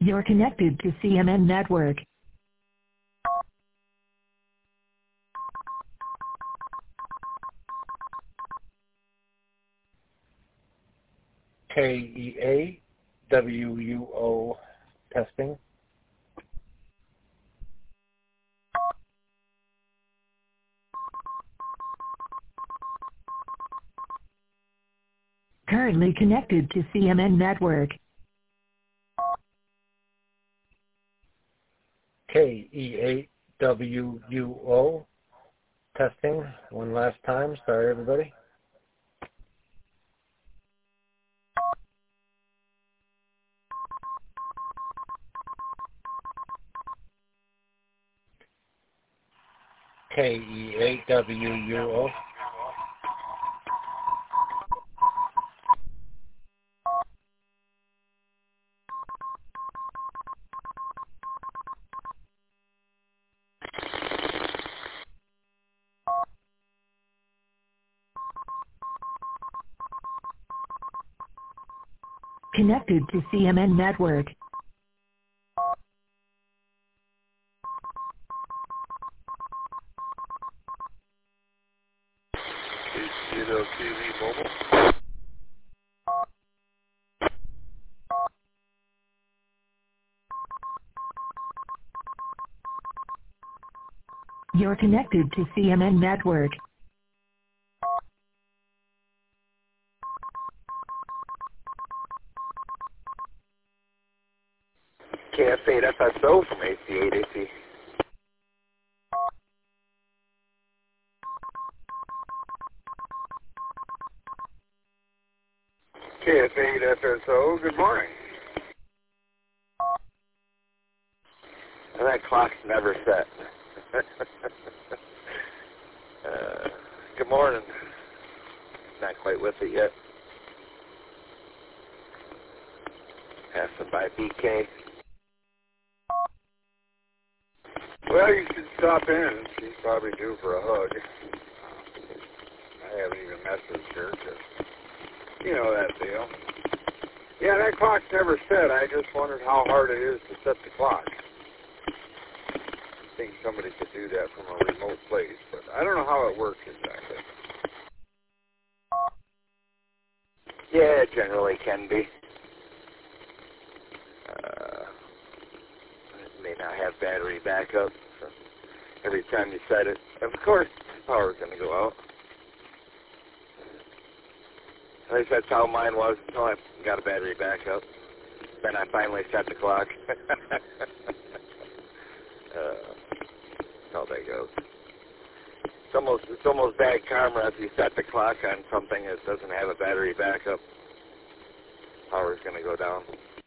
You're connected to CMN Network. KEAWUO testing. Currently connected to CMN Network. KEAWUO testing. One last time. Sorry, everybody. KEAWUO. Connected to CMN Network. Zero TV Mobile. You're connected to CMN Network. KF8 FSO from AC8AC. KF8 FSO, good morning. That clock's never set. Good morning. Not quite with it yet. Passing by BK. Well, you should stop in. She's probably due for a hug. I haven't even messaged her, because you know that deal. Yeah, that clock's never set. I just wondered how hard it is to set the clock. I think somebody could do that from a remote place, but I don't know how it works exactly. Yeah, it generally can be. It may not have battery backup, so every time you set it, of course, power's going to go out. At least that's how mine was until I got a battery backup. Then I finally set the clock. That's how that goes. It's almost bad karma if you set the clock on something that doesn't have a battery backup. Power's going to go down.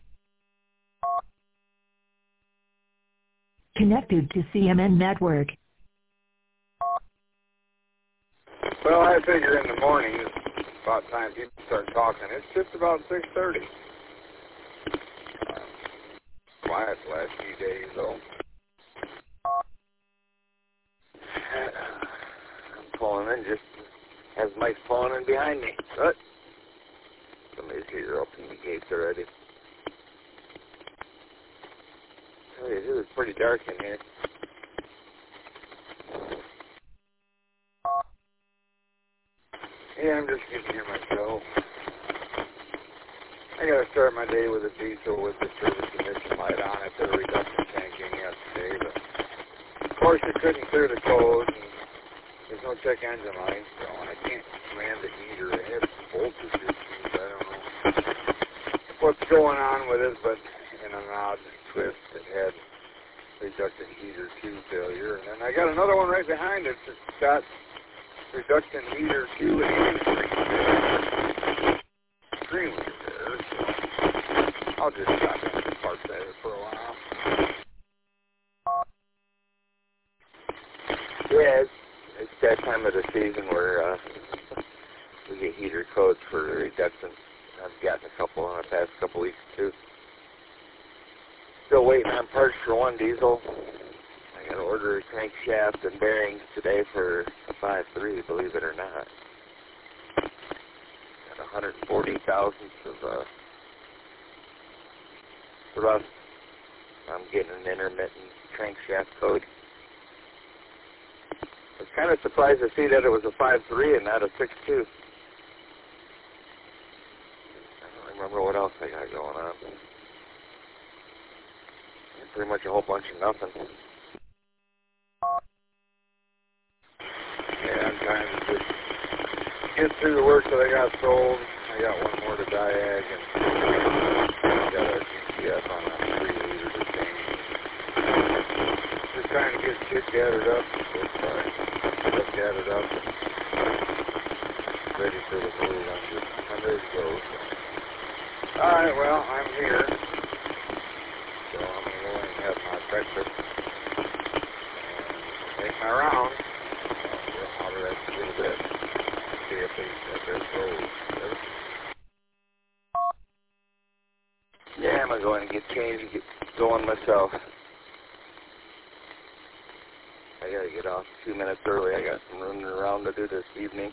Connected to CMN Network. Well, I figure in the morning it's about time people start talking. It's just about 6:30. Quiet the last few days, though. I'm pulling in just as Mike's pulling in behind me. But somebody's here opening the gates already. It was pretty dark in here. Yeah, I'm just getting here myself. I gotta start my day with a diesel with the service emission light on. I put a reduction tank in yesterday, but of course it couldn't clear the code, and there's no check engine light, so I can't command the heater. I have some voltage issues. I don't know what's going on with it, but in an odd twist, it had reductant heater 2 failure, and then I got another one right behind it that's got reductant heater 2 and 3 extremely rare, so I'll just stop in and park there for a while. Yeah, it's that time of the season where we get heater codes for reductant. I've gotten a couple in the past couple weeks too. Still waiting on parts for one diesel. I got to order a crankshaft and bearings today for a 5.3, believe it or not. Got 140 thousandths of rust I'm getting an intermittent crankshaft code. I was kind of surprised to see that it was a 5.3 and not a 6.2. I don't remember what else I got going on. Pretty much a whole bunch of nothing. Yeah, I'm trying to just get through the work that I got sold. I got one more to diag, and I got a GPS on a 3-liter to change. Just trying to get shit gathered up. Stuff gathered up and ready for the move. I'm ready to go. So. All right, well, I'm here. So I'm going to go and have my breakfast and make my round. We'll holler at you a little bit. See if there's roads. Yeah, I'm going to go in and get changed and get going myself. I got to get off 2 minutes early. I got some running around to do this evening.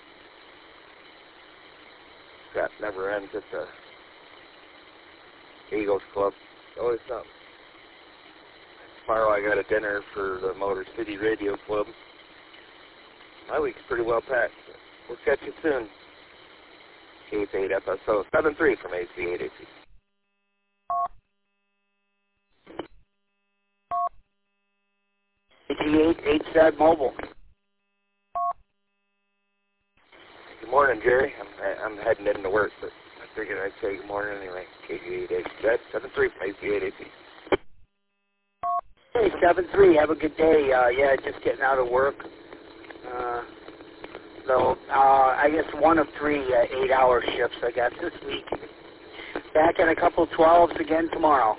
That never ends at the Eagles Club. Always something. Tomorrow I got a dinner for the Motor City Radio Club. My week's pretty well packed. We'll catch you soon. Case 8 FSO 73 from AC8AC. AC8 Mobile. Good morning, Jerry. I'm heading into work, but I figured I'd say good morning anyway. KG8H 73 from AC8AC. Hey, 7-3. Have a good day. Yeah, just getting out of work. I guess one of 3 8-hour shifts I got this week. Back at a couple 12s again tomorrow.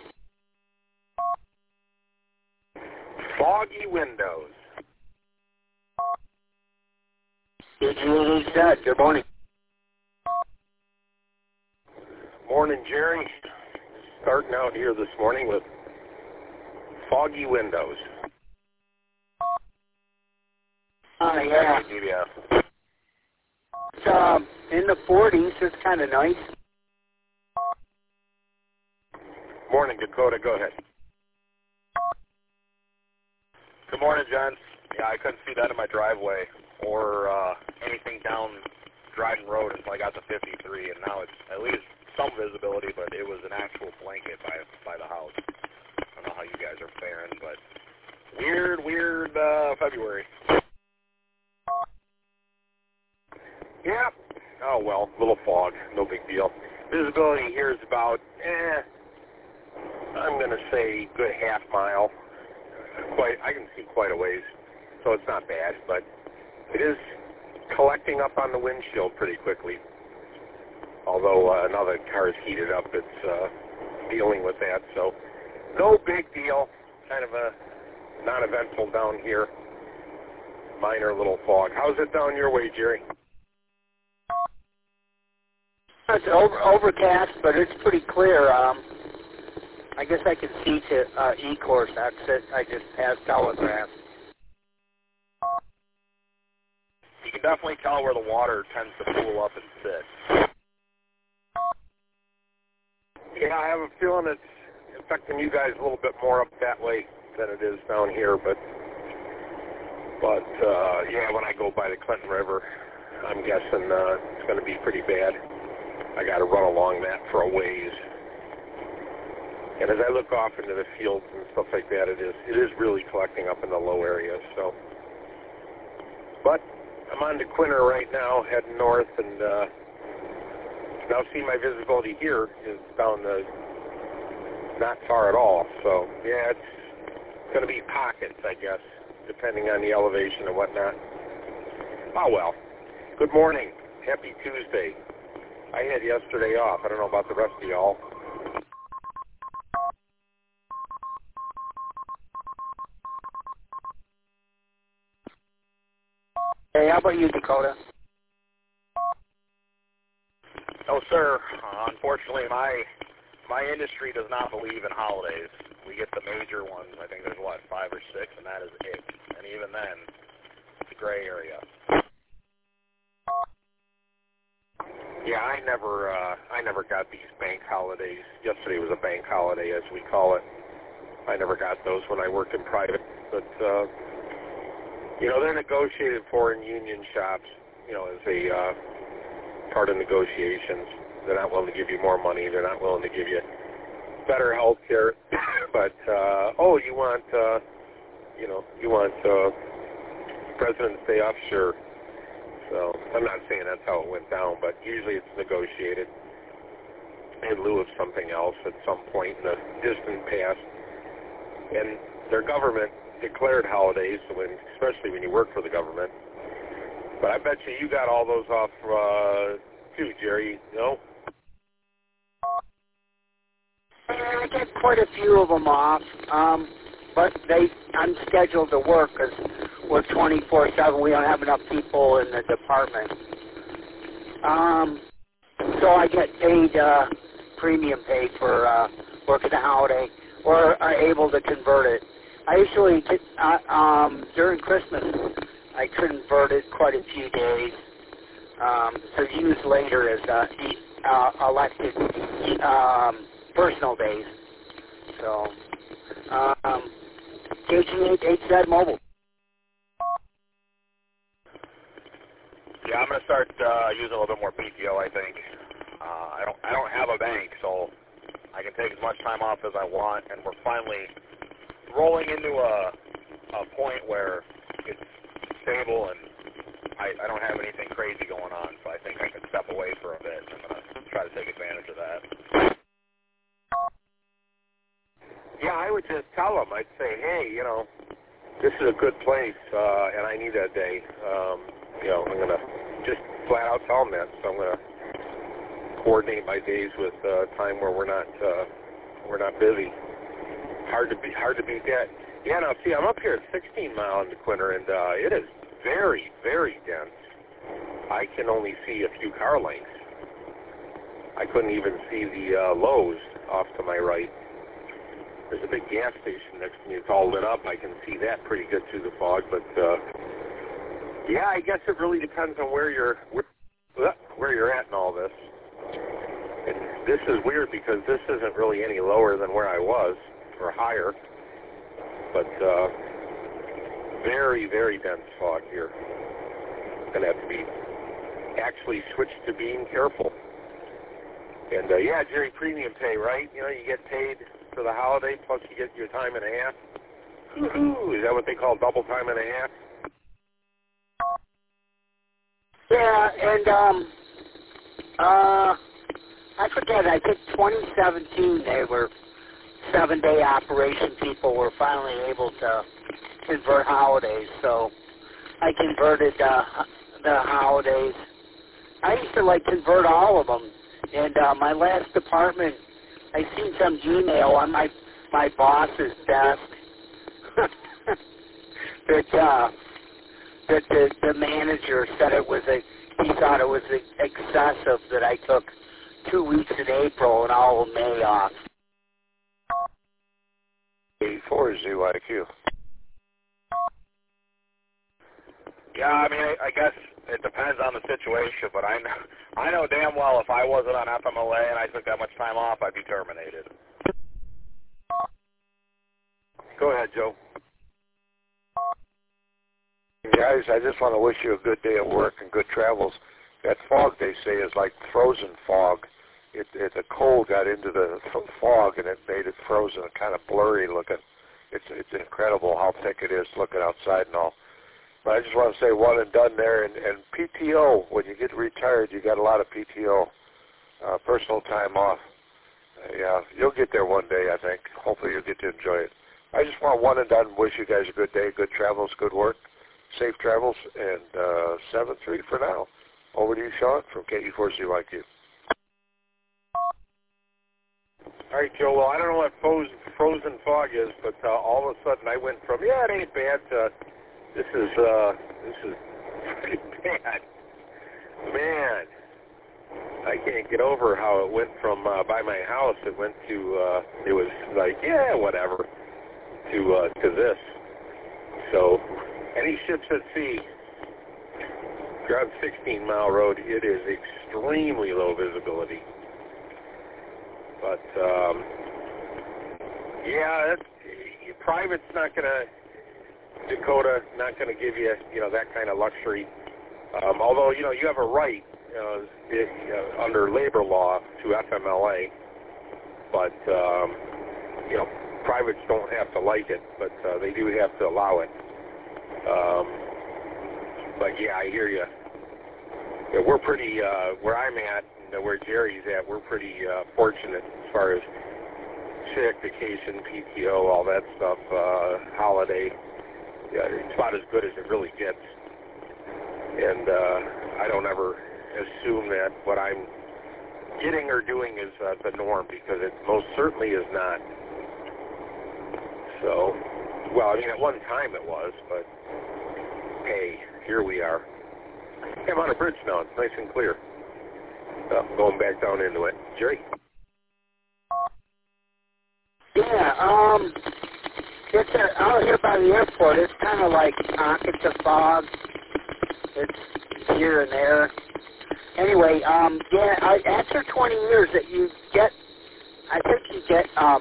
Foggy windows. KG8H, good morning. Morning, Jerry. Starting out here this morning with foggy windows. Yeah. It's in the 40s. It's kind of nice. Morning, Dakota. Go ahead. Good morning, gents. Yeah, I couldn't see that in my driveway or anything down Dryden Road until I got to 53, and now it's at least some visibility, but it was an actual blanket by the house. I don't know how you guys are faring, but weird February. Yeah. Oh, well, little fog. No big deal. Visibility here is about, I'm going to say good half mile. I can see quite a ways, so it's not bad, but it is collecting up on the windshield pretty quickly. Although now the car's heated up, it's dealing with that, so no big deal. Kind of a non-eventful down here. Minor little fog. How's it down your way, Jerry? It's overcast, but it's pretty clear. I guess I can see to E-course exit. I just passed Telegraph. You can definitely tell where the water tends to pool up and sit. Yeah, I have a feeling it's affecting you guys a little bit more up that way than it is down here, but yeah, when I go by the Clinton River, I'm guessing it's going to be pretty bad. I got to run along that for a ways. And as I look off into the fields and stuff like that, it is really collecting up in the low areas. So, but I'm on to Quinter right now, heading north, and now see my visibility here is down the not far at all. So yeah, it's going to be pockets, I guess, depending on the elevation and whatnot. Oh well. Good morning. Happy Tuesday. I had yesterday off. I don't know about the rest of y'all. Hey, how about you, Dakota? No, sir. Unfortunately, my industry does not believe in holidays. We get the major ones. I think there's, 5 or 6, and that is it. And even then, it's a gray area. Yeah, I never got these bank holidays. Yesterday was a bank holiday, as we call it. I never got those when I worked in private, but they're negotiated for in union shops, as a part of negotiations. They're not willing to give you more money. They're not willing to give you better health care. But, you want President's Day off? Sure. So I'm not saying that's how it went down, but usually it's negotiated in lieu of something else at some point in the distant past. And their government declared holidays, especially when you work for the government. But I bet you got all those off too, Jerry. No? I get quite a few of them off, but I'm scheduled to work because we're 24/7. We don't have enough people in the department. So I get paid premium pay for working the holiday, or are able to convert it. I usually get, during Christmas, I convert it quite a few days to use later as elected personal days. So, KG8HZ Mobile. Yeah, I'm going to start using a little bit more PTO, I think. I don't have a bank, so I can take as much time off as I want, and we're finally rolling into a point where it's stable and I don't have anything crazy going on, so I think I can step away for a bit. I'm going to try to take advantage of that. Yeah, I would just tell them. I'd say, hey, this is a good place, and I need a day. I'm going to just flat out tell them that. So I'm going to coordinate my days with time where we're not busy. Hard to beat that. Yeah, now see, I'm up here at 16 Mile in DeQuinter, and it is very, very dense. I can only see a few car lengths. I couldn't even see the Lowe's off to my right. There's a big gas station next to me. It's all lit up. I can see that pretty good through the fog. But yeah, I guess it really depends on where you're at in all this. And this is weird because this isn't really any lower than where I was, or higher. But very, very dense fog here. Gonna have to be actually switched to being careful. And yeah, Jerry, premium pay, right? You get paid for the holiday, plus you get your time and a half. Woo-hoo! Is that what they call double time and a half? Yeah, and I forget, I think 2017 they were 7-day operation people were finally able to convert holidays, so I converted the holidays. I used to convert all of them, and my last department, I seen some email on my boss's desk that the manager said he thought it was excessive that I took 2 weeks in April and all of May off. 84 ZYQ. Yeah, I mean, I guess it depends on the situation, but I know damn well if I wasn't on FMLA and I took that much time off, I'd be terminated. Go ahead, Joe. Guys, I just want to wish you a good day at work and good travels. That fog, they say, is like frozen fog. The cold got into the fog and it made it frozen and kind of blurry looking. It's incredible how thick it is looking outside and all. But I just want to say one and done there. And PTO, when you get retired, you got a lot of PTO, personal time off. Yeah, you'll get there one day, I think. Hopefully you'll get to enjoy it. I just want one and done. Wish you guys a good day, good travels, good work, safe travels, and 7-3 for now. Over to you, Sean, from KE4CYQ. All right, Joe. Well, I don't know what frozen fog is, but all of a sudden I went from, yeah, it ain't bad, to this is pretty bad. Man, I can't get over how it went from by my house. It went to, it was like, yeah, whatever, to this. So any ships at sea, if you're on 16 Mile Road, it is extremely low visibility. But, yeah, private's not going to, Dakota, not going to give you, that kind of luxury. Although, you have a right under labor law to FMLA, but, privates don't have to like it, but they do have to allow it. But, yeah, I hear you. Yeah, we're pretty, where I'm at and where Jerry's at, we're pretty fortunate as far as sick, vacation, PTO, all that stuff, holiday. Yeah, it's about as good as it really gets. And I don't ever assume that what I'm getting or doing is the norm, because it most certainly is not. So, well, I mean, at one time it was, but hey, here we are. I'm on a bridge now. It's nice and clear. Going back down into it. Jerry? Yeah, it's out here by the airport. It's kind of like pockets of fog. It's here and there. Anyway, yeah, after 20 years that you get, I think you get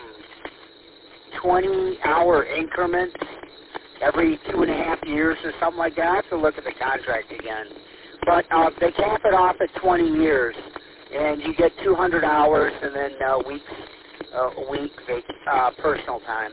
20-hour increments every 2.5 years or something like that. I have to look at the contract again. But they cap it off at 20 years, and you get 200 hours and then a week personal time.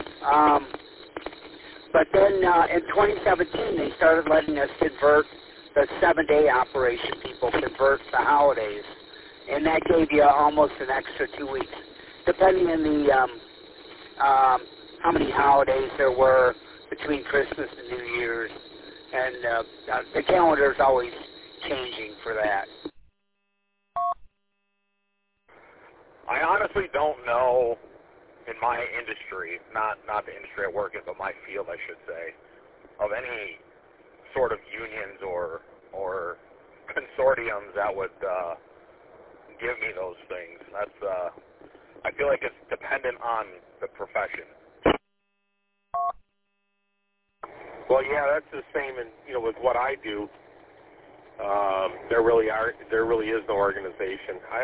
But then in 2017, they started letting us convert the 7-day operation people, convert the holidays, and that gave you almost an extra 2 weeks, depending on the how many holidays there were between Christmas and New Year's, and the calendar's always changing for that. I honestly don't know in my industry, not the industry I work in, but my field, I should say, of any sort of unions or consortiums that would give me those things. That's I feel like it's dependent on the profession. Well, yeah, that's the same, with what I do. There really is no organization. I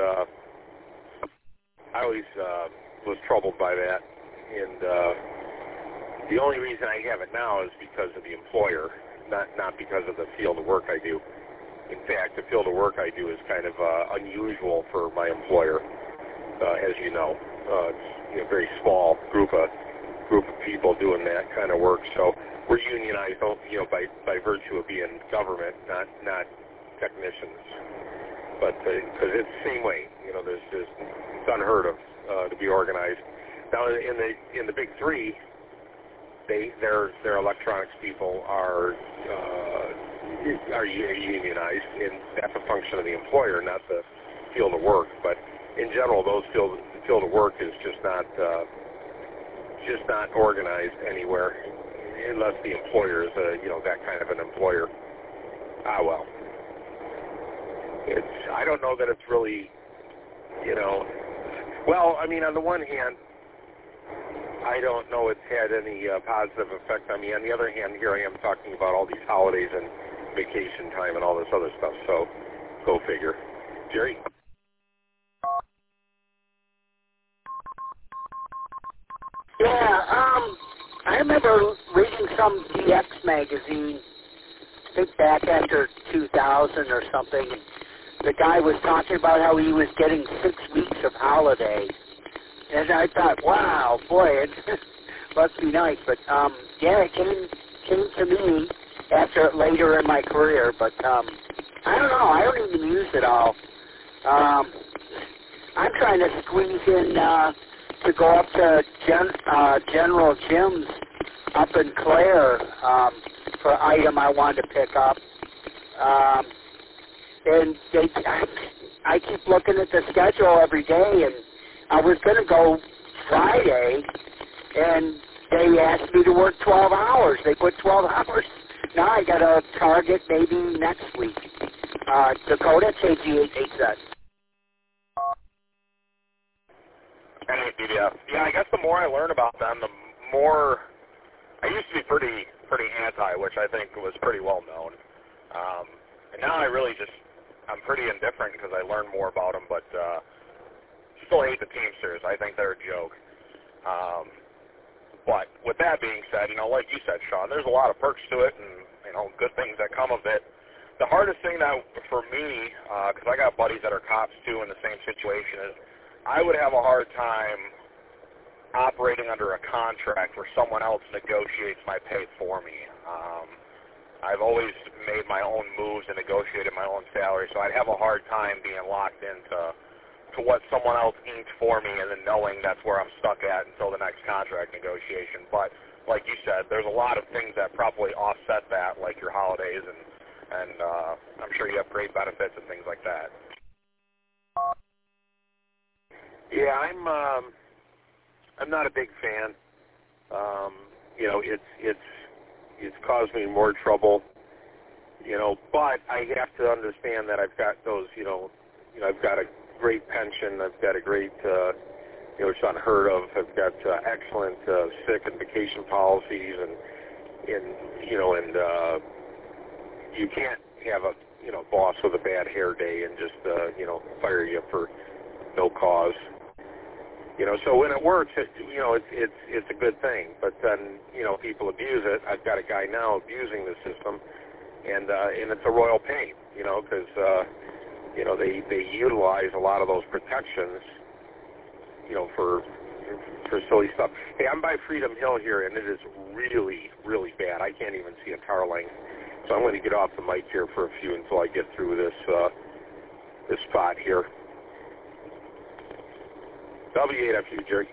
always was troubled by that, and the only reason I have it now is because of the employer, not because of the field of work I do. In fact, the field of work I do is kind of unusual for my employer, as you know. It's a very small group of people doing that kind of work. So we're unionized, by virtue of being government, not technicians. But because it's the same way, it's unheard of to be organized. Now in the big three, their electronics people are unionized, and that's a function of the employer, not the field of work. But in general, the field of work is just not organized anywhere, unless the employer is that kind of an employer. Well. I don't know that it's really, well, I mean, on the one hand, I don't know it's had any positive effect on me. On the other hand, here I am talking about all these holidays and vacation time and all this other stuff, so go figure. Jerry? Yeah, I remember reading some DX magazine, I think back after 2000 or something. The guy was talking about how he was getting 6 weeks of holiday. And I thought, wow, boy, it must be nice. But, yeah, it came to me later in my career. But I don't know. I don't even use it all. I'm trying to squeeze in to go up to General Jim's up in Clare for an item I wanted to pick up. And I keep looking at the schedule every day, and I was going to go Friday, and they asked me to work 12 hours. They put 12 hours. Now I got a target maybe next week. Dakota, KG887. Yeah, I guess the more I learn about them, the more I used to be pretty anti, which I think was pretty well known. And now I'm pretty indifferent because I learn more about them, but still hate the Teamsters. I think they're a joke. But with that being said, like you said, Sean, there's a lot of perks to it and, good things that come of it. The hardest thing that, for me, because I got buddies that are cops too in the same situation, is I would have a hard time operating under a contract where someone else negotiates my pay for me. I've always made my own moves and negotiated my own salary, so I'd have a hard time being locked into what someone else inked for me and then knowing that's where I'm stuck at until the next contract negotiation. But like you said, there's a lot of things that probably offset that, like your holidays, and I'm sure you have great benefits and things like that. Yeah, I'm not a big fan. It's caused me more trouble. But I have to understand that I've got those. I've got a great pension. I've got a great, it's unheard of. I've got excellent sick and vacation policies, and you can't have a boss with a bad hair day and just fire you for no cause. So when it works, it's a good thing. But then people abuse it. I've got a guy now abusing the system, and it's a royal pain. Because they utilize a lot of those protections, for silly stuff. Hey, I'm by Freedom Hill here, and it is really, really bad. I can't even see a car length. So I'm going to get off the mic here for a few until I get through this spot here. W8FU, Jerry.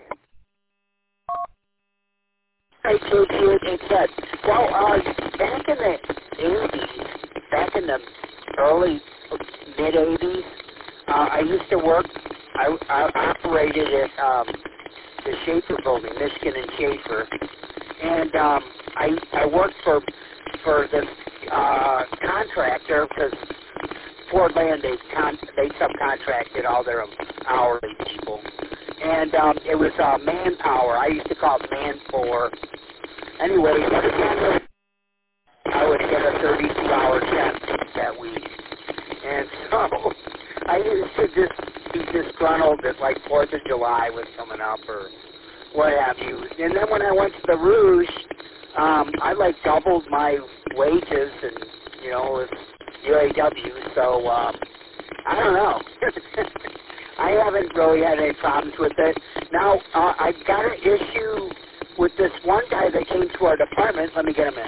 Hey, KQ, it's Ted. Well, back in the 80s, back in the early mid-80s, I used to work, I operated at the Schaefer building, Michigan and Schaefer, and I worked for this contractor, because Fordland, they subcontracted all their hourly people. And it was manpower. I used to call it man-power. Anyway, I would get a 32-hour check that week. And so I used to just be disgruntled that like 4th of July was coming up or what have you. And then when I went to the Rouge, I like doubled my wages and, with UAW. So I don't know. I haven't really had any problems with it. Now, I got an issue with this one guy that came to our department. Let me get him in.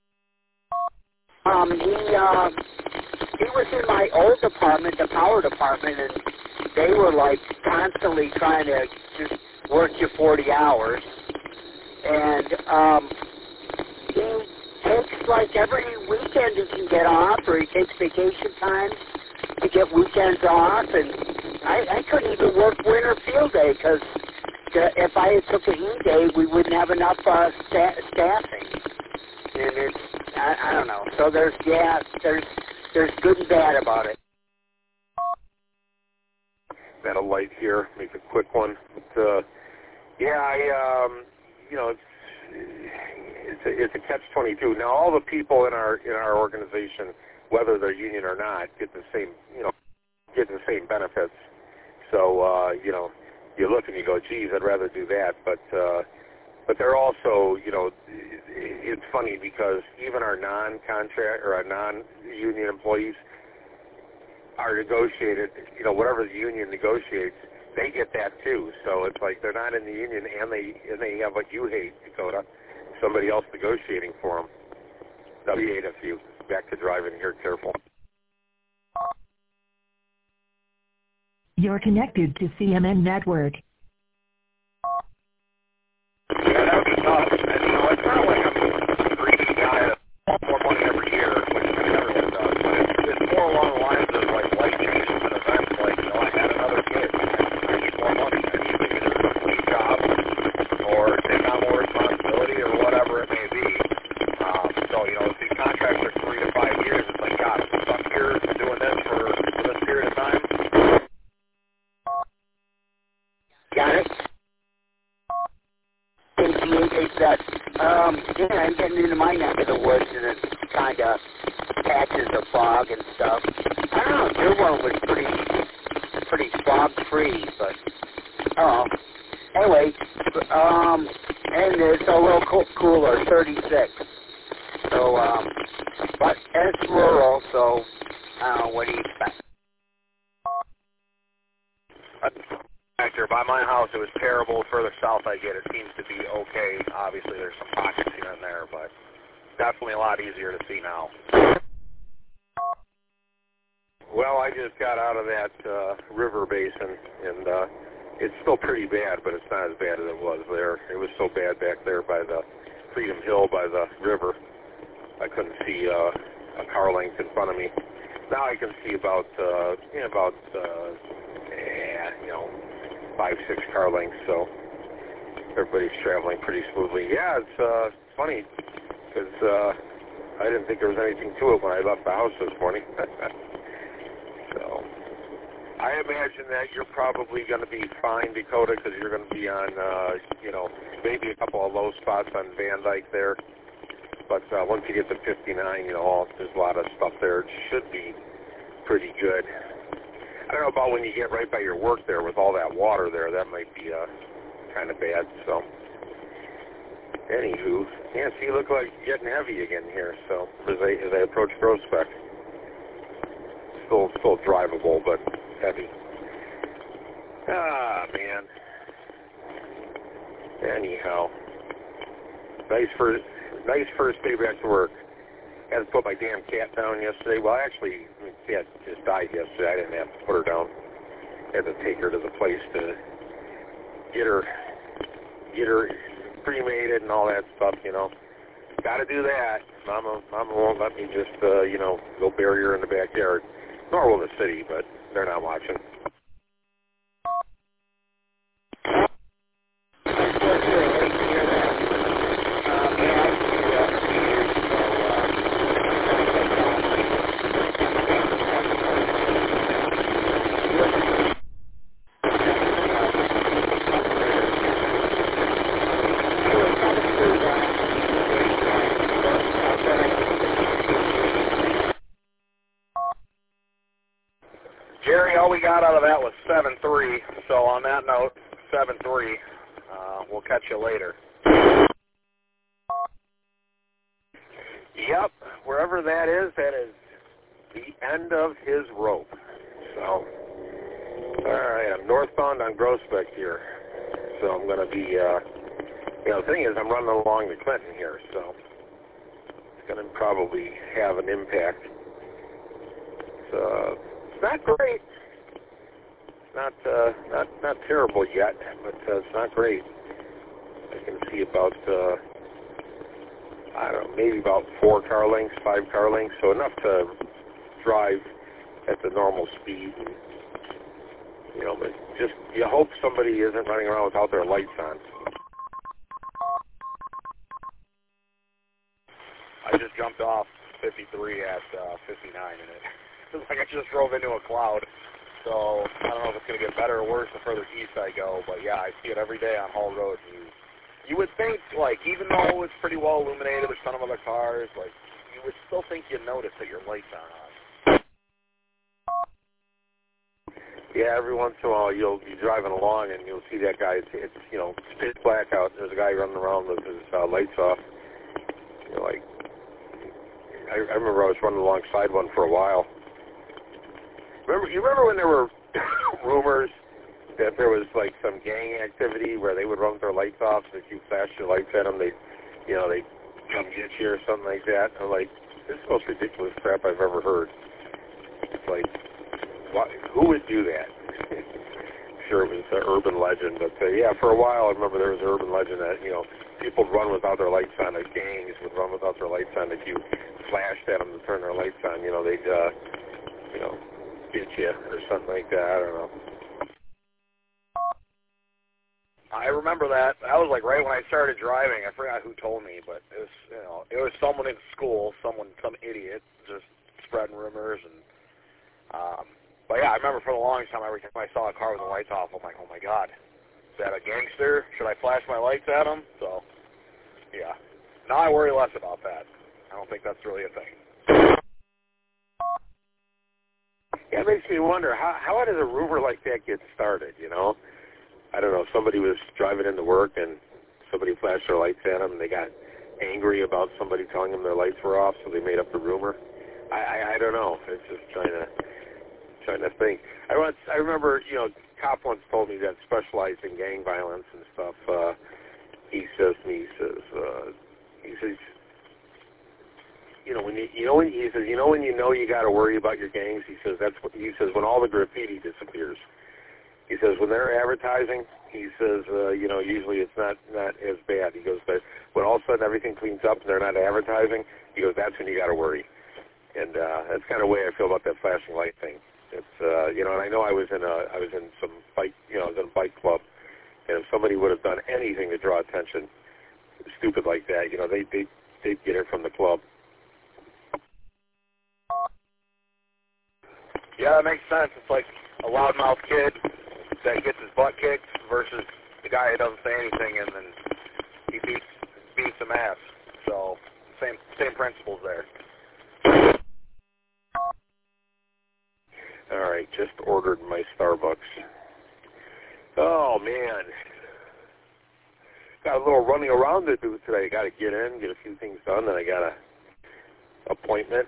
He was in my old department, the power department, and they were like constantly trying to just work you 40 hours. And he takes like every weekend he can get off, or he takes vacation time to get weekends off, and I couldn't even work winter field day because if I had took a heat day, we wouldn't have enough staffing. And it's, I don't know. So there's good and bad about it. Got a light here. Make a quick one. But, it's a catch-22. Now all the people in our organization, whether they're union or not, get the same benefits. So, you look and you go, geez, I'd rather do that. But they're also, it's funny because even our non-contract or our non-union employees are negotiated, whatever the union negotiates, they get that too. So it's like they're not in the union and they have what you hate, Dakota, somebody else negotiating for them. W8FU, back to driving here, careful. You're connected to CMN Network. Yeah, that would be tough. And, it's not like I'm a greedy guy that wants more money every year, which everyone does. But it's more along the lines of, like, life changes and events. Like, I had another kid. I need more money. I need to either leave job or take on more responsibility or whatever it may be. So, if these contracts are 3 to 5 years, it's like, God, I'm stuck here doing this for this period of time. Got it? I'm getting into my neck of the woods, and it's kind of patches of fog and stuff. I don't know, Dearborn was pretty fog-free, but, anyway, and it's a little cooler, 36. So, but it's rural, so what do you expect? Factor. By my house, it was terrible. Further south I get, it seems to be okay. Obviously, there's some pockets here and there, but definitely a lot easier to see now. Well, I just got out of that river basin, and it's still pretty bad, but it's not as bad as it was there. It was so bad back there by the Freedom Hill, by the river. I couldn't see a car length in front of me. Now I can see about 5-6 car lengths, so everybody's traveling pretty smoothly. Yeah, it's funny, because I didn't think there was anything to it when I left the house this morning. So I imagine that you're probably going to be fine, Dakota, because you're going to be on, maybe a couple of low spots on Van Dyke there. But once you get to 59, there's a lot of stuff there. It should be pretty good. I don't know about when you get right by your work there with all that water there. That might be kind of bad. So, anywho, yeah, so you look like you're getting heavy again here. So as I approach Groesbeck, still drivable, but heavy. Ah, man. Anyhow, nice first day back to work. Had to put my damn cat down yesterday. Well, actually, my cat just died yesterday. I didn't have to put her down. Had to take her to the place to get her cremated and all that stuff, Got to do that. Mama won't let me just, go bury her in the backyard. Nor will the city, but they're not watching. Jerry, all we got out of that was 7-3. So on that note, 7-3. We'll catch you later. Yep, wherever that is the end of his rope. So, all right, I'm northbound on Groesbeck here. So I'm going to be, the thing is I'm running along the Clinton here, so it's going to probably have an impact. So it's not great. It's not terrible yet, but it's not great. I can see about, maybe about 4 car lengths, 5 car lengths, so enough to drive at the normal speed. And, but just, you hope somebody isn't running around without their lights on. I just jumped off 53 at 59, and it's like I just drove into a cloud. So I don't know if it's going to get better or worse the further east I go, but yeah, I see it every day on Hall Road. You would think, even though it's pretty well illuminated, there's a ton of other cars, you would still think you'd notice that your lights aren't on. Yeah, every once in a while you'll be driving along and you'll see that guy. It's pitch black out. There's a guy running around with his lights off. I remember I was running alongside one for a while. You remember when there were rumors that there was some gang activity where they would run with their lights off, so if you flash your lights at them, they'd come get you or something like that? I'm like, this is the most ridiculous crap I've ever heard. It's like, who would do that? Sure, it was an urban legend, but yeah, for a while I remember there was an urban legend that people would run without their lights on. The gangs would run without their lights on. If you flashed at them to turn their lights on, they'd get you or something like that. I don't know. I remember that. That was right when I started driving. I forgot who told me, but it was it was someone in school, some idiot, just spreading rumors and. But yeah, I remember for the longest time, every time I saw a car with the lights off, I'm like, oh my god, is that a gangster? Should I flash my lights at him? So, yeah. Now I worry less about that. I don't think that's really a thing. Yeah, it makes me wonder, how does a rumor like that get started, I don't know, somebody was driving into work and somebody flashed their lights at them and they got angry about somebody telling them their lights were off, so they made up the rumor. I don't know. It's just trying to think. I remember, cop once told me that specialized in gang violence and stuff. He says to me, he says, when you got to worry about your gangs. He says when all the graffiti disappears. He says when they're advertising, he says usually it's not as bad. He goes, but when all of a sudden everything cleans up and they're not advertising, he goes, that's when you got to worry. And that's kind of the way I feel about that flashing light thing. It's and I know I was in some bike, I was in a bike club, and if somebody would have done anything to draw attention, stupid like that, they'd get it from the club. Yeah, that makes sense. It's like a loudmouth kid that gets his butt kicked versus the guy who doesn't say anything and then he beats some ass. So same principles there. All right, just ordered my Starbucks. Oh man, got a little running around to do today. Got to get in, get a few things done, then I got a appointment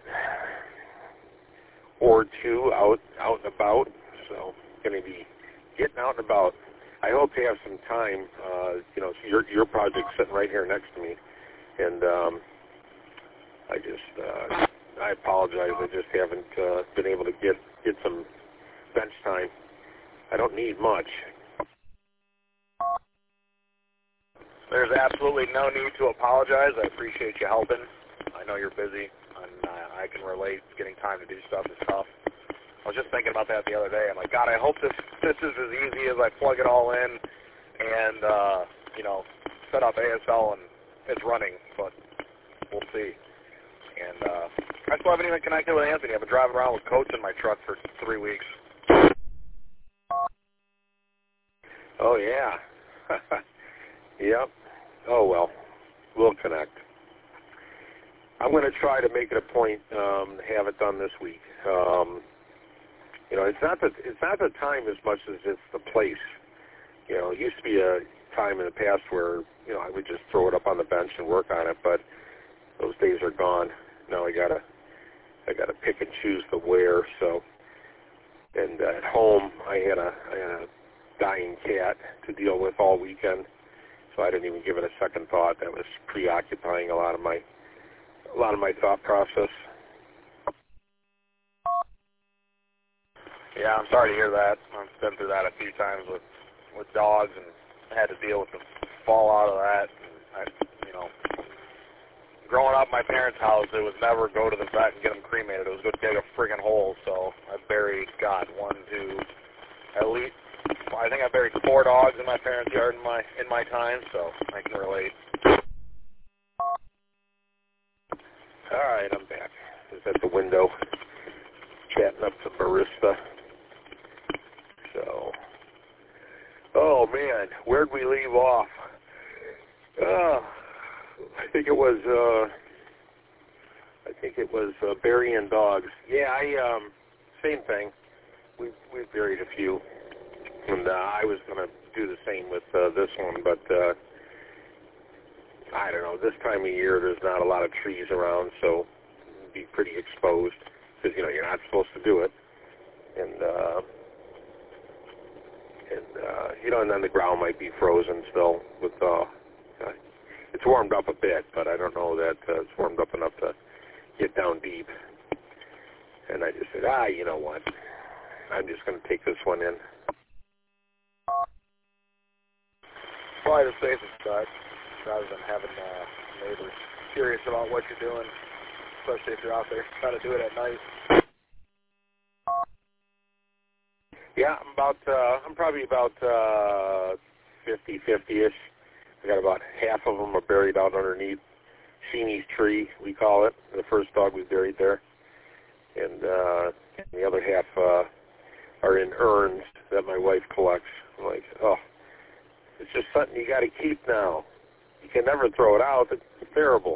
or two out and about. So going to be getting out and about. I hope to have some time. So your project's sitting right here next to me, and I apologize. I just haven't been able to get some bench time. I don't need much. There's absolutely no need to apologize. I appreciate you helping. I know you're busy, and I can relate. Getting time to do stuff is tough. I was just thinking about that the other day. I'm like, God, I hope this is as easy as I plug it all in and, set up ASL and it's running, but we'll see. And I still haven't even connected with Anthony. I've been driving around with coats in my truck for 3 weeks. Oh, yeah. Yep. Oh, well, we'll connect. I'm going to try to make it a point to have it done this week. It's not the time as much as it's the place. It used to be a time in the past where, I would just throw it up on the bench and work on it, but those days are gone. Now I gotta pick and choose the where. So, and at home I had a dying cat to deal with all weekend, so I didn't even give it a second thought. That was preoccupying a lot of my thought process. Yeah, I'm sorry to hear that. I've been through that a few times with dogs and had to deal with the fallout of that. And growing up in my parents' house, it was never go to the vet and get them cremated. It was go dig a friggin' hole. So I buried, I think I buried 4 dogs in my parents' yard in my time, so I can relate. All right, I'm back. I was at the window chatting up to barista. So, oh man, where'd we leave off? I think it was burying dogs. Yeah, same thing. We've buried a few, and I was going to do the same with this one, but I don't know. This time of year, there's not a lot of trees around, so it'd be pretty exposed because you're not supposed to do it, and then the ground might be frozen still. With it's warmed up a bit, but I don't know that it's warmed up enough to get down deep. And I just said, you know what? I'm just going to take this one in. Probably the safest bet, rather than having neighbors curious about what you're doing, especially if you're out there trying to do it at night. Yeah, I'm probably about 50-50-ish. I got about half of them are buried out underneath Sheenie's tree, we call it, the first dog we buried there. And the other half are in urns that my wife collects. I'm like, it's just something you got to keep now. You can never throw it out. It's terrible.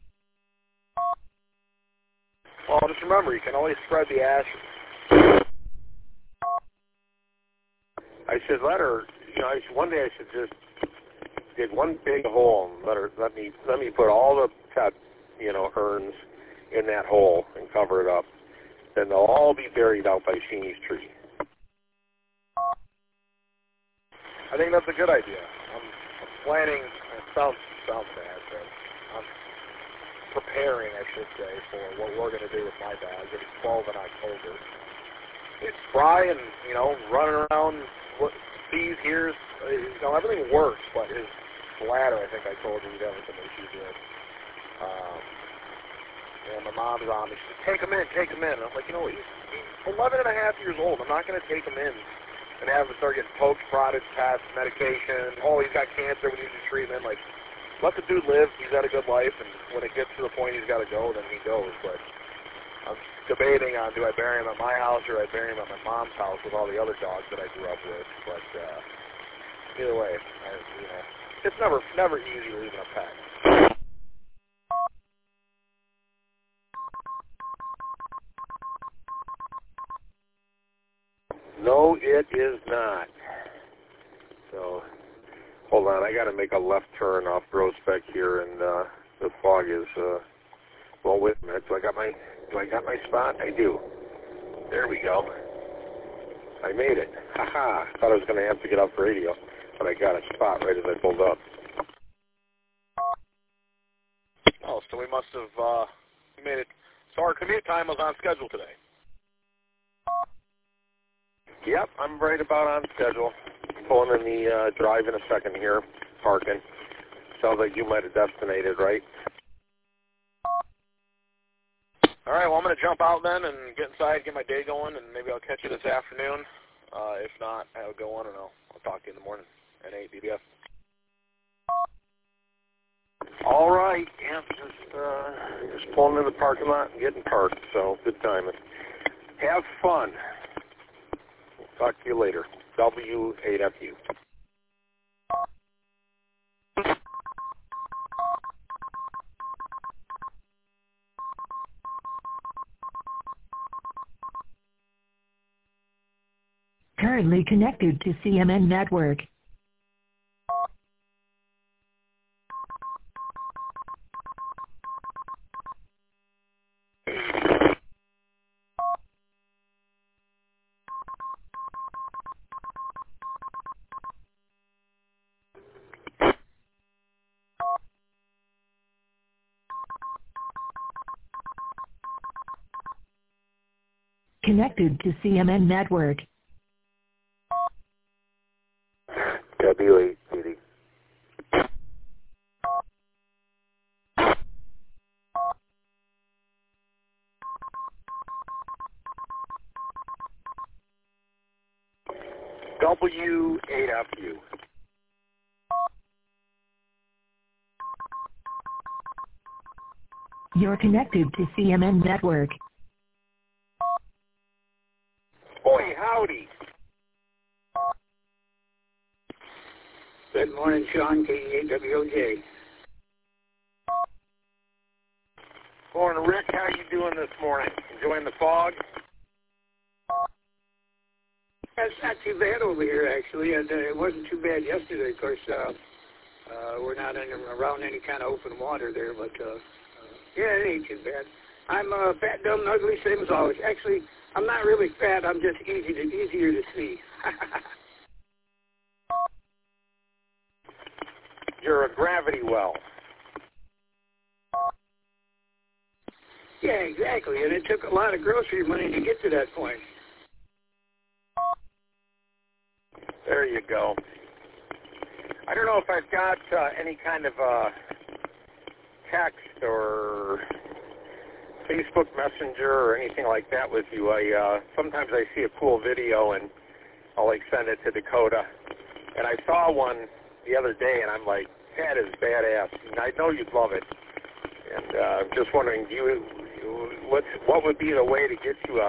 Well, just remember, you can always spread the ashes. I should let her, one day I should just dig one big hole and let me put all the pet, urns in that hole and cover it up. Then they'll all be buried out by Sheenie's tree. I think that's a good idea. I'm planning. It sounds bad, but I'm preparing, I should say, for what we're going to do with my dog. It's 12 in October. It's spry and running around. Sees, hears, everything works, but his bladder, I think I told you, he'd have some issues with. My mom's on me. She said, take him in. And I'm like, he's 11 and a half years old. I'm not going to take him in and have him start getting poked, prodded, tests, medication. Oh, he's got cancer. We need to treatment. Like, let the dude live. He's had a good life, and when it gets to the point he's got to go, then he goes. But I'm debating on, do I bury him at my house or do I bury him at my mom's house with all the other dogs that I grew up with. But either way, it's never easy leaving a pet. No, it is not. So, hold on. I got to make a left turn off Groesbeck here, and the fog is. Well, wait a minute. Do I got my spot? I do. There we go. I made it. Ha-ha. Thought I was going to have to get off radio, but I got a spot right as I pulled up. Oh, so we must have made it. So our commute time was on schedule today. Yep, I'm right about on schedule. Pulling in the drive in a second here, parking. Sounds like you might have destinated, right? All right, well, I'm going to jump out then and get inside, get my day going, and maybe I'll catch you this afternoon. If not, I'll go on and I'll talk to you in the morning at 8 DBF. All right, yeah, just pulling in the parking lot and getting parked, so good timing. Have fun. Talk to you later. W8FU. Currently connected to CMN Network. Connected to CMN Network. W8, PD. W8FU. You're connected to CMN Network. Boy, howdy. Good morning, Sean, KEAWOJ. Morning, Rick. How you doing this morning? Enjoying the fog? That's not too bad over here, actually. It wasn't too bad yesterday. Of course, we're not around any kind of open water there, but yeah, it ain't too bad. I'm fat, dumb, and ugly, same as always. Actually, I'm not really fat. I'm just easier to see. You're a gravity well. Yeah, exactly. And it took a lot of grocery money to get to that point. There you go. I don't know if I've got any kind of text or Facebook Messenger or anything like that with you. Sometimes I see a cool video and I'll send it to Dakota. And I saw one the other day and I'm like, that is badass. And I know you'd love it. And I'm just wondering, what would be the way to get you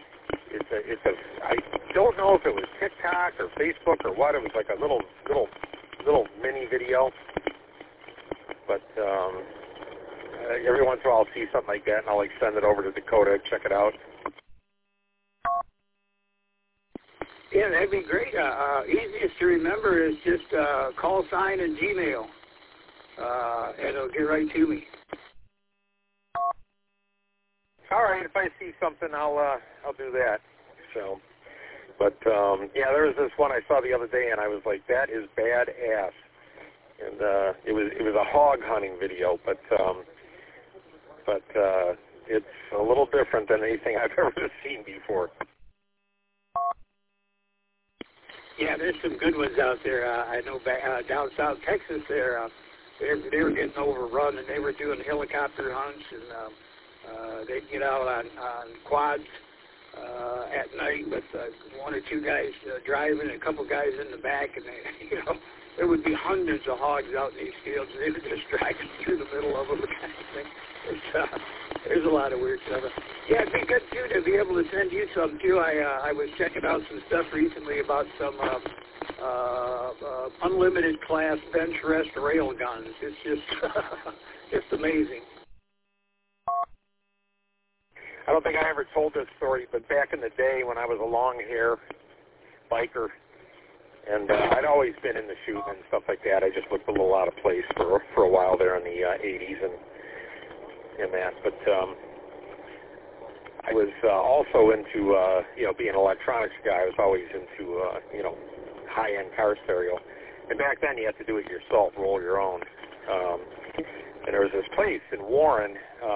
I don't know if it was TikTok or Facebook or what. It was like a little mini video. But every once in a while I'll see something like that and I'll send it over to Dakota, check it out. Yeah, that'd be great. Easiest to remember is just call sign and Gmail, and it'll get right to me. All right, if I see something, I'll do that. So, but yeah, there was this one I saw the other day, and I was like, that is badass. And it was a hog hunting video, but it's a little different than anything I've ever seen before. Yeah, there's some good ones out there. I know back down South Texas, they were getting overrun, and they were doing helicopter hunts, and they'd get out on quads at night with one or two guys driving and a couple guys in the back, and they, there would be hundreds of hogs out in these fields, and they were just driving through the middle of them, kind of thing. There's a lot of weird stuff. Yeah, it'd be good, too, to be able to send you some, too. I was checking out some stuff recently about some unlimited class bench rest rail guns. It's just just amazing. I don't think I ever told this story, but back in the day when I was a long-hair biker, and I'd always been into shooting and stuff like that. I just looked a little out of place for a while there in the 80s and that. But I was also into, being an electronics guy. I was always into, high-end car stereo. And back then you had to do it yourself, roll your own. And there was this place in Warren,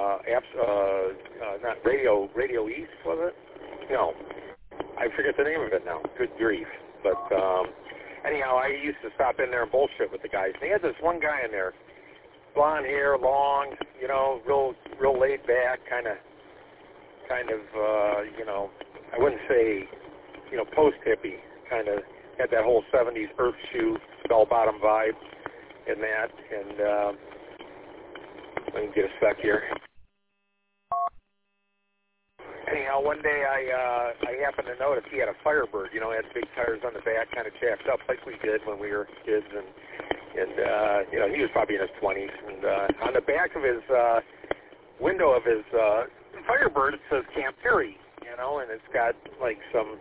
not Radio East, was it? No. I forget the name of it now. Good grief. But anyhow, I used to stop in there and bullshit with the guys. And they had this one guy in there, blonde hair, long, real laid back, kind of, I wouldn't say, post hippie, kind of had that whole 70s earth shoe, bell bottom vibe, and that. And let me get a sec here. Anyhow, one day I happened to notice he had a Firebird, had big tires on the back, kind of jacked up like we did when we were kids, and he was probably in his 20s. And on the back of his window of his Firebird, it says Camp Perry, and it's got like some.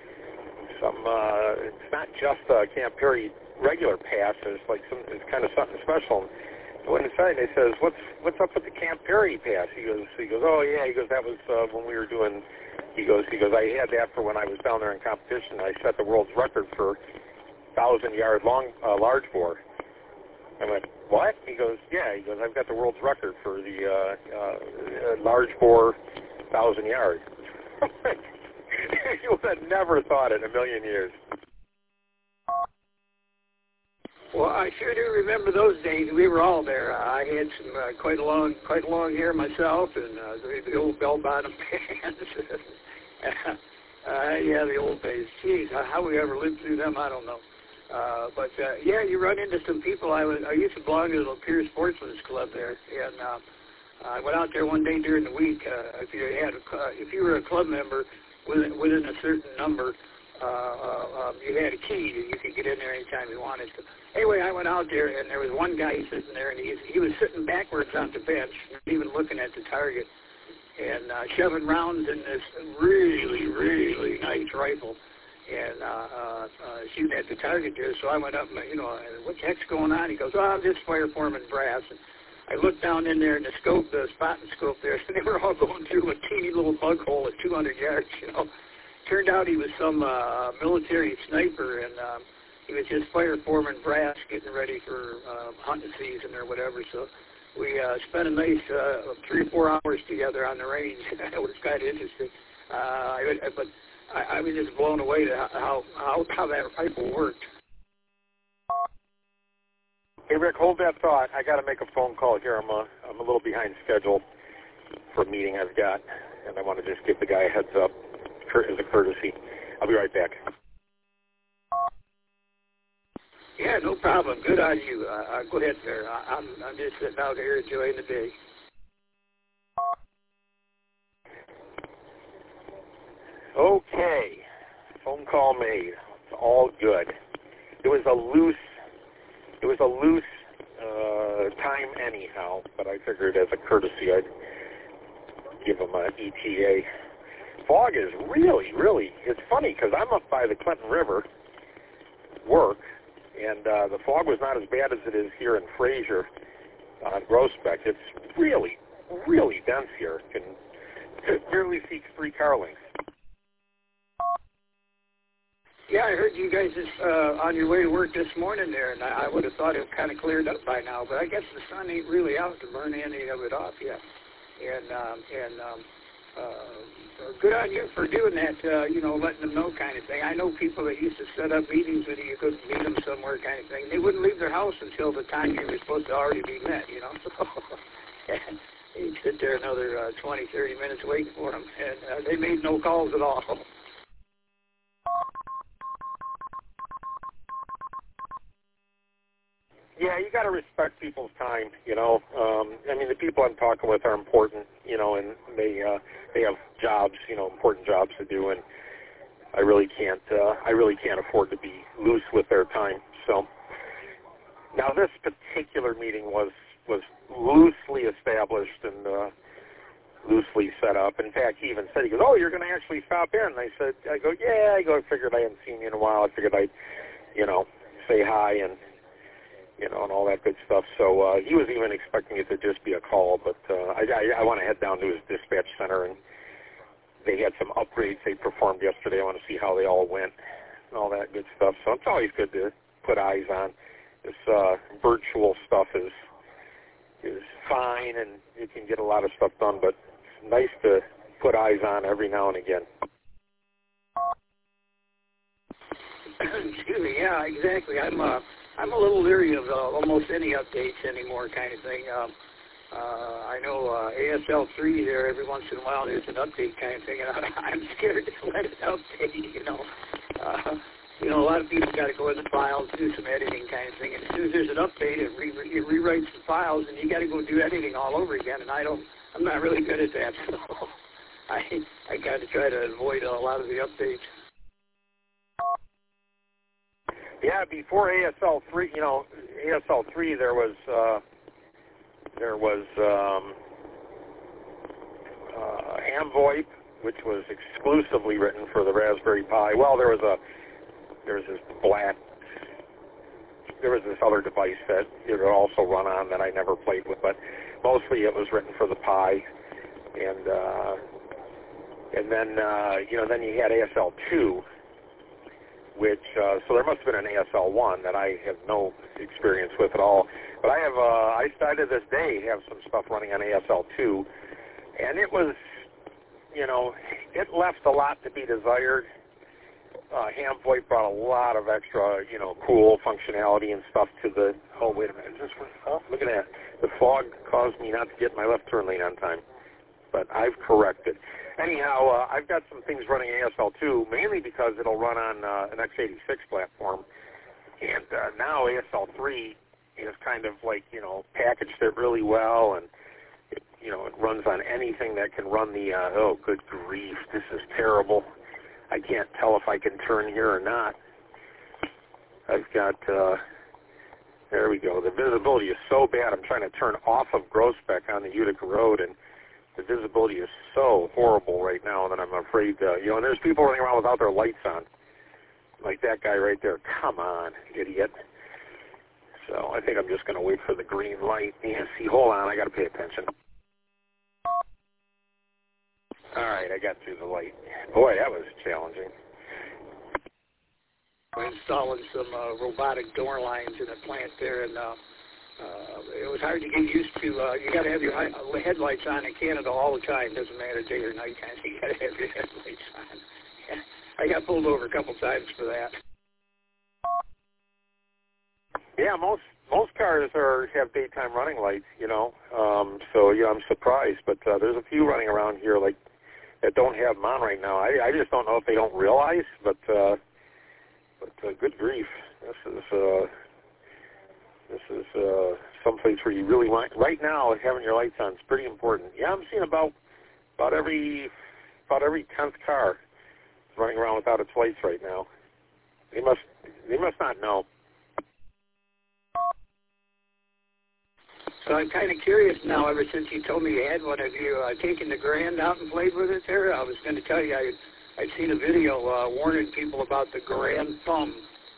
It's not just a Camp Perry regular pass. It's like it's kind of something special. I went inside and he says, "What's up with the Camp Perry pass?" He goes, "Oh yeah." He goes, "That was when we were doing." He goes, "I had that for when I was down there in competition. I set the world's record for 1,000-yard large bore." I went, "What?" He goes, "Yeah." He goes, "I've got the world's record for the large bore 1,000 yards." You would have never thought it in a million years. Well, I sure do remember those days. We were all there. I had some quite a long hair myself, and the old bell-bottom pants. Yeah, the old days. Jeez, how we ever lived through them, I don't know. But yeah, you run into some people. I used to belong to the Pier Sportsman's Club there, and I went out there one day during the week. If you were a club member within a certain number, you had a key that you could get in there anytime you wanted to. Anyway, I went out there, and there was one guy sitting there, and he was sitting backwards on the bench, not even looking at the target, and shoving rounds in this really, really nice rifle, and shooting at the target there. So I went up, and, what the heck's going on? He goes, "Oh, I'm just fire foreman brass." And I looked down in there in the spotting scope there, and they were all going through a teeny little bug hole at 200 yards, Turned out he was some military sniper, and he was just fire foreman brass getting ready for hunting season or whatever. So we spent a nice 3 or 4 hours together on the range. It was kind of interesting. But I was just blown away to how that rifle worked. Hey, Rick, hold that thought. I got to make a phone call here. I'm a little behind schedule for a meeting I've got, and I want to just give the guy a heads up as a courtesy. I'll be right back. Yeah, no problem. Good on you. Go ahead there. I'm just sitting out here enjoying the day. Okay. Phone call made. It's all good. It was a loose time anyhow, but I figured as a courtesy I'd give him an ETA. fog is really, really, it's funny because I'm up by the Clinton River work, and the fog was not as bad as it is here in Fraser on Groesbeck. It's really, really dense here. You can barely see 3 car lengths. Yeah, I heard you guys on your way to work this morning there, and I would have thought it kind of cleared up by now, but I guess the sun ain't really out to burn any of it off yet. And good on you for doing that, letting them know kind of thing. I know people that used to set up meetings and you could meet them somewhere kind of thing. They wouldn't leave their house until the time you were supposed to already be met, So you'd sit there another 20, 30 minutes waiting for them, and they made no calls at all. Yeah, you got to respect people's time, I mean, the people I'm talking with are important, and they have jobs, important jobs to do, and I really can't afford to be loose with their time. So now this particular meeting was loosely established and loosely set up. In fact, he even said, he goes, "Oh, you're going to actually stop in?" And I go, "Yeah." I figured I hadn't seen you in a while. I figured I'd, say hi and and all that good stuff. So he was even expecting it to just be a call, but I want to head down to his dispatch center, and they had some upgrades they performed yesterday. I want to see how they all went and all that good stuff. So it's always good to put eyes on. This virtual stuff is fine, and you can get a lot of stuff done, but it's nice to put eyes on every now and again. Excuse me. Yeah, exactly. I'm a little leery of almost any updates anymore, kind of thing. I know ASL3 there, every once in a while there's an update kind of thing, and I'm scared to let it update, a lot of people got to go in the files, do some editing kind of thing, and as soon as there's an update, it rewrites the files, and you got to go do editing all over again, and I'm not really good at that, so I got to try to avoid a lot of the updates. Yeah, before ASL3, ASL3 there was HamVoIP, which was exclusively written for the Raspberry Pi. Well, there was this other device that it would also run on that I never played with, but mostly it was written for the Pi, and then then you had ASL2. Which, so there must have been an ASL1 that I have no experience with at all. But I started this day have some stuff running on ASL2, and it was, it left a lot to be desired. HamVoIP brought a lot of extra, cool functionality and stuff to the, oh, wait a minute, look at that. The fog caused me not to get my left turn lane on time, but I've corrected. Anyhow, I've got some things running ASL2, mainly because it'll run on an x86 platform. And now ASL3 is kind of like, packaged it really well, and it runs on anything that can run the, oh, good grief, this is terrible. I can't tell if I can turn here or not. I've got, there we go. The visibility is so bad, I'm trying to turn off of Groesbeck on the Utica Road, and the visibility is so horrible right now that I'm afraid, and there's people running around without their lights on. Like that guy right there. Come on, idiot. So I think I'm just going to wait for the green light. Yeah, see, hold on, I got to pay attention. All right, I got through the light. Boy, that was challenging. We're installing some robotic door lines in a plant there, and it was hard to get used to. You got to have your headlights on in Canada all the time. Doesn't matter day or night time. You got to have your headlights on. Yeah, I got pulled over a couple times for that. Yeah, most cars have daytime running lights. So I'm surprised, but there's a few running around here like that don't have them on right now. I just don't know if they don't realize, but good grief, this is someplace where you really want, right now, having your lights on is pretty important. Yeah, I'm seeing about every 10th car running around without its lights right now. They must not know. So I'm kind of curious now, ever since you told me you had one. Have you taken the Grand out and played with it there? I was going to tell you, I'd seen a video warning people about the Grand Thumb.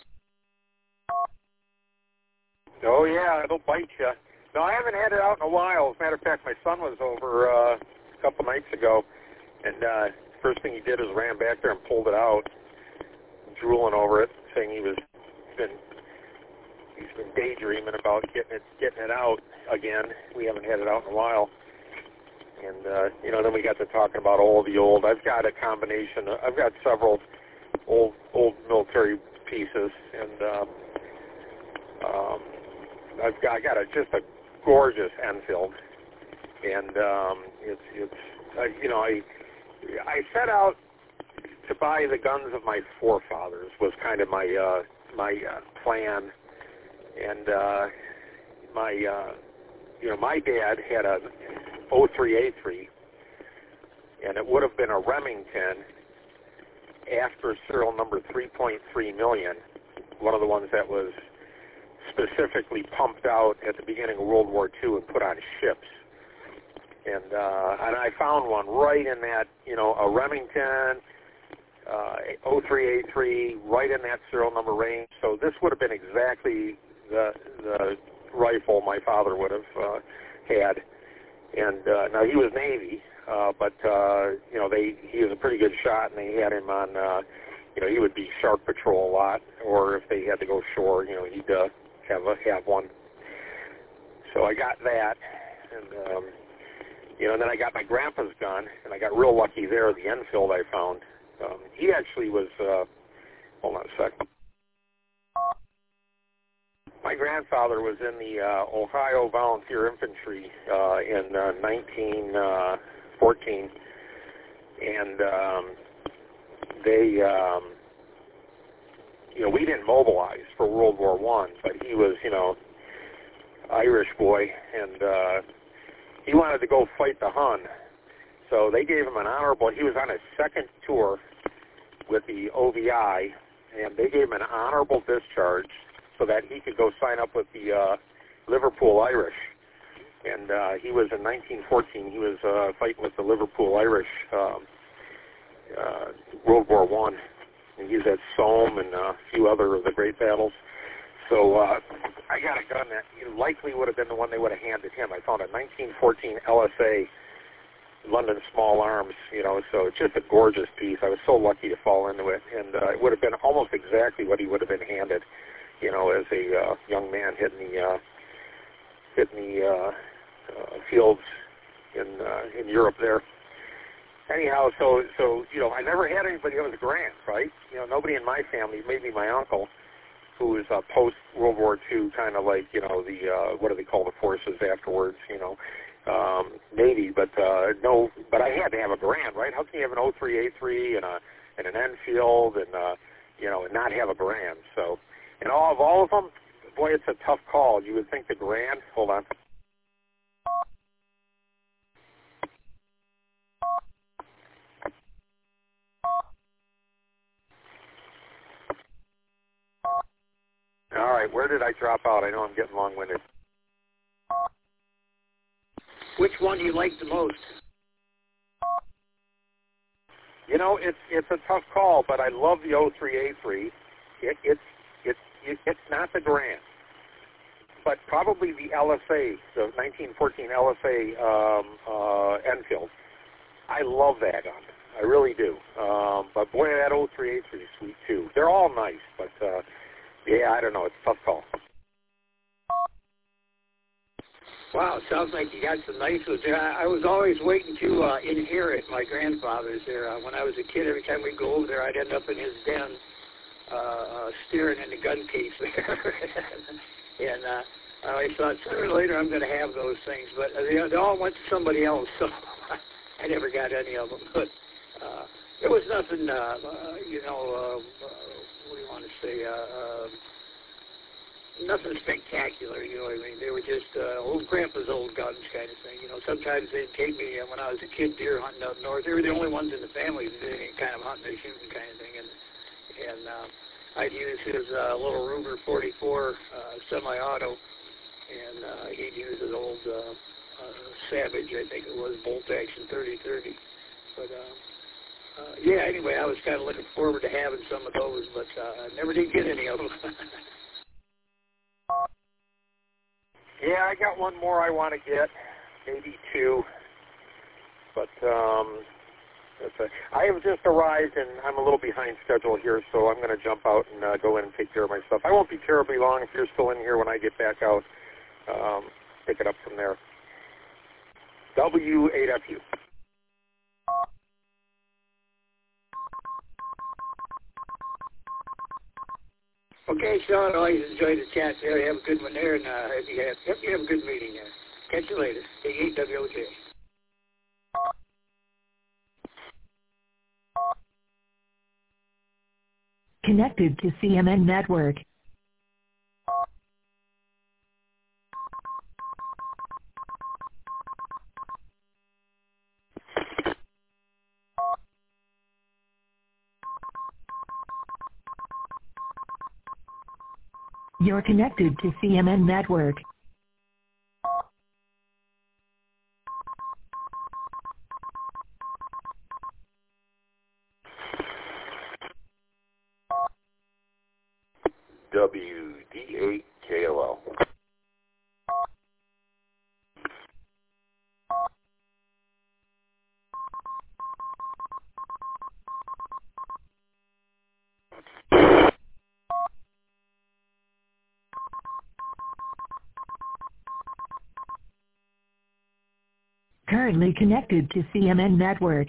Oh, yeah, it'll bite you. No, I haven't had it out in a while. As a matter of fact, my son was over a couple nights ago, and first thing he did is ran back there and pulled it out, drooling over it, saying he's been daydreaming about getting it out again. We haven't had it out in a while. And, then we got to talking about all the old. I've got a combination. I've got several old military pieces, and I got just a gorgeous Enfield, and I set out to buy the guns of my forefathers was kind of my plan, and my dad had a 03A3, and it would have been a Remington after serial number 3.3 million, one of the ones that was specifically pumped out at the beginning of World War II and put on ships. And I found one right in that, a Remington 03A3, right in that serial number range. So this would have been exactly the rifle my father would have had. And now he was Navy, but he was a pretty good shot, and they had him on. He would be shark patrol a lot, or if they had to go ashore, he'd have one. So I got that, and and then I got my grandpa's gun, and I got real lucky there. The Enfield I found. He actually was. Hold on a second. My grandfather was in the Ohio Volunteer Infantry in 1914, and we didn't mobilize for World War I, but he was, Irish boy, and he wanted to go fight the Hun. So they gave him an honorable. He was on his second tour with the OVI, and they gave him an honorable discharge so that he could go sign up with the Liverpool Irish. And he was in 1914. He was fighting with the Liverpool Irish World War I. And he was at Somme and a few other of the great battles. So I got a gun that likely would have been the one they would have handed him. I found a 1914 LSA London Small Arms, so it's just a gorgeous piece. I was so lucky to fall into it, and it would have been almost exactly what he would have been handed, as a young man hitting the fields in Europe there. Anyhow, so I never had anybody that was a Grant, right? Nobody in my family, maybe my uncle, who was post World War II, kind of like the what do they call the forces afterwards, Navy, but no. But I had to have a Grant, right? How can you have an 03A3 and an Enfield and and not have a Grant? So, and all of them, boy, it's a tough call. You would think the Grant. Hold on. All right, where did I drop out? I know I'm getting long-winded. Which one do you like the most? It's a tough call, but I love the 03A3. It's not the Grant, but probably the LSA, the 1914 LSA Enfield. I love that gun. I really do. But boy, that 03A3 is sweet too. They're all nice, but yeah, I don't know. It's a tough call. Wow, sounds like you got some nice ones there. I was always waiting to inherit my grandfather's there. When I was a kid, every time we'd go over there, I'd end up in his den steering in the gun case there. And I always thought, sooner or later I'm going to have those things. But they all went to somebody else, so I never got any of them. But there was nothing, what do you want to say, nothing spectacular, what I mean. They were just old grandpa's old guns kind of thing. Sometimes they'd take me when I was a kid deer hunting up north. They were the only ones in the family that did any kind of hunting or shooting kind of thing. And I'd use his little Ruger 44 semi-auto, and he'd use an old Savage, I think it was, bolt action 3030. But yeah, anyway, I was kind of looking forward to having some of those, but I never did get any of them. Yeah, I got one more I want to get, maybe two, but I have just arrived, and I'm a little behind schedule here, so I'm going to jump out and go in and take care of my stuff. I won't be terribly long. If you're still in here when I get back out, pick it up from there. W8FU. Okay, Sean, always enjoyed the chat there. Have a good one there, and hope you have a good meeting there. Catch you later. A8WOJ. Connected to CMN Network. You're connected to CMN Network. WD8KLL. Currently connected to CMN Network.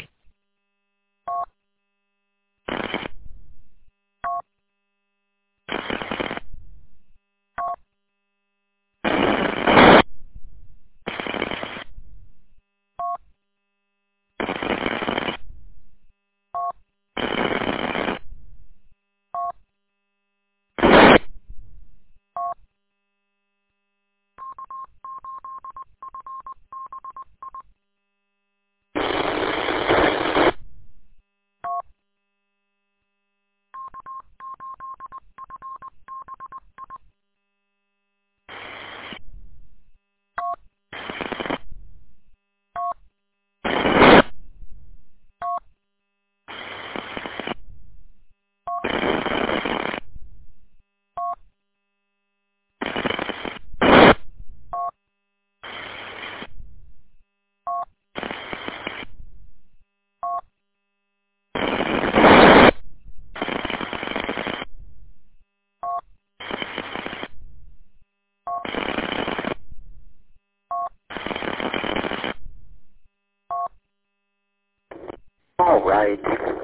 All right.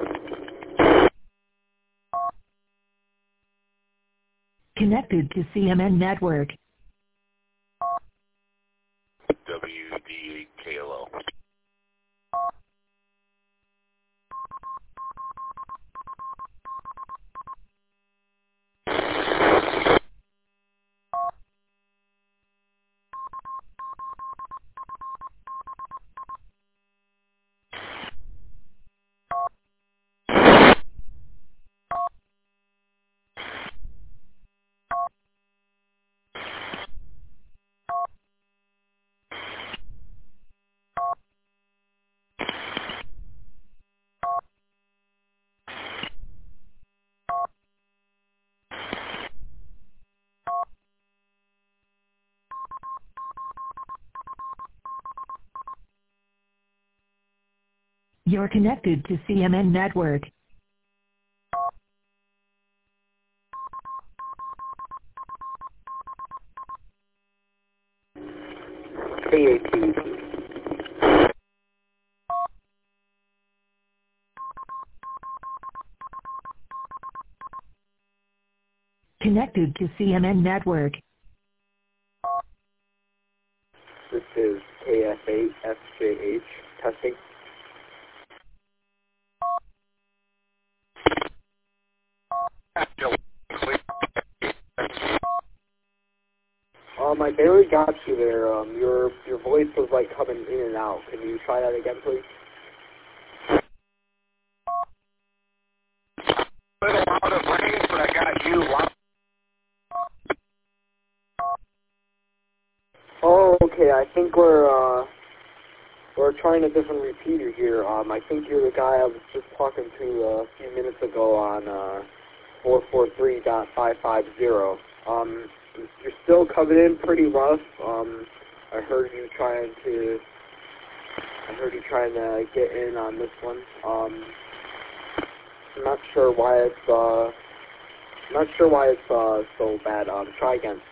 Connected to CMN Network. WD8KLL. You're connected to CMN Network. KAT. Connected to CMN Network. This is KF8FJH testing. I barely got you there. Your voice was like coming in and out. Can you try that again, please? A little out of range, but I got you. Hey, I think we're trying a different repeater here. I think you're the guy I was just talking to a few minutes ago on 443.550. You're still coming in pretty rough. I heard you trying to get in on this one. I'm not sure why it's so bad. Try again.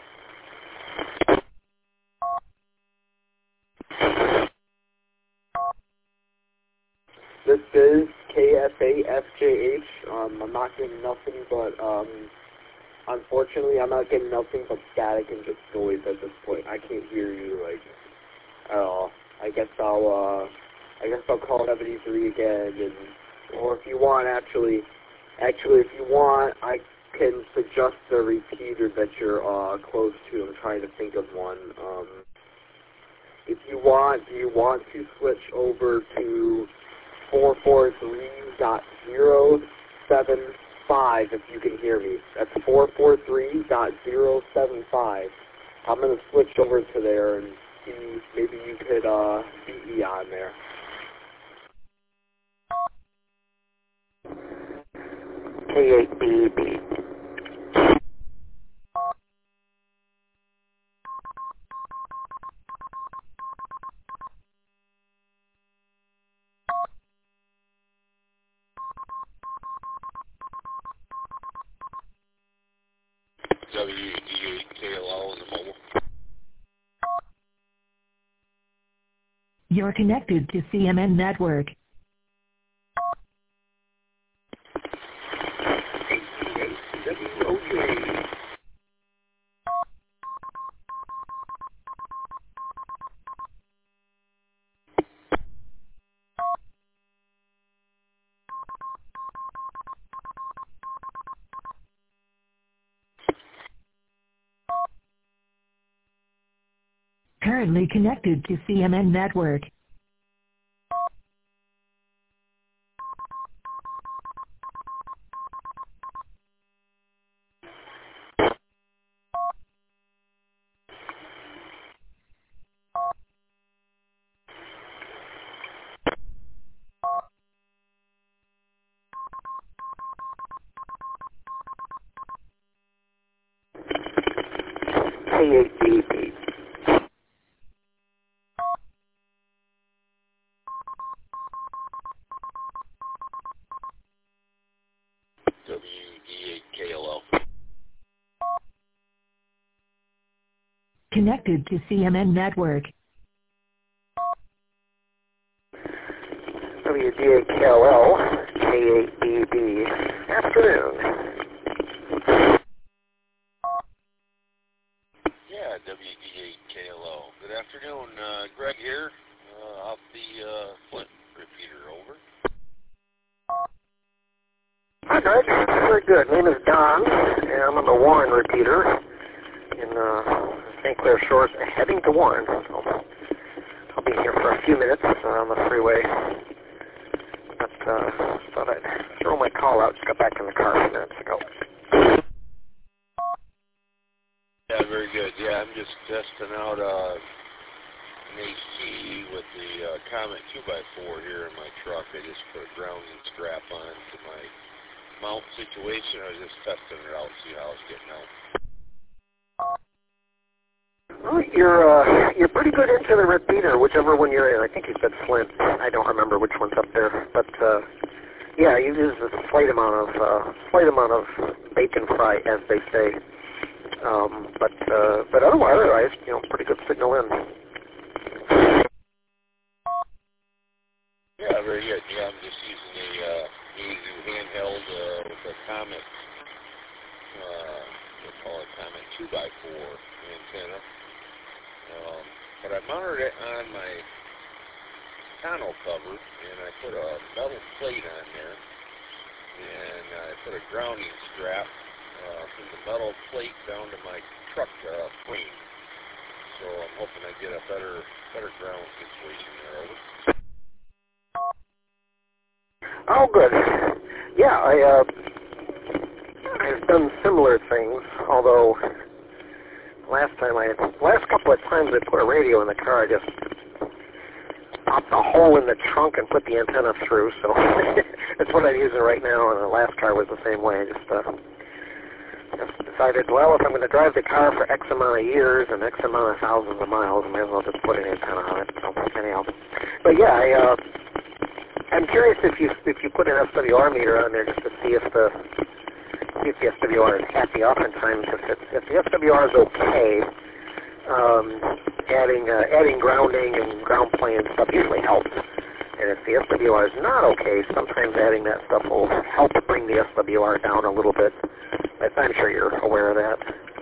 This is KFAFJH. I'm not getting nothing but, unfortunately, I'm not getting nothing but static and just noise at this point. I can't hear you, like, at all. I guess I'll call 73 again, or if you want, actually, if you want, I can suggest a repeater that you're, close to. I'm trying to think of one. If you want, do you want to switch over to 443.075 if you can hear me? That's 443.075. I'm going to switch over to there and see, maybe you could beat me on there. K8BB. WD8KLL in the mobile. You're connected to CMN Network. Currently connected to CMN Network. K8BB. WD8KLL. Connected to CMN Network. WD8KLL, K8BB. Afternoon. Yeah, WD8KLL. Good afternoon, Greg here, off the Flint repeater, over. Hi, Greg. Very good. Name is Don, and I'm on the Warren repeater in St. Clair Shores, heading to Warren. So I'll be here for a few minutes on the freeway. But thought I'd throw my call out. Just got back in the car a few minutes ago. Yeah, very good. Yeah, I'm just testing out an AC with the Comet 2x4 here in my truck. I just put a grounding strap on to my mount situation. I was just testing it out, see how it's getting out. Well, you're pretty good into the repeater, whichever one you're in. I think you said Flint. I don't remember which one's up there, but yeah, you use a slight amount of bacon fry, as they say. But otherwise, pretty good signal in. Yeah, very good. Yeah, I'm just using the Yaesu handheld with the Comet, we call it Comet 2x4 antenna. But I mounted it on my tonneau cover, and I put a metal plate on there, and I put a grounding strap from the metal plate down to my truck frame. So I'm hoping I get a better ground situation there. Over. Oh, good. Yeah, I've done similar things, although last couple of times I put a radio in the car, I just popped a hole in the trunk and put the antenna through. So that's what I'm using right now, and the last car was the same way. I just decided, well, if I'm going to drive the car for X amount of years and X amount of thousands of miles, I may as well just put an antenna on it. So anyhow, but yeah, I'm curious if you put an SWR meter on there just to see if the SWR is happy. Oftentimes, if the SWR is okay, adding grounding and ground plane stuff usually helps. And if the SWR is not okay, sometimes adding that stuff will help bring the SWR down a little bit. I'm sure you're aware of that.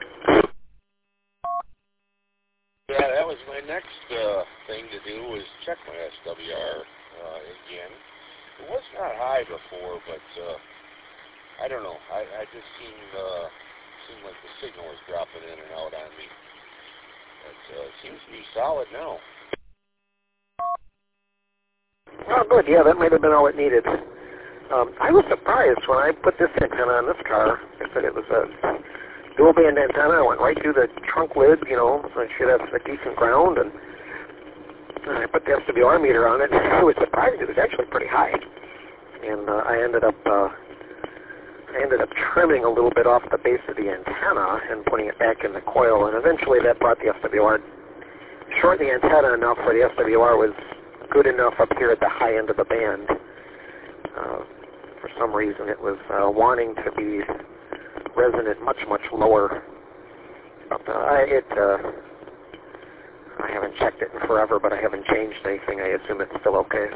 Yeah, that was my next thing to do, was check my SWR again. It was not high before, but I don't know. I just seemed like the signal was dropping in and out on me. But it seems to be solid now. Oh, good. Yeah, that might have been all it needed. I was surprised when I put this antenna on this car. I said it was a dual band antenna. I went right through the trunk lid, so I should have a decent ground, and I put the SWR meter on it. I was surprised it was actually pretty high, and I ended up trimming a little bit off the base of the antenna and putting it back in the coil, and eventually that brought the SWR, shortened the antenna enough where the SWR was good enough up here at the high end of the band. For some reason it was wanting to be resonant much, much lower. But I haven't checked it in forever, but I haven't changed anything. I assume it's still okay.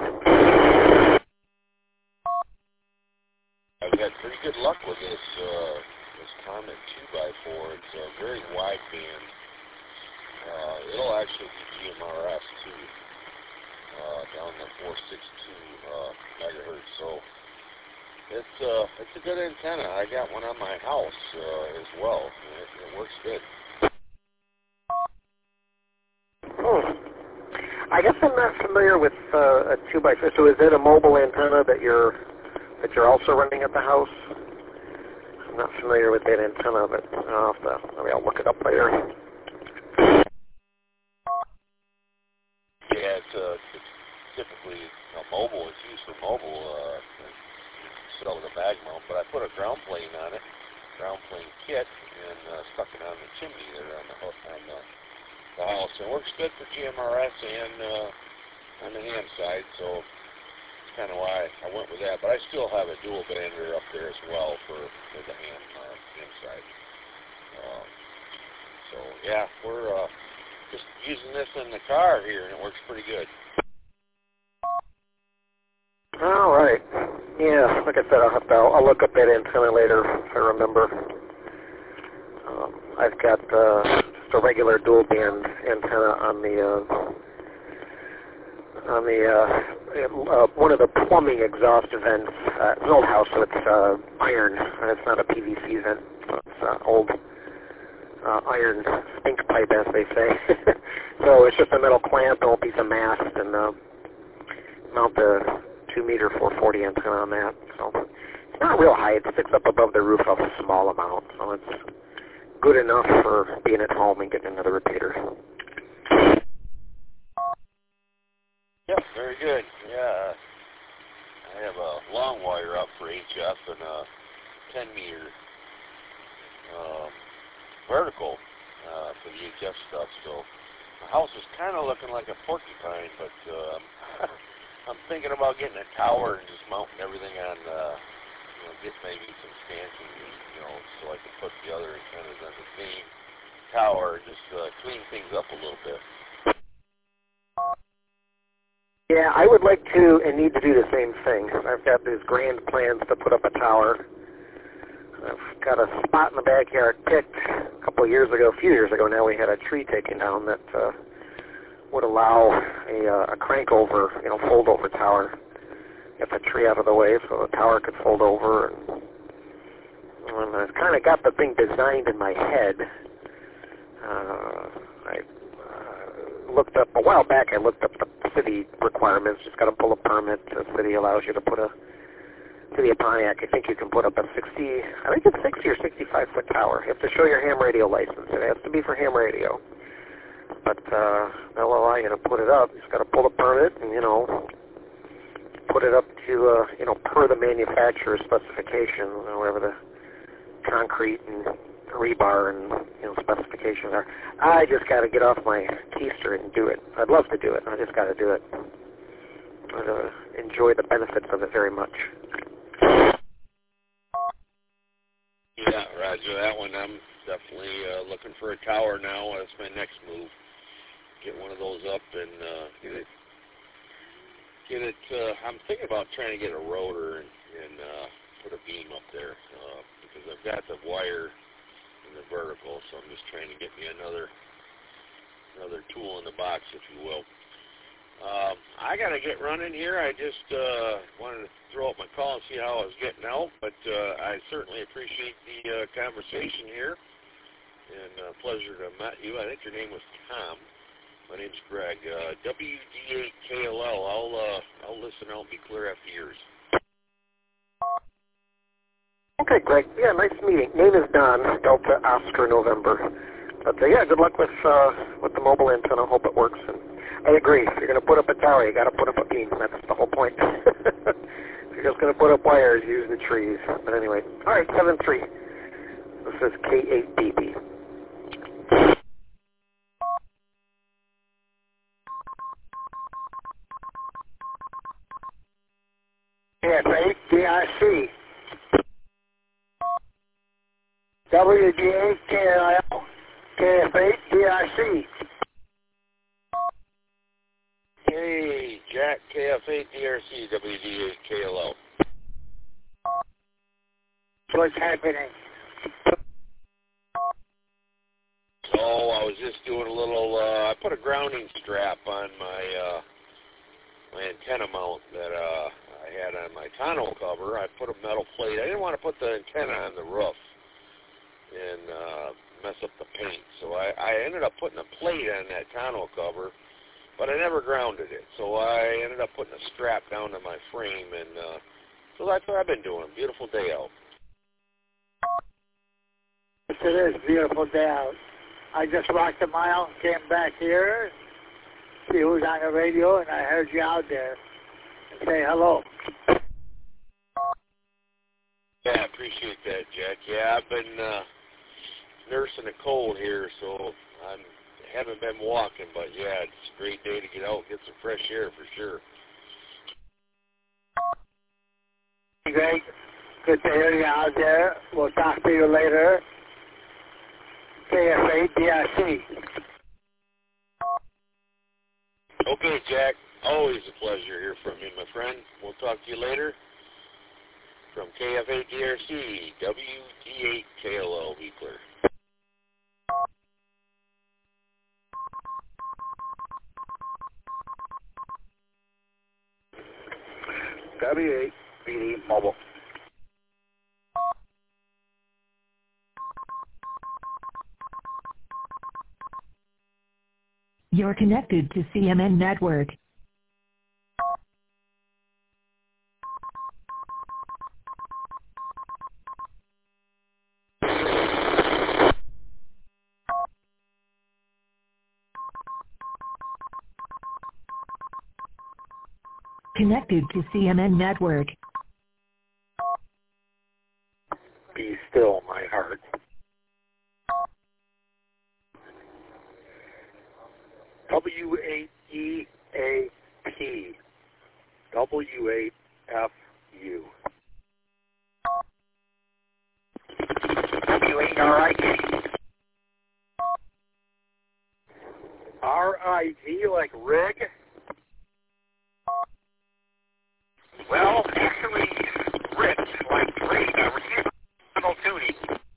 I've had pretty good luck with this Comet 2x4. It's a very wide band. It'll actually be GMRS too, down to 462 megahertz. So it's a good antenna. I got one on my house as well. It works good. I guess I'm not familiar with a 2x4. So is it a mobile antenna that you're also running at the house? I'm not familiar with that antenna, but maybe I'll look it up later. Yeah, it's typically mobile. It's used for mobile. Sell with a bag mount, but I put a ground plane on it, ground plane kit, and stuck it on the chimney there on the hook on the house. It works good for GMRS and on the ham side, so that's kind of why I went with that. But I still have a dual bander up there as well for the ham side. So yeah, we're just using this in the car here, and it works pretty good. All right. Yeah, like I said, I'll look up that antenna later if I remember. I've got just a regular dual band antenna on the one of the plumbing exhaust vents. It's an old house, so it's iron, and it's not a PVC vent. So it's old iron stink pipe, as they say. So it's just a metal clamp, an old piece of mast, and mount the 2-meter 440 antenna on that. So it's not real high. It sticks up above the roof of a small amount, so it's good enough for being at home and getting into the repeater. Yep, very good. Yeah, I have a long wire up for HF and a 10-meter vertical for the HF stuff. So the house is kind of looking like a porcupine, but I'm thinking about getting a tower and just mounting everything on, get maybe some stanchions, so I can put the other antennas on the same tower and just clean things up a little bit. Yeah, I would like to and need to do the same thing. I've got these grand plans to put up a tower. I've got a spot in the backyard picked a few years ago now. We had a tree taken down that would allow a crank over, fold over tower. Get the tree out of the way so the tower could fold over. And I've kind of got the thing designed in my head. I looked up a while back. I looked up the city requirements. Just got to pull a permit. The city allows you to put a to the Pontiac, I think you can put up a 60 or 65 foot tower. You have to show your ham radio license. It has to be for ham radio. But they'll allow you to put it up. You just got to pull the permit and, put it up to, per the manufacturer's specifications, whatever the concrete and rebar and, specifications are. I just got to get off my keister and do it. I'd love to do it. I just got to do it. I enjoy the benefits of it very much. Yeah, Roger that one. I'm definitely looking for a tower now. That's my next move. Get one of those up and get it. I'm thinking about trying to get a rotor and put a beam up there because I've got the wire in the vertical, so I'm just trying to get me another tool in the box, if you will. I got to get running here. I just wanted to throw up my call and see how I was getting out, but I certainly appreciate the conversation here, and pleasure to have met you. I think your name was Tom. My name's Greg. WD8KLL. I'll listen out and be clear after yours. Okay, Greg. Yeah, nice meeting. Name is Don, Delta Oscar November. But yeah, good luck with the mobile antenna. Hope it works. And I agree. If you're going to put up a tower, you got to put up a beam. That's the whole point. If you're just going to put up wires, use the trees. But anyway, all right, 7-3. This is K8BP. KF8DRC. WD8KLL. KF8DRC. Hey, Jack, KF8DRC, WD8KLL. What's happening? So I was just doing a little, I put a grounding strap on my antenna mount that I had on my tonneau cover. I put a metal plate. I didn't want to put the antenna on the roof and mess up the paint. So I ended up putting a plate on that tonneau cover, but I never grounded it. So I ended up putting a strap down to my frame, and so that's what I've been doing. Beautiful day out. Yes, it is. Beautiful day out. I just walked a mile and came back here, see who's on the radio, and I heard you out there and say hello. Yeah, I appreciate that, Jack. Yeah, I've been nursing a cold here, so I haven't been walking, but yeah, it's a great day to get out and get some fresh air for sure. Greg, good to hear you out there. We'll talk to you later. KF8DRC. Okay, Jack. Always a pleasure to hear from you, my friend. We'll talk to you later. From KF8DRC, WD8KLL, be clear. W8BD Mobile. You're connected to CMN Network. Connected to CMN Network. Be still, my heart. W8EAP. W8FU. W8RIT. RIT like rig? Well, actually, RIT, like receiver tuning.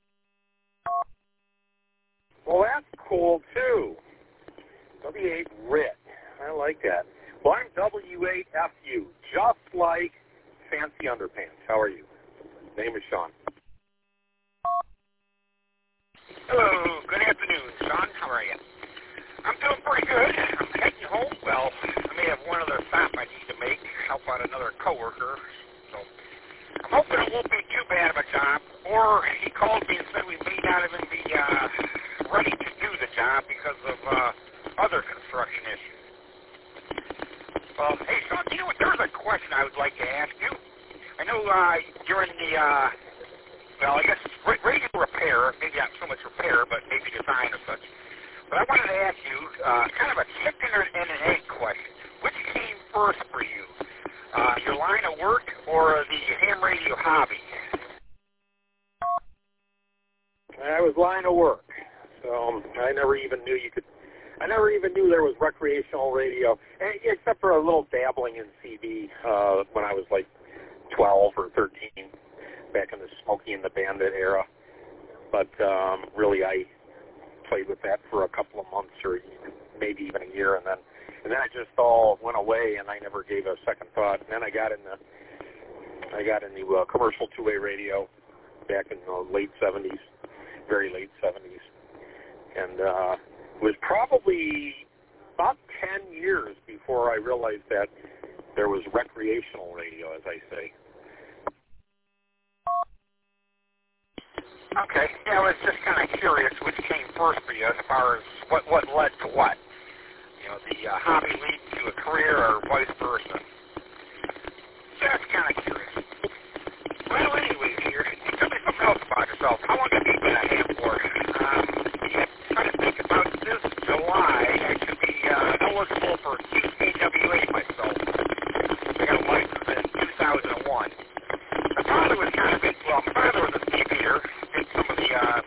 Well, that's cool, too. W8 RIT. I like that. Well, I'm W8FU, just like Fancy Underpants. How are you? Name is Sean. Hello, good afternoon, Sean. How are you? I'm doing pretty good. I'm heading home. Well, I may have one other stop I need to make, help out another coworker. So I'm hoping it won't be too bad of a job. Or he called me and said we may not even be ready to do the job because of other construction issues. Well, hey, Sean, you know what? There's a question I would like to ask you. I know you're in the, well, I guess radio repair, maybe not so much repair, but maybe design or such. But I wanted to ask you kind of a chicken and an egg question. Which came first for you, your line of work or the ham radio hobby? I was line of work, so I never even knew there was recreational radio, except for a little dabbling in CD when I was like 12 or 13, back in the Smokey and the Bandit era. But really, I played with that for a couple of months or maybe even a year, and then it just all went away, and I never gave a second thought. And then I got into commercial two-way radio back in the late 70s, very late 70s, and it was probably about 10 years before I realized that there was recreational radio, as I say. Okay, yeah, I was just kind of curious which came first for you as far as what led to what. You know, the hobby lead to a career or vice versa. Just kind of curious. Well, anyways, here, tell me something else about yourself. How long have you been a ham for? Trying to think about this July, I should be eligible for QCWA myself. I got a license in 2001. My father was kind of my father was a CB'er, did some of the,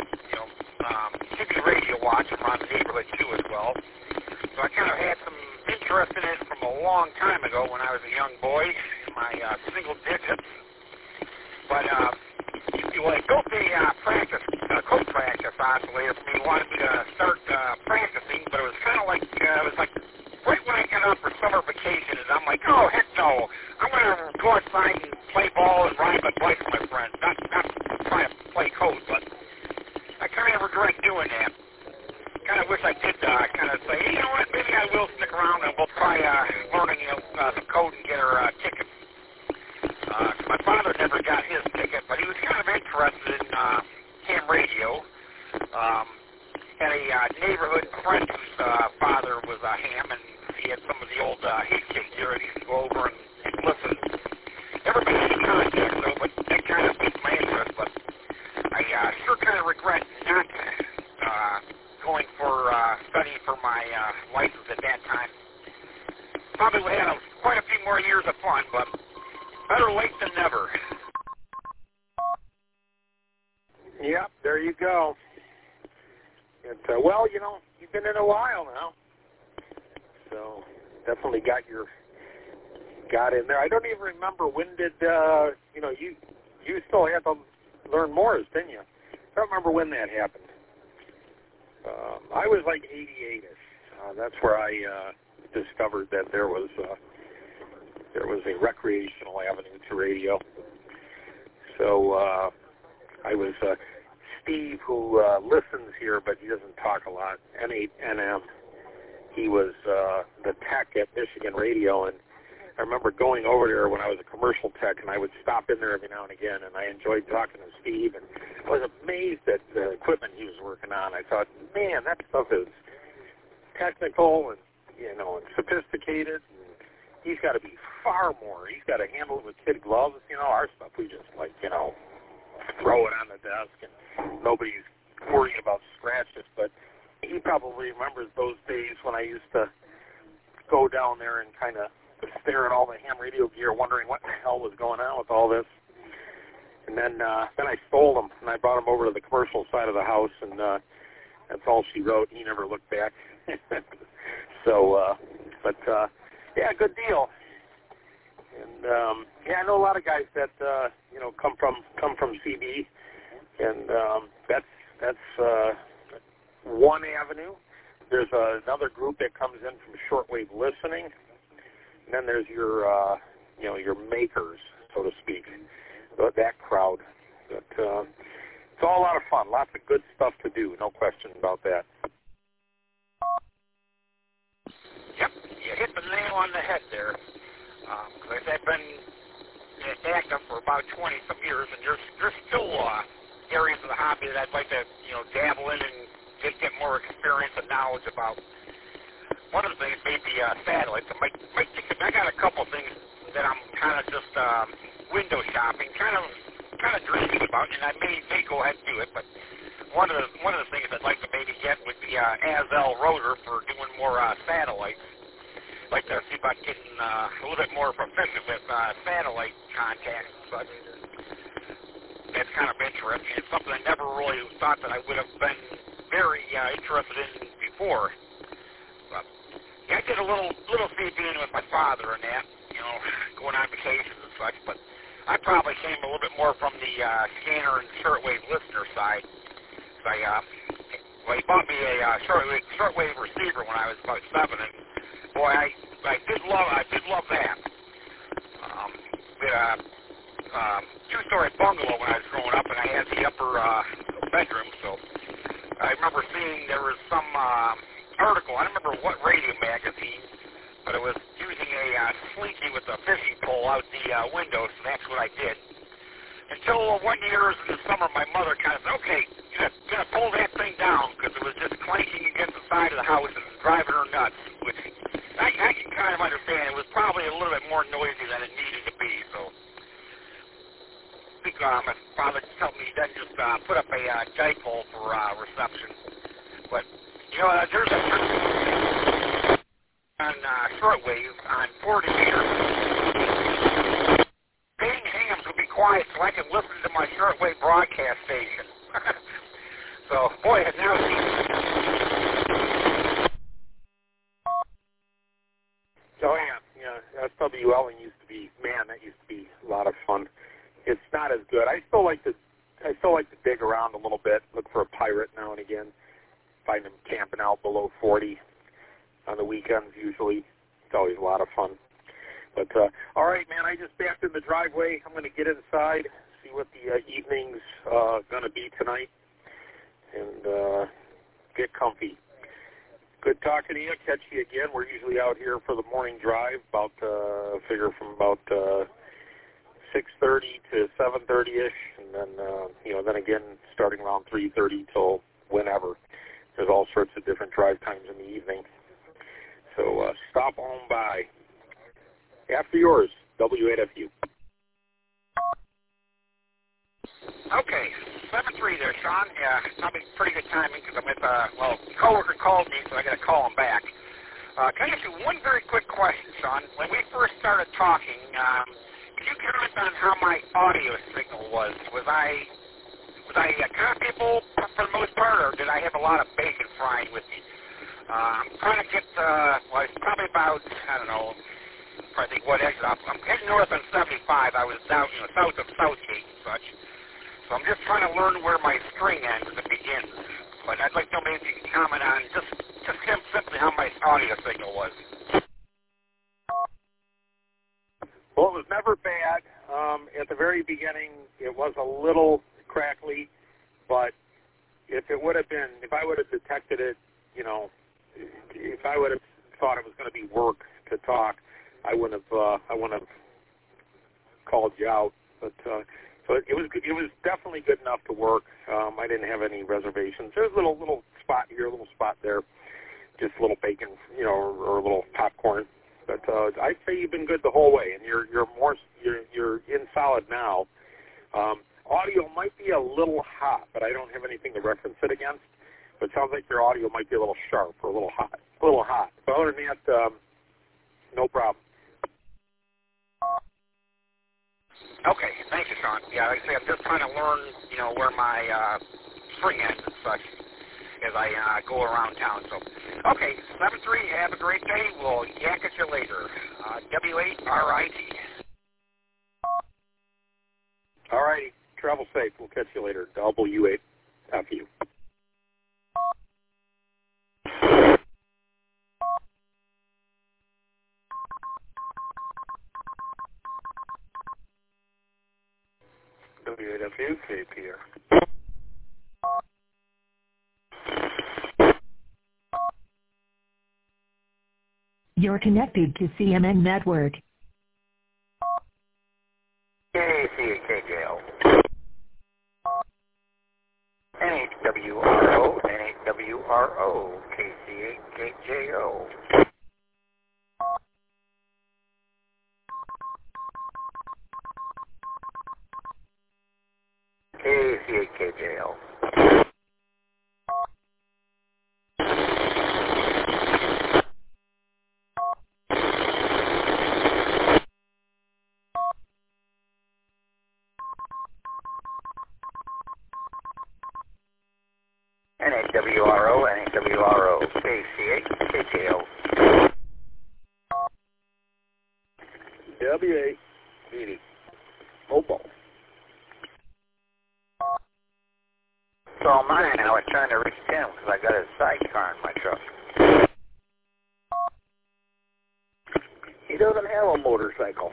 CB radio watch around the neighborhood too as well. So I kind of had some interest in it from a long time ago when I was a young boy in my single digits. But he built a coach practice oscillator for me. He wanted me to start practicing, but it was kind of like, right when I got out for summer vacation, and I'm like, oh, heck no. I'm going to go outside and play ball and ride my bike with my friends. Not trying to play coach, but I kind of regret doing that. Kind of wish I did kind of say, hey, you know what, maybe I will stick around and we'll try learning some code and get our tickets. My father never got his ticket, but he was kind of interested in ham radio. Had a neighborhood friend whose father was a ham, and he had some of the old heat kits here, and he used to go over and listen. Never been any contact, though, but that kind of piqued my interest. But I sure kind of regret not going for studying for my license at that time. Probably would have quite a few more years of fun, but better late than never. Yep, there you go. Well, you've been in a while now, so definitely got in there. I don't even remember when did you still had to learn Morse, didn't you? I don't remember when that happened. I was like 88ish. That's where I discovered that there was a recreational avenue to radio. So I was Steve, who listens here, but he doesn't talk a lot, N8NM. He was the tech at Michigan Radio, and I remember going over there when I was a commercial tech, and I would stop in there every now and again, and I enjoyed talking to Steve, and I was amazed at the equipment he was working on. I thought, man, that stuff is technical and, and sophisticated, and he's got to be far more. He's got to handle it with kid gloves. Our stuff, we just, throw it on the desk, and nobody's worrying about scratches, but he probably remembers those days when I used to go down there and kind of stare at all the ham radio gear, wondering what the hell was going on with all this. And then I stole them, and I brought them over to the commercial side of the house, and that's all she wrote. He never looked back. Yeah, good deal. And I know a lot of guys that come from CB, and that's one avenue. There's another group that comes in from shortwave listening. And then there's your makers, so to speak, that crowd. But it's all a lot of fun, lots of good stuff to do, no question about that. Yep, you hit the nail on the head there. Because I've been, active for about 20-some years, and there's still areas of the hobby that I'd like to, dabble in and get more experience and knowledge about. One of the things may be satellites. I got a couple things that I'm kind of just window shopping, kind of dreaming about, and I may go ahead and do it. But one of the things I'd like to maybe get would be ASL rotor for doing more satellites. I'd like to see about getting a little bit more proficient with satellite contact and such. That's kind of interesting. It's something I never really thought that I would have been very interested in before. But yeah, I did a little CBing with my father and that, going on vacations and such. But I probably came a little bit more from the scanner and shortwave listener side. He bought me a shortwave receiver when I was about 7, and boy, I did love that. We had a two-story bungalow when I was growing up, and I had the upper bedroom. So I remember seeing there was some article. I don't remember what radio magazine, but it was using a slinky with a fishing pole out the window. So that's what I did. Until one year in the summer, my mother kind of said, "Okay, you're gonna pull that thing down," because it was just clanking against the side of the house and driving her nuts. Which I can kind of understand. It was probably a little bit more noisy than it needed to be. So my father told me then just put up a dipole for reception. But there's a on shortwave on 40 meters. Paying hams will be quiet so I can listen to my shortwave broadcast station. So, boy, it now seems... Oh, yeah, SWLing used to be, that used to be a lot of fun. It's not as good. I still like to dig around a little bit, look for a pirate now and again, find them camping out below 40 on the weekends usually. It's always a lot of fun. But, all right, man, I just backed in the driveway. I'm going to get inside, see what the evening's going to be tonight, and get comfy. Good talking to you. Catch you again. We're usually out here for the morning drive, figure from about 6:30 to 7:30ish, and then then again starting around 3:30 till whenever. There's all sorts of different drive times in the evening. So stop on by. After yours, W8FU. Okay, 7-3 there, Sean. Yeah, probably pretty good timing because I'm with, a coworker called me, so I got to call him back. Can I ask you one very quick question, Sean? When we first started talking, could you comment on how my audio signal was? Was I copyable for the most part, or did I have a lot of bacon frying with me? I'm trying to get, it's probably about, I don't know, I think what exit. I'm heading north on 75. I was down, south of Southgate and such. So I'm just trying to learn where my string ends and begins. But I'd like to know maybe if you can comment on just simply how my audio signal was. Well, it was never bad. At the very beginning, it was a little crackly, but if I would have detected it, if I would have thought it was going to be work to talk, I wouldn't have called you out. But so it was definitely good enough to work. I didn't have any reservations. There's a little spot here, a little spot there, just a little bacon, or a little popcorn. But I'd say you've been good the whole way, and you're in solid now. Audio might be a little hot, but I don't have anything to reference it against. But it sounds like your audio might be a little sharp or a little hot. But other than that, no problem. Okay, thank you, Sean. Yeah, like I say, I'm just trying to learn, where my string ends and such as I go around town. So, okay, 7-3, have a great day. We'll yak at you later. W8RIT. All righty. Travel safe. We'll catch you later. W8FU. W8FU, KPR. You're connected to CMN Network. NAWRO, NAWRO, KC8KJO. KC8KJO. NAWRO, NAWRO, KC8KJO. W8, Edie. Opal. So mine, I was trying to reach Tim because I got his sidecar in my truck. He doesn't have a motorcycle.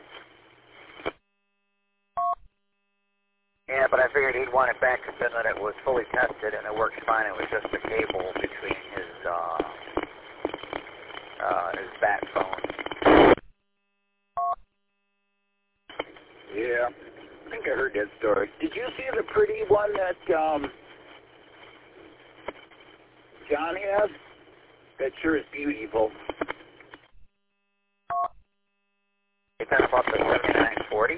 Yeah, but I figured he'd want it back considering that it was fully tested and it works fine. It was just the cable between his backbone. Yeah, I think I heard that story. Did you see the pretty one that John has? That sure is beautiful. You talking about the 7940?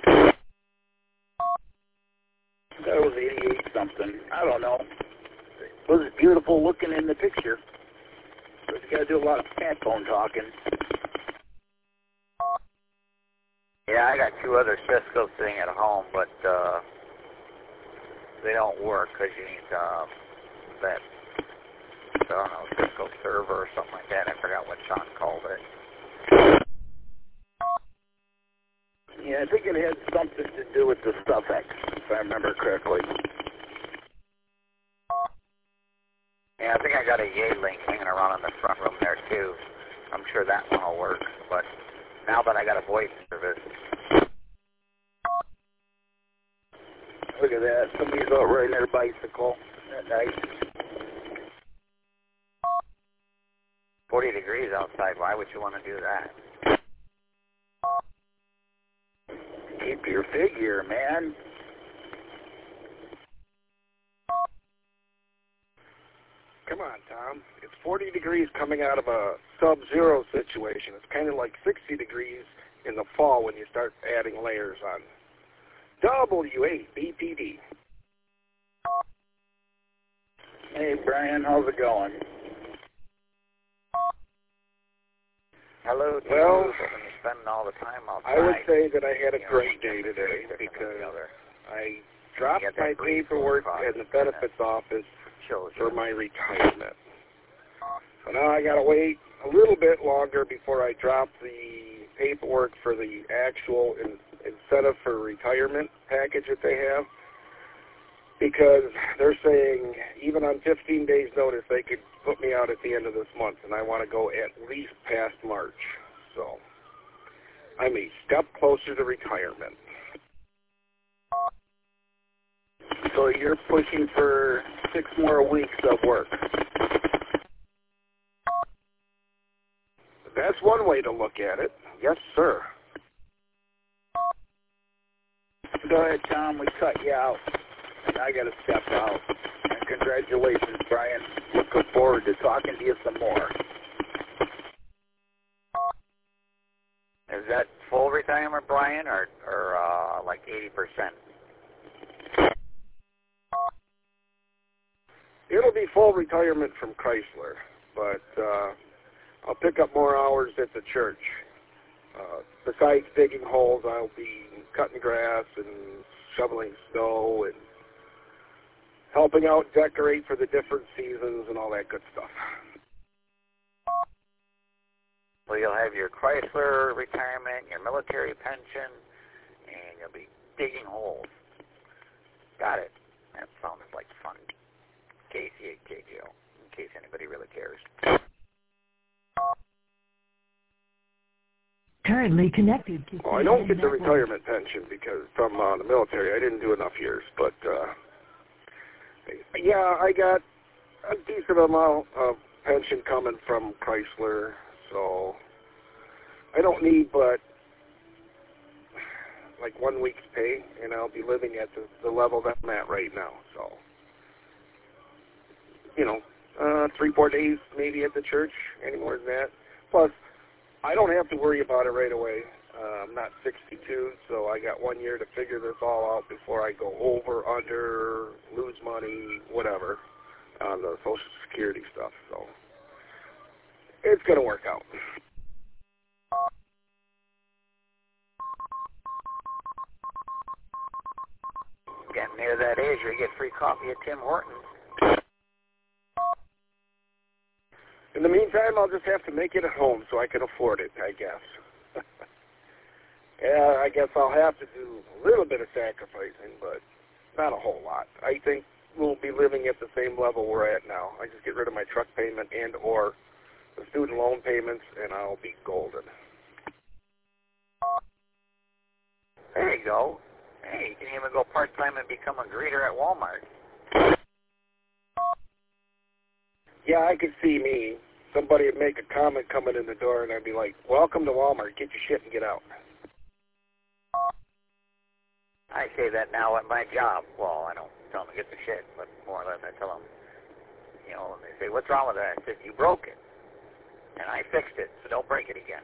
That was 88 something. I don't know. It was beautiful looking in the picture. But you got to do a lot of headphone talking. Yeah, I got two other Cisco sitting at home, but they don't work because you need that, I don't know, Cisco server or something like that. I forgot what Sean called it. Yeah, I think it had something to do with the suffix, if I remember correctly. Yeah, I think I got a Yay-Link hanging around in the front room there, too. I'm sure that one will work, but now that I got a voice service. Look at that. Somebody's out riding their bicycle. Isn't that nice? 40 degrees outside. Why would you want to do that? Keep your figure, man. Come on, Tom. It's 40 degrees coming out of a sub-zero situation. It's kind of like 60 degrees in the fall when you start adding layers on. W8BPD. Hey, Brian, how's it going? Hello, well, when you're spending all the time outside. I would say that I had a great day today because I dropped my paperwork in the benefits office for my retirement. So now I got to wait a little bit longer before I drop the paperwork for the actual incentive for retirement package that they have, because they're saying even on 15 days notice they could put me out at the end of this month, and I want to go at least past March. So I'm a step closer to retirement. So you're pushing for 6 more weeks of work. That's one way to look at it. Yes, sir. Go ahead, Tom. We cut you out. And I got to step out. And congratulations, Brian. Looking forward to talking to you some more. Is that full retirement, Brian, or like 80%? It'll be full retirement from Chrysler, but I'll pick up more hours at the church. Besides digging holes, I'll be cutting grass and shoveling snow and helping out decorate for the different seasons and all that good stuff. Well, you'll have your Chrysler retirement, your military pension, and you'll be digging holes. Got it. That sounds like fun. KC8KJO, in case anybody really cares. Currently connected to Well, I don't get the retirement pension because from the military. I didn't do enough years, but yeah, I got a decent amount of pension coming from Chrysler, so I don't need but like 1 week's pay, and I'll be living at the level that I'm at right now. So 3-4 days maybe at the church, any more than that. Plus, I don't have to worry about it right away. I'm not 62, so I got 1 year to figure this all out before I go over, under, lose money, whatever, on the Social Security stuff. So it's going to work out. Getting near that age where you get free coffee at Tim Hortons. In the meantime, I'll just have to make it at home so I can afford it, I guess. Yeah, I guess I'll have to do a little bit of sacrificing, but not a whole lot. I think we'll be living at the same level we're at now. I just get rid of my truck payment and or the student loan payments, and I'll be golden. There you go. Hey, you can even go part-time and become a greeter at Walmart. Yeah, I could see me. Somebody would make a comment coming in the door, and I'd be like, welcome to Walmart. Get your shit and get out. I say that now at my job. Well, I don't tell them to get the shit, but more or less I tell them, and they say, what's wrong with that? I said, you broke it. And I fixed it, so don't break it again.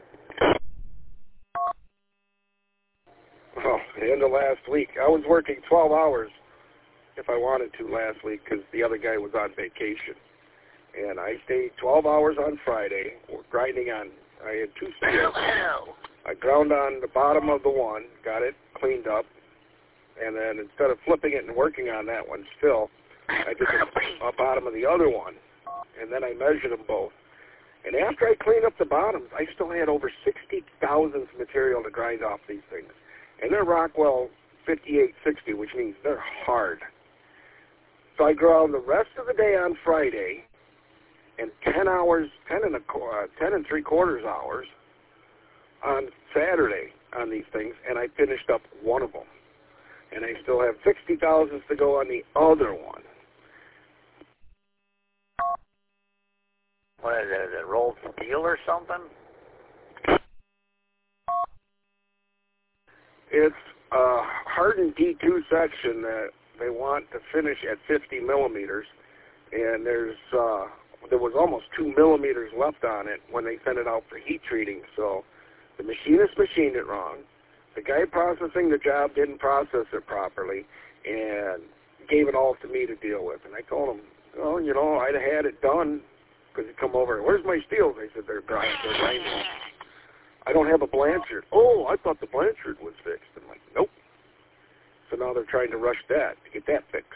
Well, the end of last week, I was working 12 hours if I wanted to last week because the other guy was on vacation. And I stayed 12 hours on Friday, grinding on, I had 2 steels. I ground on the bottom of the one, got it cleaned up, and then instead of flipping it and working on that one still, I did the bottom of the other one, and then I measured them both. And after I cleaned up the bottoms, I still had over 60 thousandths material to grind off these things. And they're Rockwell 5860, which means they're hard. So I ground the rest of the day on Friday, and 10 hours, 10 and 3/4 hours on Saturday on these things, and I finished up one of them. And I still have 60 thousandths to go on the other one. What is it? Is it rolled steel or something? It's a hardened D2 section that they want to finish at 50 millimeters, and there was almost 2 millimeters left on it when they sent it out for heat treating. So the machinist machined it wrong. The guy processing the job didn't process it properly and gave it all to me to deal with. And I told him, well, I'd have had it done because he'd come over. Where's my steels? They said they're grinding. I don't have a Blanchard. Oh, I thought the Blanchard was fixed. I'm like, nope. So now they're trying to rush that to get that fixed.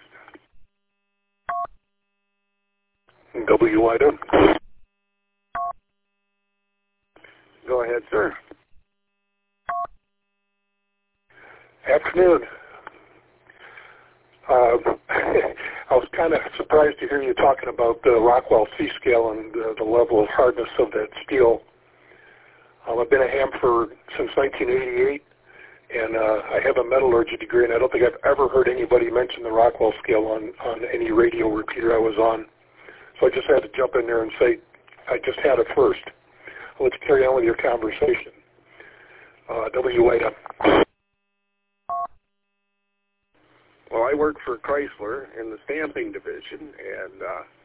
WIW. Go ahead, sir. Afternoon. I was kind of surprised to hear you talking about the Rockwell C-scale and the level of hardness of that steel. I've been a ham since 1988, and I have a metallurgy degree, and I don't think I've ever heard anybody mention the Rockwell scale on any radio repeater I was on. So I just had to jump in there and say I just had it first. I'll let you carry on with your conversation. WIW. Well, I work for Chrysler in the stamping division, and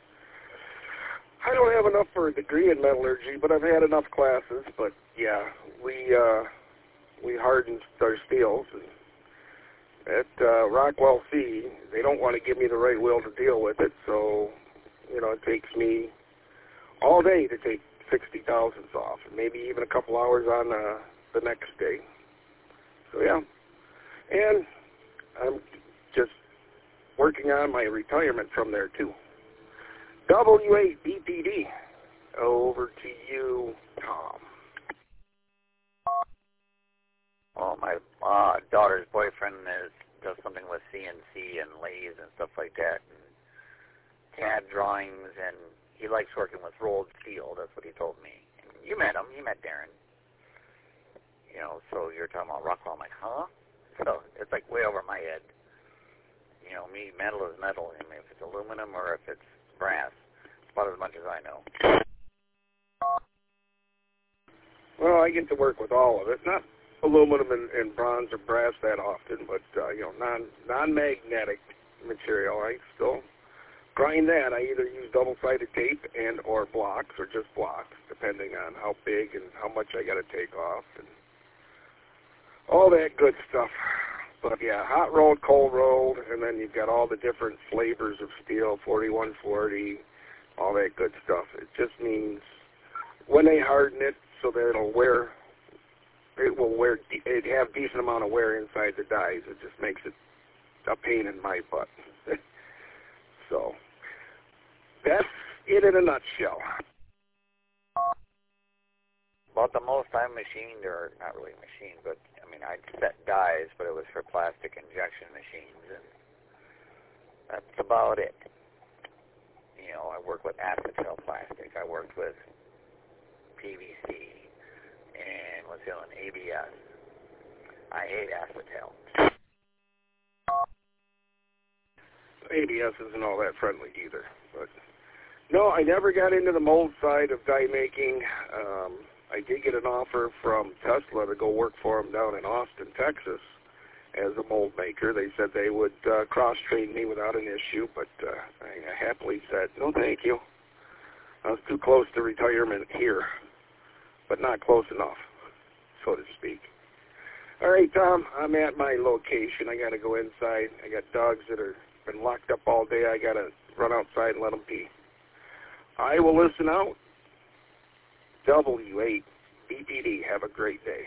I don't have enough for a degree in metallurgy, but I've had enough classes. But yeah, we harden our steels. And at Rockwell C, they don't want to give me the right will to deal with it, so it takes me all day to take 60 thousandths off, and maybe even a couple hours on the next day. So yeah, and I'm just working on my retirement from there too. W8BPD. Over to you, Tom. Well, my daughter's boyfriend does something with CNC and lathes and stuff like that, and CAD drawings, and he likes working with rolled steel. That's what he told me. And you met him. You met Darren. So you're talking about Rockwell. I'm like, huh? So it's like way over my head. Me, metal is metal. I mean, if it's aluminum or if it's brass, it's about as much as I know. Well, I get to work with all of it. Not aluminum and bronze or brass that often, but non-magnetic material. I still grind that. I either use double-sided tape and or blocks, or just blocks, depending on how big and how much I got to take off, and all that good stuff. But yeah, hot rolled, cold rolled, and then you've got all the different flavors of steel, 4140, all that good stuff. It just means when they harden it so that it have decent amount of wear inside the dies. It just makes it a pain in my butt. So that's it in a nutshell. About the most I machined, or not really machined, but I mean I'd set dies, but it was for plastic injection machines, and that's about it. You know, I worked with acetal plastic. I worked with PVC, and what's the other one? ABS. I hate acetal. ABS isn't all that friendly either. But no, I never got into the mold side of die making. I did get an offer from Tesla to go work for them down in Austin, Texas, as a mold maker. They said they would cross-train me without an issue, but I happily said, no thank you. I was too close to retirement here, but not close enough, so to speak. All right, Tom, I'm at my location. I got to go inside. I got dogs that are been locked up all day. I got to run outside and let them pee. I will listen out. W8 BPD. Have a great day.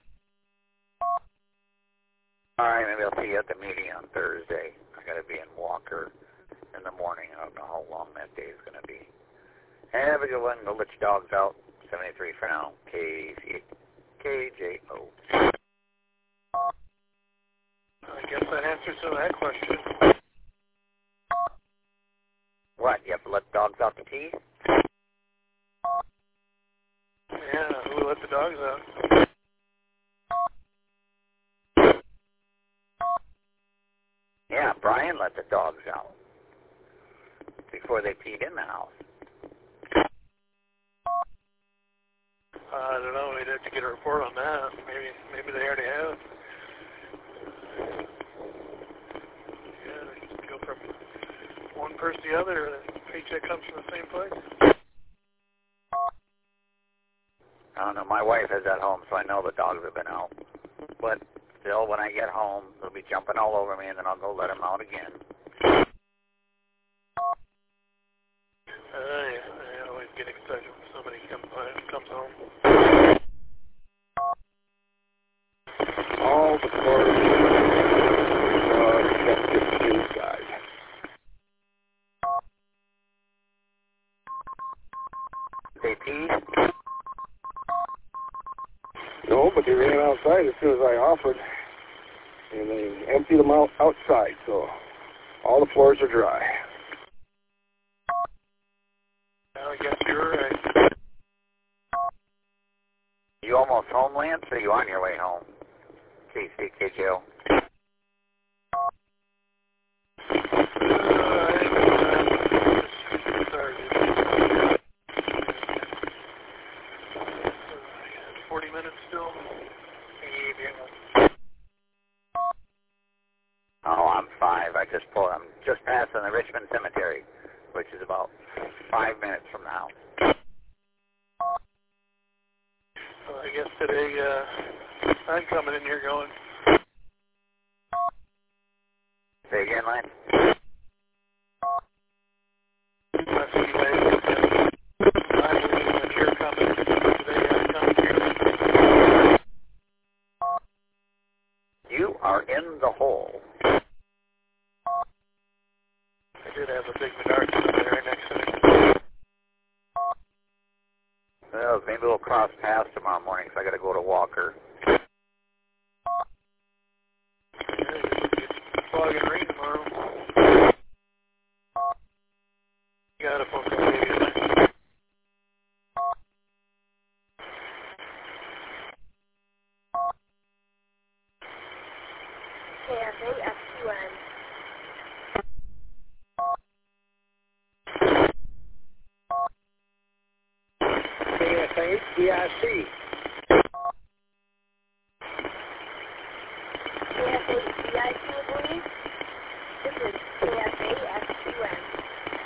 All right, maybe I'll see you at the meeting on Thursday. I got to be in Walker in the morning. I don't know how long that day is going to be. Have a good one. Go let your dogs out. 73 for now. KJO. I guess that answers to that question. What? You have to let dogs out to pee? Yeah, who let the dogs out? Yeah, Brian let the dogs out before they peed in the house. I don't know. We'd have to get a report on that. Maybe they already have. Yeah, they just go from one person to the other, and the paycheck comes from the same place. I don't know. My wife is at home, so I know the dogs have been out. But still, when I get home, they'll be jumping all over me, and then I'll go let them out again. I always get excited when somebody comes home. All the floors except the inside. They pee? No, but they ran outside as soon as I offered, and they emptied them out outside, so all the floors are dry. I guess you're right. You almost home, Lance, or are you on your way home? KJO. Started. 40 minutes still. Oh, I'm 5. I'm just passing the Richmond Cemetery, which is about 5 minutes from the house. Well, I guess today I'm coming in here going. Say again, Lance? That's what you I believe when you're coming today, I'm coming here. You are in the hole. I did have a big Menards there right next to me. Well, maybe we'll cross paths tomorrow morning, so I got to go to Walker. It's fog and rain tomorrow. You got a phone call maybe tonight. KFAFQN. KFADIC. KFADIC, I believe. This is KFAFQN.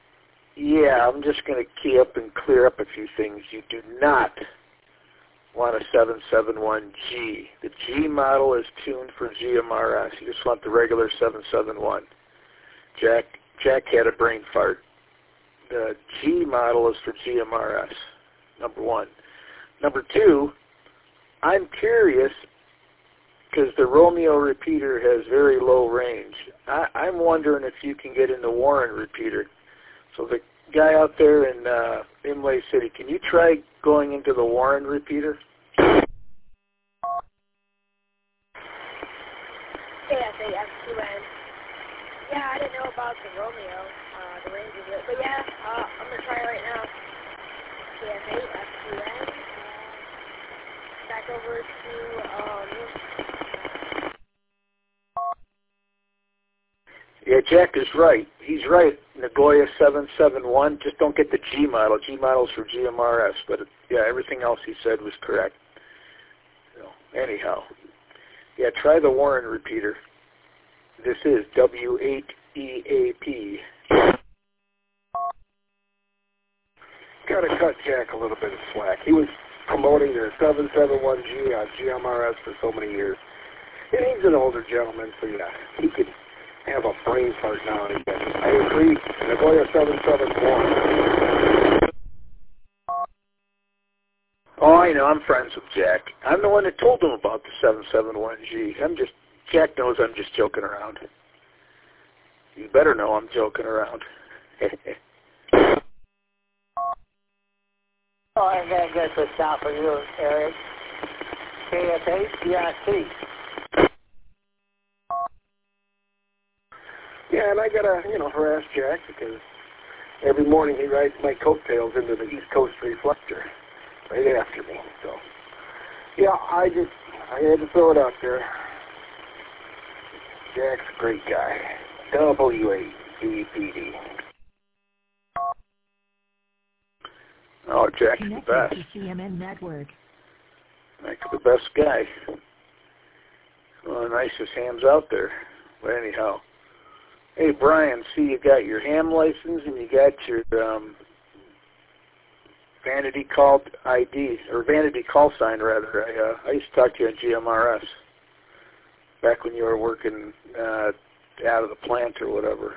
Yeah, I'm just going to key up and clear up a few things. You do not want a 771G. The G model is tuned for GMRS. You just want the regular 771. Jack had a brain fart. The G model is for GMRS, number one. Number two, I'm curious, because the Romeo repeater has very low range. I'm wondering if you can get in the Warren repeater. So the guy out there in Imlay City, can you try going into the Warren repeater? KSAF2N. Yeah, I didn't know about the Romeo, the range of it. But yeah, I'm going to try it right now. KSAF2N. Back over to, Yeah, Jack is right. He's right. Nagoya 771. Just don't get the G model. G model's for GMRS. But yeah, everything else he said was correct. So, anyhow, yeah, try the Warren repeater. This is W8EAP. Got to cut Jack a little bit of slack. He was promoting the 771G on GMRS for so many years. And he's an older gentleman, so yeah, he could have a brain fart now and again. I agree. Nagoya 771. Oh, I know. I'm friends with Jack. I'm the one that told him about the 771G. Jack knows I'm just joking around. You better know I'm joking around. Oh, I'm going to get this down for you, Eric. KSACRT. Yeah, and I got to, harass Jack because every morning he rides my coattails into the East Coast Reflector right after me. So, yeah, I had to throw it out there. Jack's a great guy. W8EPD. Oh, Jack's the Connected best. to CMN Network. Jack's the best guy. One of the nicest hams out there. But anyhow. Hey, Brian, see you got your ham license and you got your vanity call ID, or vanity call sign, rather. I used to talk to you on GMRS back when you were working out of the plant or whatever.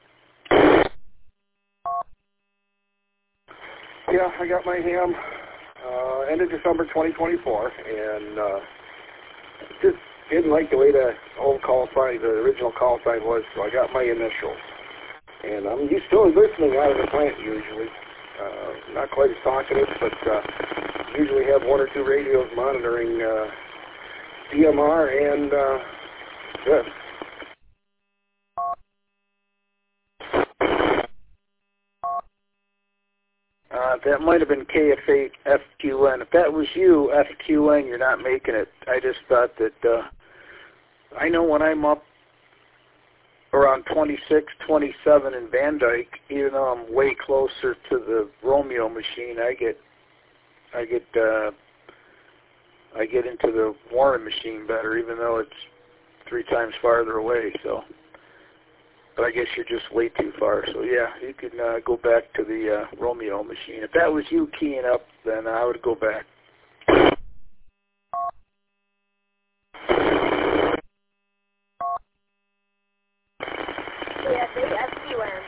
Yeah, I got my ham end of December 2024, and just didn't like the way the old call sign, the original call sign was, so I got my initials. And I'm still listening out of the plant usually. Not quite as talkative, but usually have one or two radios monitoring DMR and this. That might have been KFA FQN. If that was you, FQN, you're not making it. I just thought that, I know when I'm up around 26, 27 in Van Dyke, even though I'm way closer to the Romeo machine, I get into the Warren machine better, even though it's 3 times farther away. So, but I guess you're just way too far. So yeah, you can go back to the Romeo machine. If that was you keying up, then I would go back. Yeah, FQN.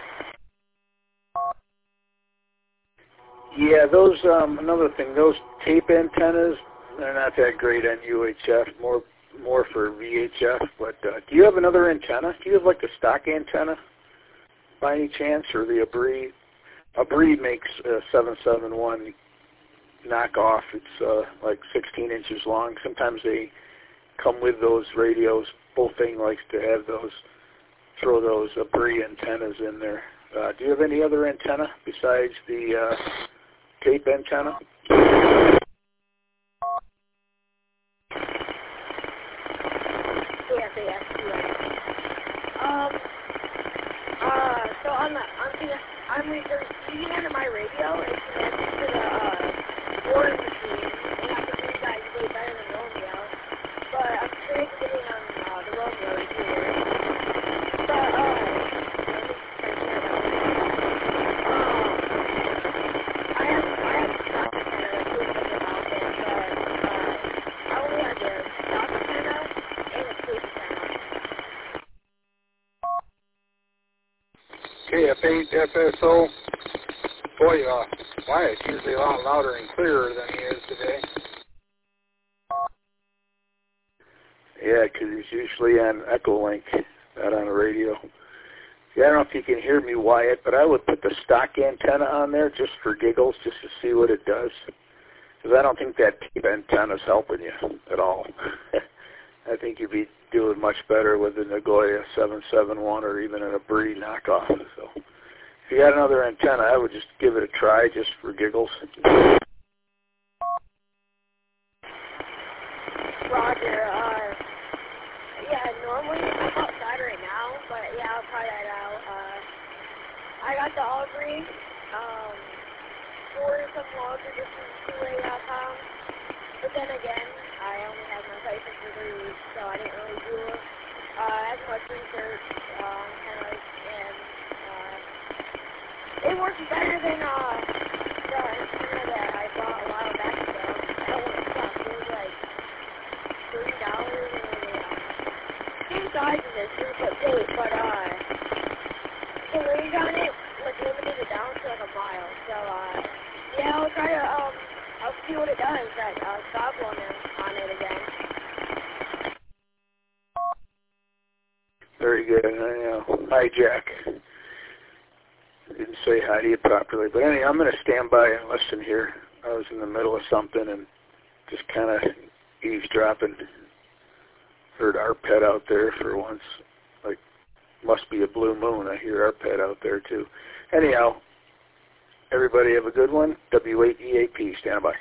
Yeah, those, another thing, those tape antennas, they're not that great on UHF, more for VHF, but do you have another antenna? Do you have like the stock antenna by any chance, or the Abreed? Abreed makes a 771 knockoff. It's like 16 inches long. Sometimes they come with those radios. Bullfing likes to have those, throw those Abreed antennas in there. Do you have any other antenna besides the tape antenna? So I'm using under my radio. It's connected to the Warren machine, and I can hear you guys way better than Romeo. But I'm transmitting on the Romeo here. But KF8 FSO. Boy, Wyatt's usually a lot louder and clearer than he is today. Yeah, because he's usually on Echolink, not on the radio. Yeah, I don't know if you can hear me, Wyatt, but I would put the stock antenna on there just for giggles, just to see what it does. Because I don't think that tape antenna is helping you at all. I think you'd be doing much better with the Nagoya 771 or even an Abreu knockoff. So if you got another antenna, I would just give it a try just for giggles. Roger. Yeah, normally I'm outside right now, but yeah, I'll try that out. I got the Aubrey for some longer distance two-way.com, but then again, I only had my license for 3 weeks, so I didn't really do as much research, and it works better than the antenna that I bought a while back ago. I don't want to stop. It was like $3 and same size as this 3-foot tape, but the range on it was limited it down to like a mile. So yeah, I'll try to I'll see what it does. That stop on it again. Very good. I know. Hi, Jack. Didn't say hi to you properly, but anyway, I'm going to stand by and listen here. I was in the middle of something and just kind of eavesdropping. Heard Arpet out there for once. Like, must be a blue moon. I hear Arpet out there too. Anyhow, everybody have a good one. W8EAP, stand by.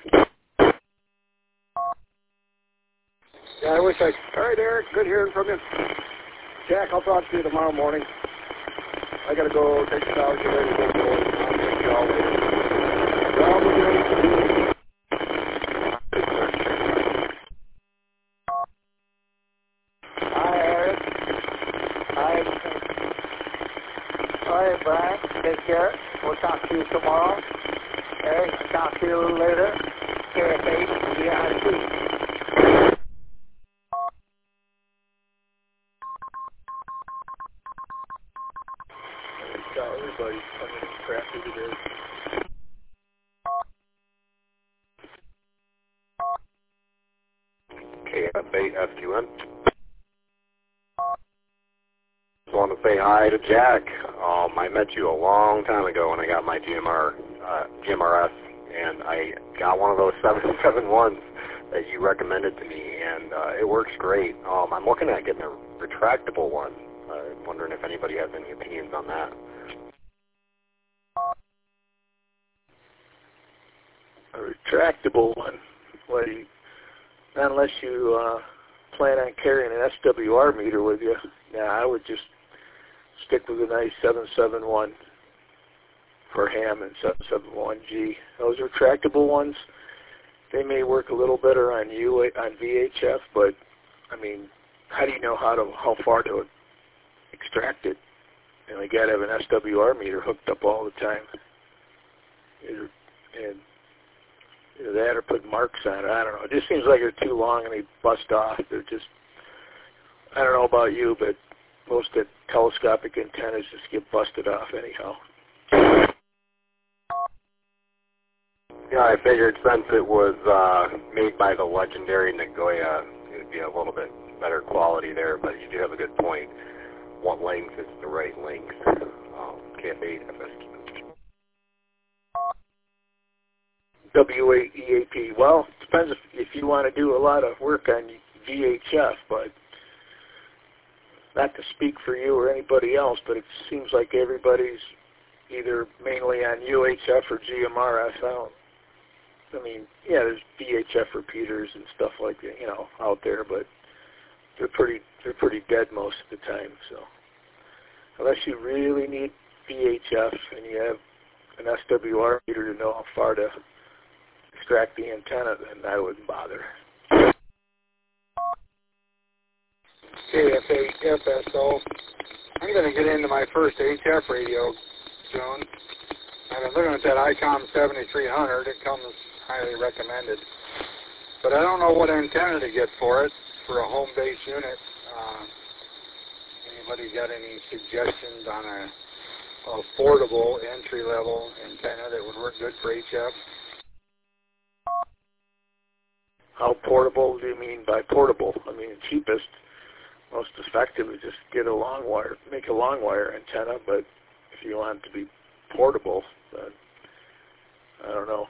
Yeah, I wish I... All right, Eric, good hearing from you. Jack, I'll talk to you tomorrow morning. I got to go take a shower, get ready to go forward. I'll take you all later. Well, we're good. Hi, Eric. Hi. All right, Brian. Take care. We'll talk to you tomorrow. Eric, I'll talk to you a little later. KF8, DIC. Everybody's coming in crafty today. KF8 FQN. Just want to say hi to Jack. I met you a long time ago when I got my GMRS, and I got one of those 771s that you recommended to me, and it works great. I'm looking at getting a retractable one. I'm wondering if anybody has any opinions on that. A retractable one. Well, not unless you plan on carrying an SWR meter with you. Yeah, I would just stick with a nice 771 for ham and 771G. Those retractable ones, they may work a little better on VHF, but I mean, how do you know how far to extract it? And you got to have an SWR meter hooked up all the time. And either that or put marks on it. I don't know. It just seems like they're too long and they bust off. They're just, I don't know about you, but most of the telescopic antennas just get busted off anyhow. Yeah, I figured since it was made by the legendary Nagoya, it would be a little bit better quality there, but you do have a good point. What length is the right length? KF8 FSQ. W8EAP. Well, it depends if you want to do a lot of work on VHF, but not to speak for you or anybody else, but it seems like everybody's either mainly on UHF or GMRS. I mean, yeah, there's VHF repeaters and stuff like that, out there, but they're pretty dead most of the time. So unless you really need VHF and you have an SWR meter to know how far to extract the antenna, then I wouldn't bother. KF8 FSO. I'm going to get into my first HF radio soon. I've been looking at that ICOM 7300. It comes highly recommended. But I don't know what antenna to get for it, for a home-based unit. Anybody got any suggestions on a affordable entry-level antenna that would work good for HF. How portable do you mean by portable? I mean, the cheapest, most effective is just get a long wire, make a long wire antenna, but if you want it to be portable, then I don't know.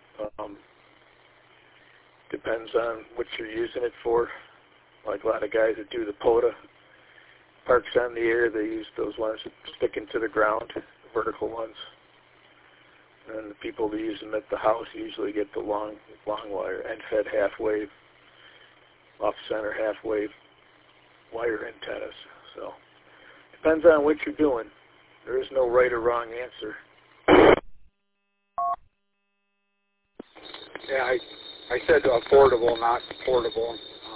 Depends on what you're using it for. Like a lot of guys that do the POTA parks on the air, they use those ones that stick into the ground, vertical ones. And the people that use them at the house usually get the long wire, end-fed half-wave, off-center half-wave wire antennas. So depends on what you're doing. There is no right or wrong answer. Yeah, I said affordable, not portable.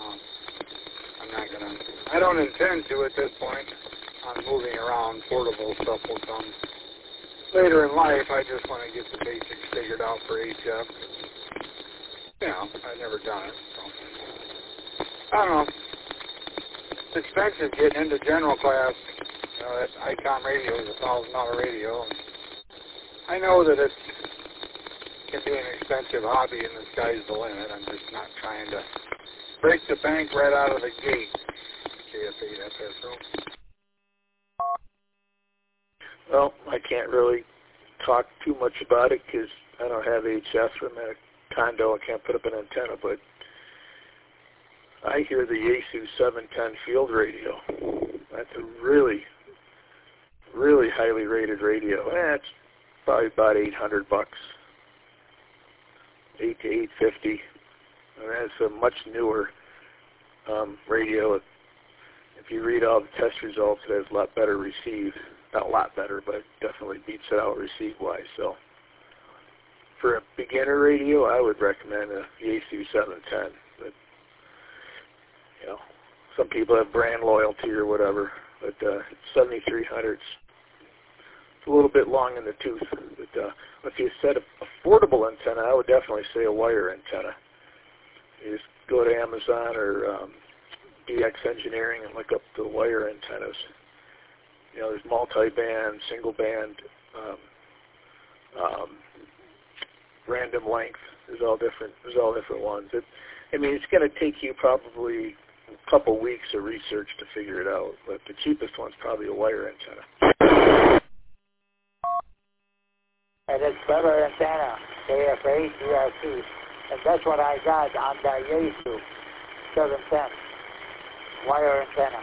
I don't intend to at this point on moving around. Portable stuff will come later in life. I just want to get the basics figured out for HF. You know, I've never done it. So. I don't know. It's expensive getting into general class. You know, that ICOM radio is a $1,000 radio. And I know that it can be an expensive hobby and the sky's the limit. I'm just not trying to break the bank right out of the gate. KF8 FSO. Well, I can't really talk too much about it because I don't have HF. I'm in a condo. I can't put up an antenna, but I hear the Yaesu 710 field radio. That's a really, really highly rated radio. It's probably about $800, $800 to $850. And that's a much newer radio. If you read all the test results, it has a lot better received. Not a lot better, but definitely beats it out receive-wise. So for a beginner radio, I would recommend a Yaesu 710. But, you know, some people have brand loyalty or whatever, but 7300's it's a little bit long in the tooth. But if you said affordable antenna, I would definitely say a wire antenna. You just go to Amazon or DX Engineering and look up the wire antennas. You know, there's multi-band, single-band, random length. There's all different ones. I mean, it's going to take you probably a couple weeks of research to figure it out, but the cheapest one's probably a wire antenna. And it's better antenna, KF8, DRC. And that's what I got on the Yaesu 710 wire antenna.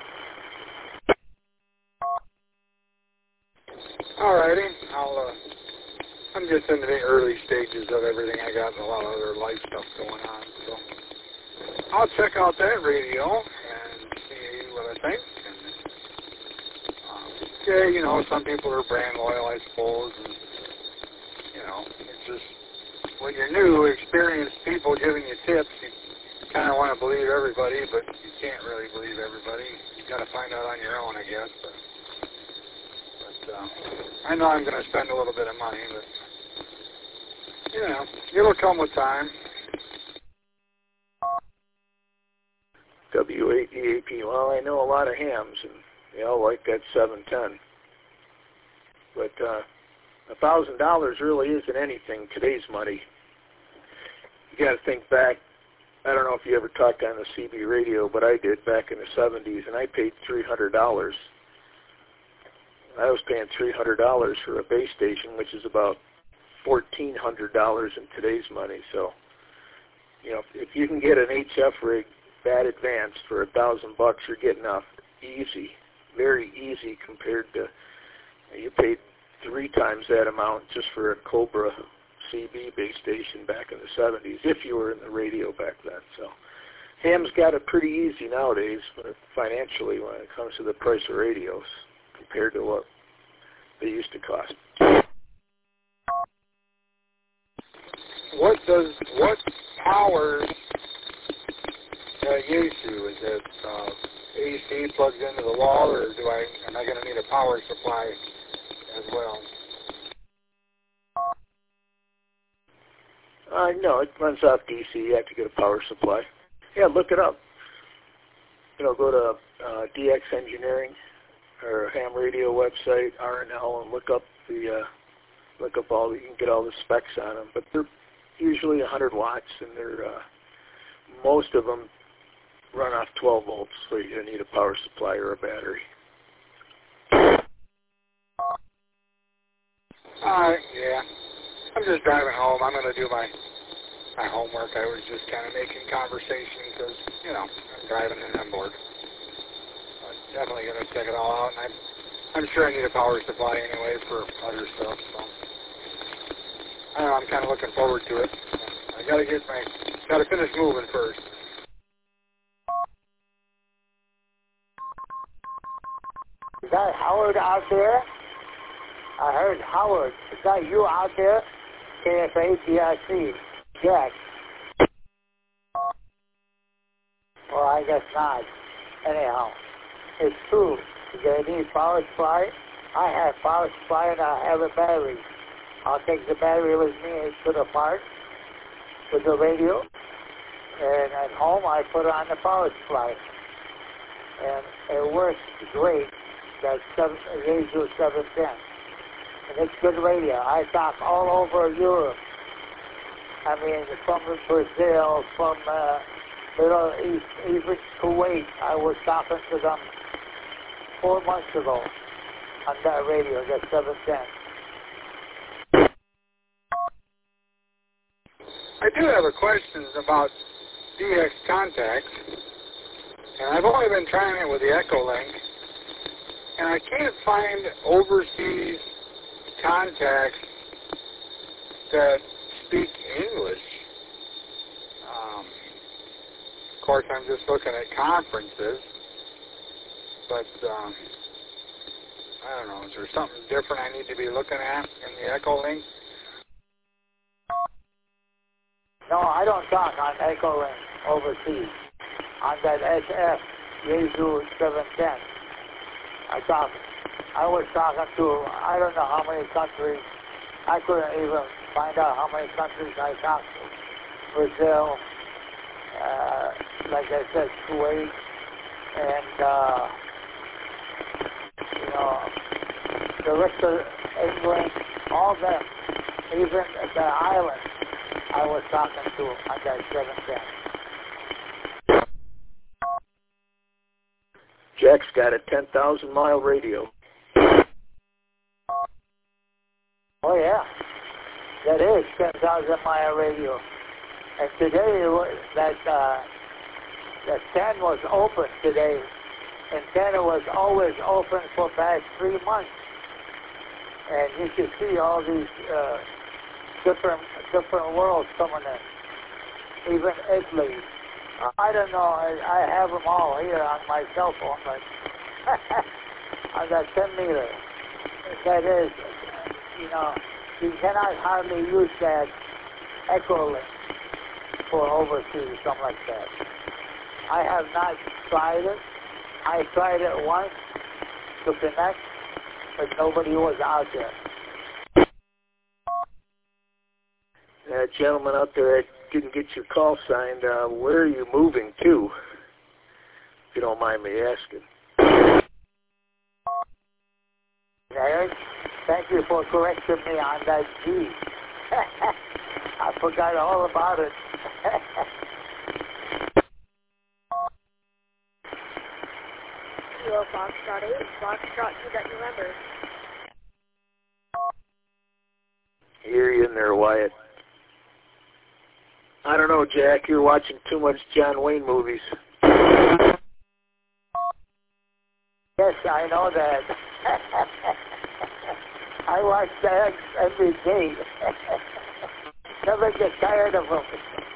Alrighty, I'm just in the early stages of everything. I got a lot of other life stuff going on, so I'll check out that radio and see what I think. And, yeah, you know, some people are brand loyal, I suppose, and you know, it's just when you're new, experienced people giving you tips, you kind of want to believe everybody, but you can't really believe everybody. You got to find out on your own, I guess. But I know I'm going to spend a little bit of money, but you know, it'll come with time. W8EAP. Well, I know a lot of hams, and they all like that 710. But $1,000 really isn't anything today's money. You got to think back. I don't know if you ever talked on the CB radio, but I did back in the 70s, and I paid $300. I was paying $300 for a base station, which is about $1,400 in today's money. So, you know, if you can get an HF rig that advanced for $1,000, you're getting off easy, very easy compared to you paid 3 times that amount just for a Cobra CB base station back in the 70s, if you were in the radio back then. So, ham's got it pretty easy nowadays financially when it comes to the price of radios compared to what they used to cost. What powers Yaesu? Is it AC plugged into the wall, or am I going to need a power supply as well? No, it runs off DC. You have to get a power supply. Yeah, look it up. You know, go to DX Engineering or ham radio website, RNL, and look up all. You can get all the specs on them, but they're usually 100 watts, and they're most of them run off 12 volts, so you need a power supply or a battery. Yeah. I'm just driving home. I'm going to do my homework. I was just kind of making conversation because, I'm driving and I'm bored. But definitely going to check it all out, and I'm sure I need a power supply anyways for other stuff, so. I don't know, I'm kind of looking forward to it. I got to finish moving first. Is that Howard out there? I heard Howard. Is that you out there? KFATRC. Jack. Well, I guess not. Anyhow, it's true. They need power supply. I have power supply and I have a battery. I'll take the battery with me to the park with the radio. And at home, I put on the power supply. And it works great. That's Radio 710. And it's good radio. I talk all over Europe. I mean, from Brazil, from Middle East, even Kuwait. I was talking to them 4 months ago on that radio, that 710. I do have a question about DX contacts, and I've only been trying it with the Echolink, and I can't find overseas contacts that speak English. Of course, I'm just looking at conferences, but I don't know, is there something different I need to be looking at in the Echolink? No, I don't talk on Echolink overseas. On that SF, Yaesu 710. I was talking to, I don't know how many countries. I couldn't even find out how many countries I talked to. Brazil, like I said, Kuwait, and, the rest of England, all them, even the islands, I was talking to on that 710. Jack's got a 10,000-mile radio. Oh, yeah. That is 10,000-mile radio. And today, that 10 was open today. And 10 was always open for past 3 months. And you can see all these different worlds coming in. Even Italy. I don't know. I have them all here on my cell phone, but on that 10 meter. That is, you cannot hardly use that Echolink for overseas, something like that. I have not tried it. I tried it once to connect, but nobody was out there. Gentleman out there that didn't get your call signed, where are you moving to? If you don't mind me asking. Eric, thank you for correcting me on that G. I forgot all about it. Kilo Foxtrot 8, Foxtrot Quebec, November. Hear you in there, Wyatt. I don't know, Jack. You're watching too much John Wayne movies. Yes, I know that. I watch that every day. Never get tired of them.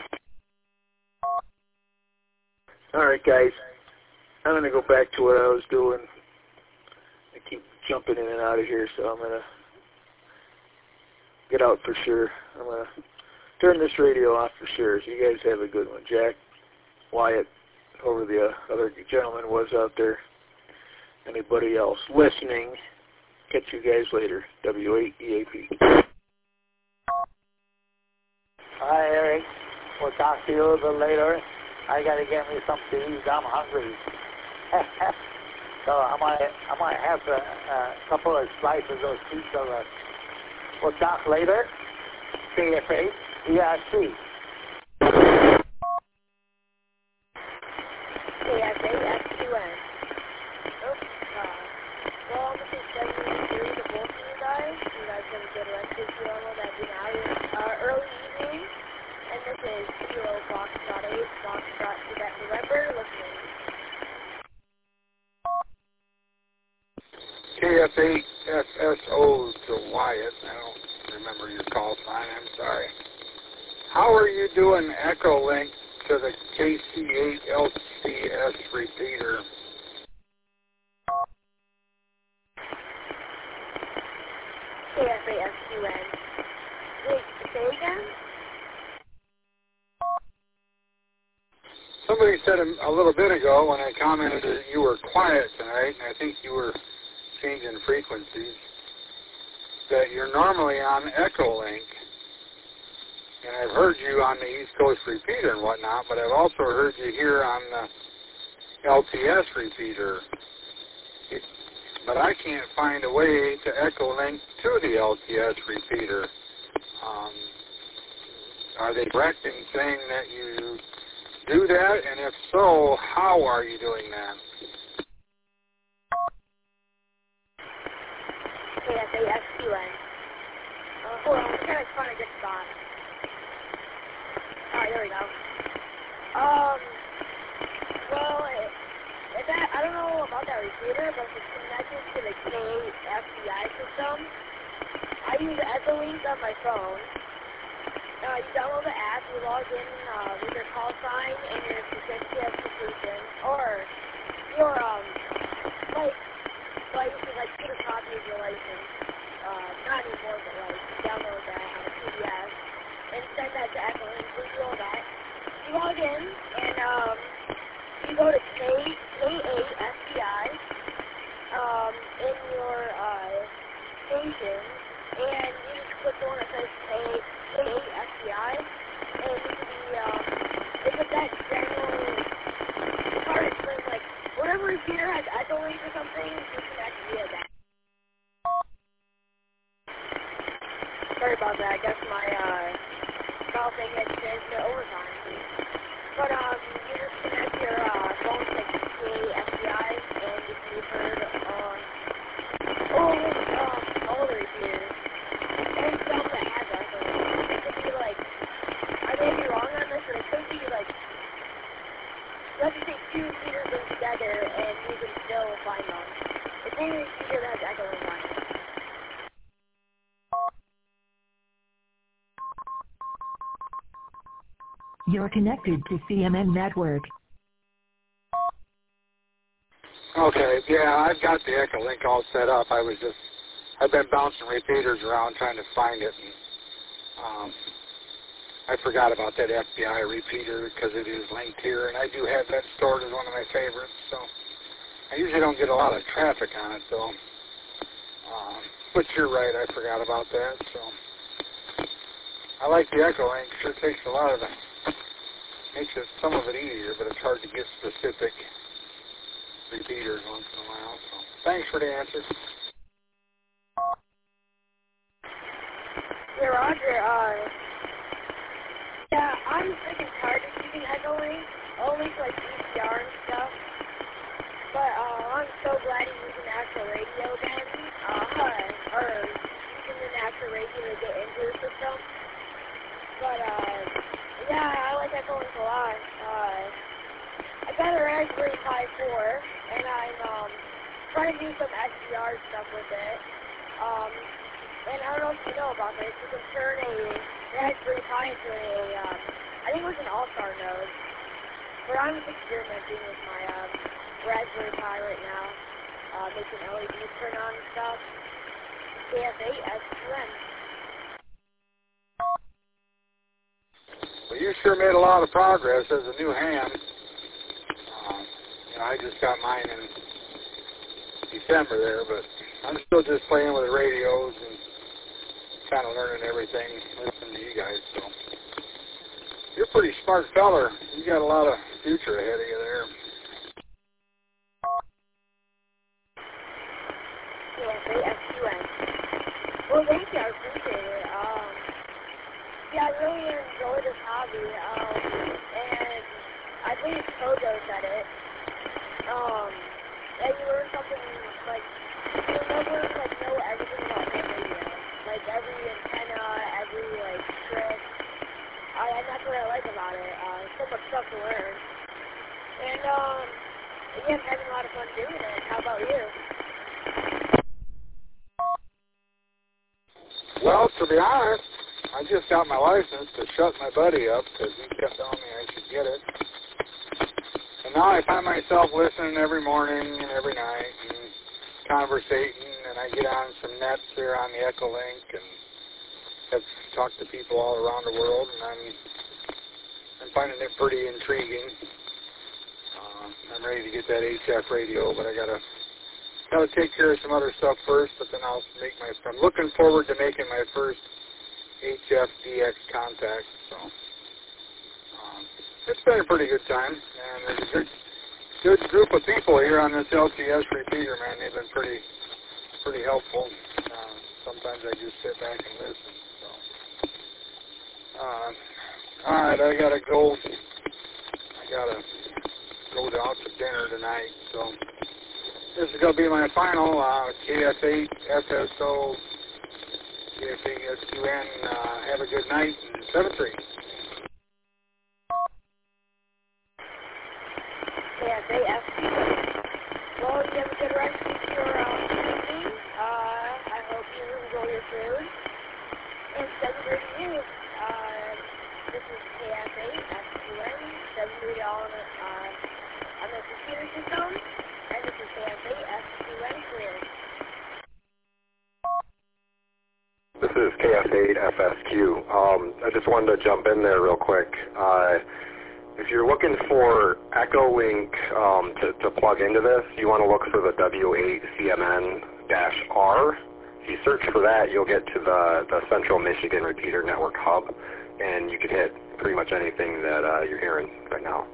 All right, guys. I'm going to go back to what I was doing. I keep jumping in and out of here, so I'm going to get out for sure. I'm going to turn this radio off for sure. So you guys have a good one. Jack, Wyatt, whoever the other gentleman was out there, anybody else listening, catch you guys later. W8EAP. Hi, Eric. We'll talk to you a little bit later. I got to get me something to eat. I'm hungry. So I might have a couple of slices of those pieces of it. We'll talk later. KFA, ERC. KFA, SQN. Well, this is 73 to both of you guys. You guys have a good rest of your level that been out early evening. And this is Kilo Foxtrot 8, Foxtrot Quebec November, listening. KF8 FSO to Wyatt. I don't remember your call sign. I'm sorry. How are you doing Echo Link to the KC8 LCS repeater? KF8 SQN. Wait, say again? Somebody said a little bit ago when I commented that you were quiet tonight, and I think you were changing frequencies, that you're normally on Echo Link, and I've heard you on the East Coast repeater and whatnot, but I've also heard you here on the LTS repeater. But I can't find a way to Echo Link to the LTS repeater. Are they correct in saying that you do that? And if so, how are you doing that? KFA-SQN. Hold on, I'm trying to find a good spot. Alright, there we go. Well, I don't know about that repeater, but it's connected to the KFCI system. I use Echolink on my phone. You download the app, you log in with your call sign and your certificate of completion, or your, get a copy of your license. Not anymore, but you download that on a PDF and send that to Echolink. We do all that. You log in and you go to K8SCI in your station, and you just click the one that says K8SCI, and you can be it's that general. It's hard to explain. Like whatever repeater has Echolink or something, you connect via that. Sorry about that. I guess my call thing had changed to overtime. But you just connect your phone to KFCI and you can be heard on all the repeaters. And some that has Echolink. It could be like, I may be wrong on this, but it could be like, let's just say two repeaters linked together and you can still find them. It's any repeater that has Echolink on it. You're connected to CMN Network. Okay, yeah, I've got the Echolink all set up. I've been bouncing repeaters around trying to find it, and I forgot about that FBI repeater because it is linked here, and I do have that stored as one of my favorites, so I usually don't get a lot of traffic on it, though. But you're right, I forgot about that, so I like the Echolink. Sure takes a lot of it. Makes some of it easier, but it's hard to get specific repeaters once in a while. So thanks for the answer. Yeah, Roger. Yeah, I'm sick and tired of using Echolink, only for like VCR and stuff. But I'm so glad you're using actual radio again. Or using the actual radio to get into the system. But yeah, I like Echolink a lot. I got a Raspberry Pi 4, and I'm trying to do some SDR stuff with it. And I don't know if you know about this. You can turn a Raspberry Pi into I think it was an All-Star node. But I'm just experimenting with my Raspberry Pi right now, making LEDs turn on and stuff. KF8SQN. Well, you sure made a lot of progress as a new ham. I just got mine in December there, but I'm still just playing with the radios and kind of learning everything, listening to you guys. So you're a pretty smart feller. You got a lot of future ahead of you there. KSASUN. Well, thank you. I appreciate it. Yeah, I really enjoy this hobby, and I think it's Kogo said it. Yeah, you learn something, like, you'll never, like, know everything about the radio. Like, every antenna, every, like, trick. And that's what I like about it. So much stuff to learn. And, yeah, I'm having a lot of fun doing it. How about you? Well, to be honest, I just got my license to shut my buddy up because he kept telling me I should get it. And now I find myself listening every morning and every night and conversating, and I get on some nets here on the Echolink and have talked to people all around the world, and I'm finding it pretty intriguing. I'm ready to get that HF radio, but I gotta take care of some other stuff first. But then I'm looking forward to making my first HF-DX contact. So it's been a pretty good time, and there's a good group of people here on this LTS repeater, man. They've been pretty helpful. Sometimes I just sit back and listen. So, all right, I gotta go. Go out to dinner tonight. So this is gonna be my final KF8 FSO KF8SUN. Have a good night and 7-3. KSASUN. Well, you have a good rest of your evening. I hope you enjoy your food. And 7-3 to you. This is KF8SUN. 7-3 on the computer system. And this is KF8SUN clear. This is KF8FSQ. I just wanted to jump in there real quick. If you're looking for Echolink to plug into this, you want to look for the W8CMN-R. If you search for that, you'll get to the Central Michigan Repeater Network Hub, and you can hit pretty much anything that you're hearing right now.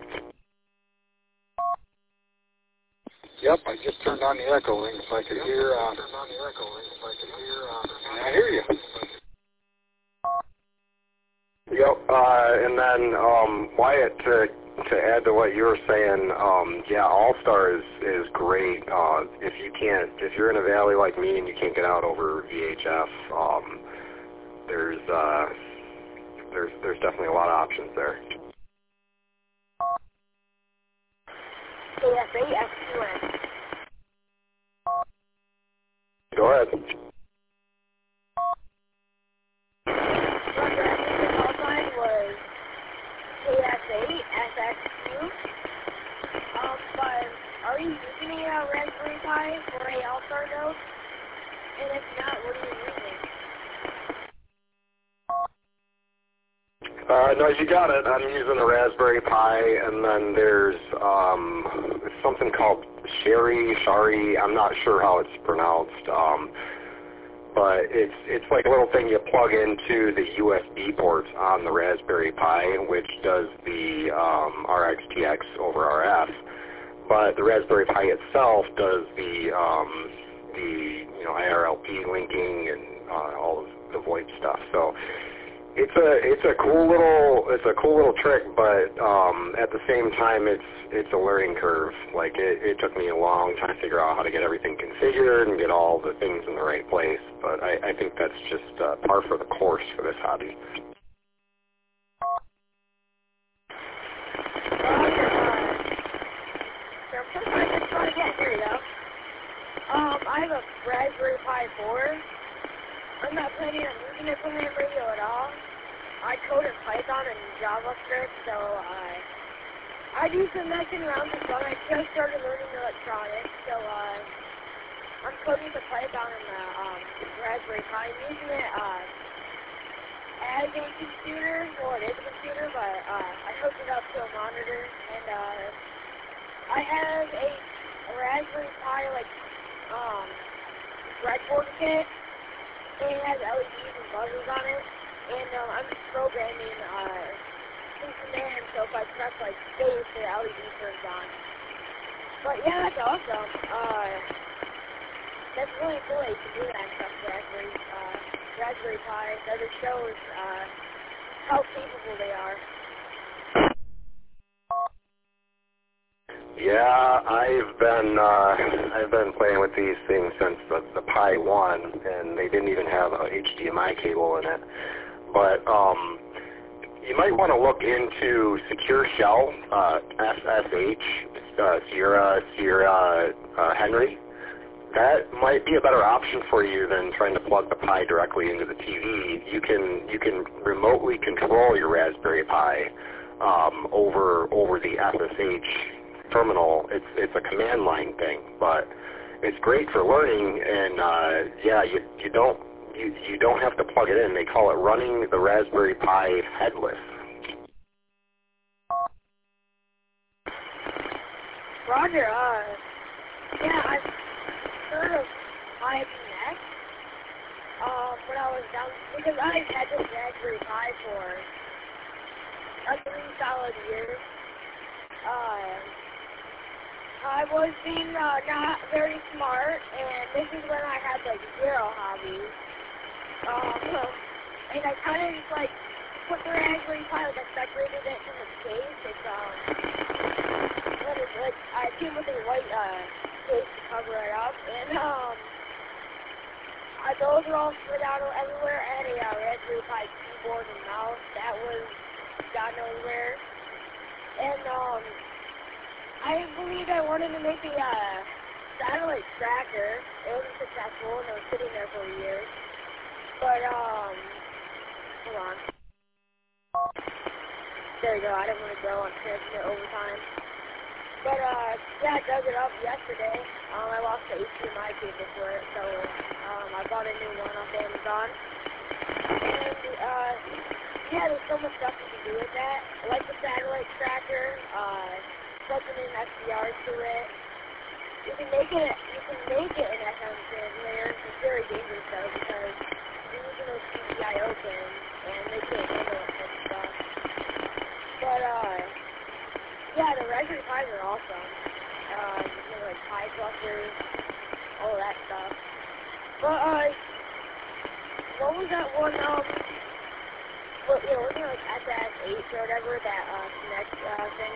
Yep, I just turned on the Echolink so I could hear. I hear you. Yep, and then Wyatt, to add to what you were saying, yeah, All-Star is great. If you're in a valley like me and you can't get out over VHF, there's definitely a lot of options there. KSASUN. Go ahead. Was KS8SXQ. But are you using a Raspberry Pi for a All-Star node? And if not, what are you using? No, you got it. I'm using a Raspberry Pi, and then there's something called Shari. I'm not sure how it's pronounced. But it's like a little thing you plug into the USB ports on the Raspberry Pi, which does the RxTX over RF. But the Raspberry Pi itself does the IRLP linking and all of the VoIP stuff. So it's a cool little trick, but at the same time it's a learning curve. Like it took me a long time to figure out how to get everything configured and get all the things in the right place. But I think that's just par for the course for this hobby. Here you go. I have a Raspberry Pi 4. I'm not planning on using it for my radio at all. I code in Python and JavaScript, so I do some messing around with fun. I just started learning electronics, so I'm coding the Python in the Raspberry Pi. I'm using it as a computer. Well, it is a computer, but I hooked it up to a monitor, and I have a Raspberry Pi breadboard kit. It has LEDs and buzzers on it, and I'm just programming some commands, so if I press space, the LED turns on. But yeah, that's awesome. that's really cool that you can do that stuff with Raspberry Pi. That just shows how capable they are. Yeah, I've been playing with these things since the Pi 1, and they didn't even have a HDMI cable in it. But you might want to look into Secure Shell, SSH, Sierra Henry. That might be a better option for you than trying to plug the Pi directly into the TV. You can remotely control your Raspberry Pi over the SSH terminal. It's a command line thing, but it's great for learning. And yeah, you don't have to plug it in. They call it running the Raspberry Pi headless. Roger. Yeah, I've heard of Pi Connect. When I was down, because I've had this Raspberry Pi for a 3 solid years. I was being not very smart, and this is when I had like 0 hobbies. And I kind of just like put the Raspberry Pi, like I separated it from the case. It's like I came with a white case to cover it up, and those were all spread out everywhere. I had a Raspberry Pi keyboard and mouse that was God knows where, and I believe I wanted to make a satellite tracker. It wasn't successful, and it was sitting there for years. But, hold on. There you go. I didn't want to go on transmit over time. But, yeah, I dug it up yesterday. I lost the HDMI cable for it, so, I bought a new one off Amazon. And, yeah, there's so much stuff you can do with that. Like the satellite tracker, plugging in SDRs to it. You can make it an FM translator. It's very dangerous though, because you're using those PCIO pins and they can't handle it and stuff. But yeah, the Raspberry Pis are awesome. You know, like Pi clusters, all that stuff. But what was that one? Wasn't it like SS8 or whatever, that Connect thing?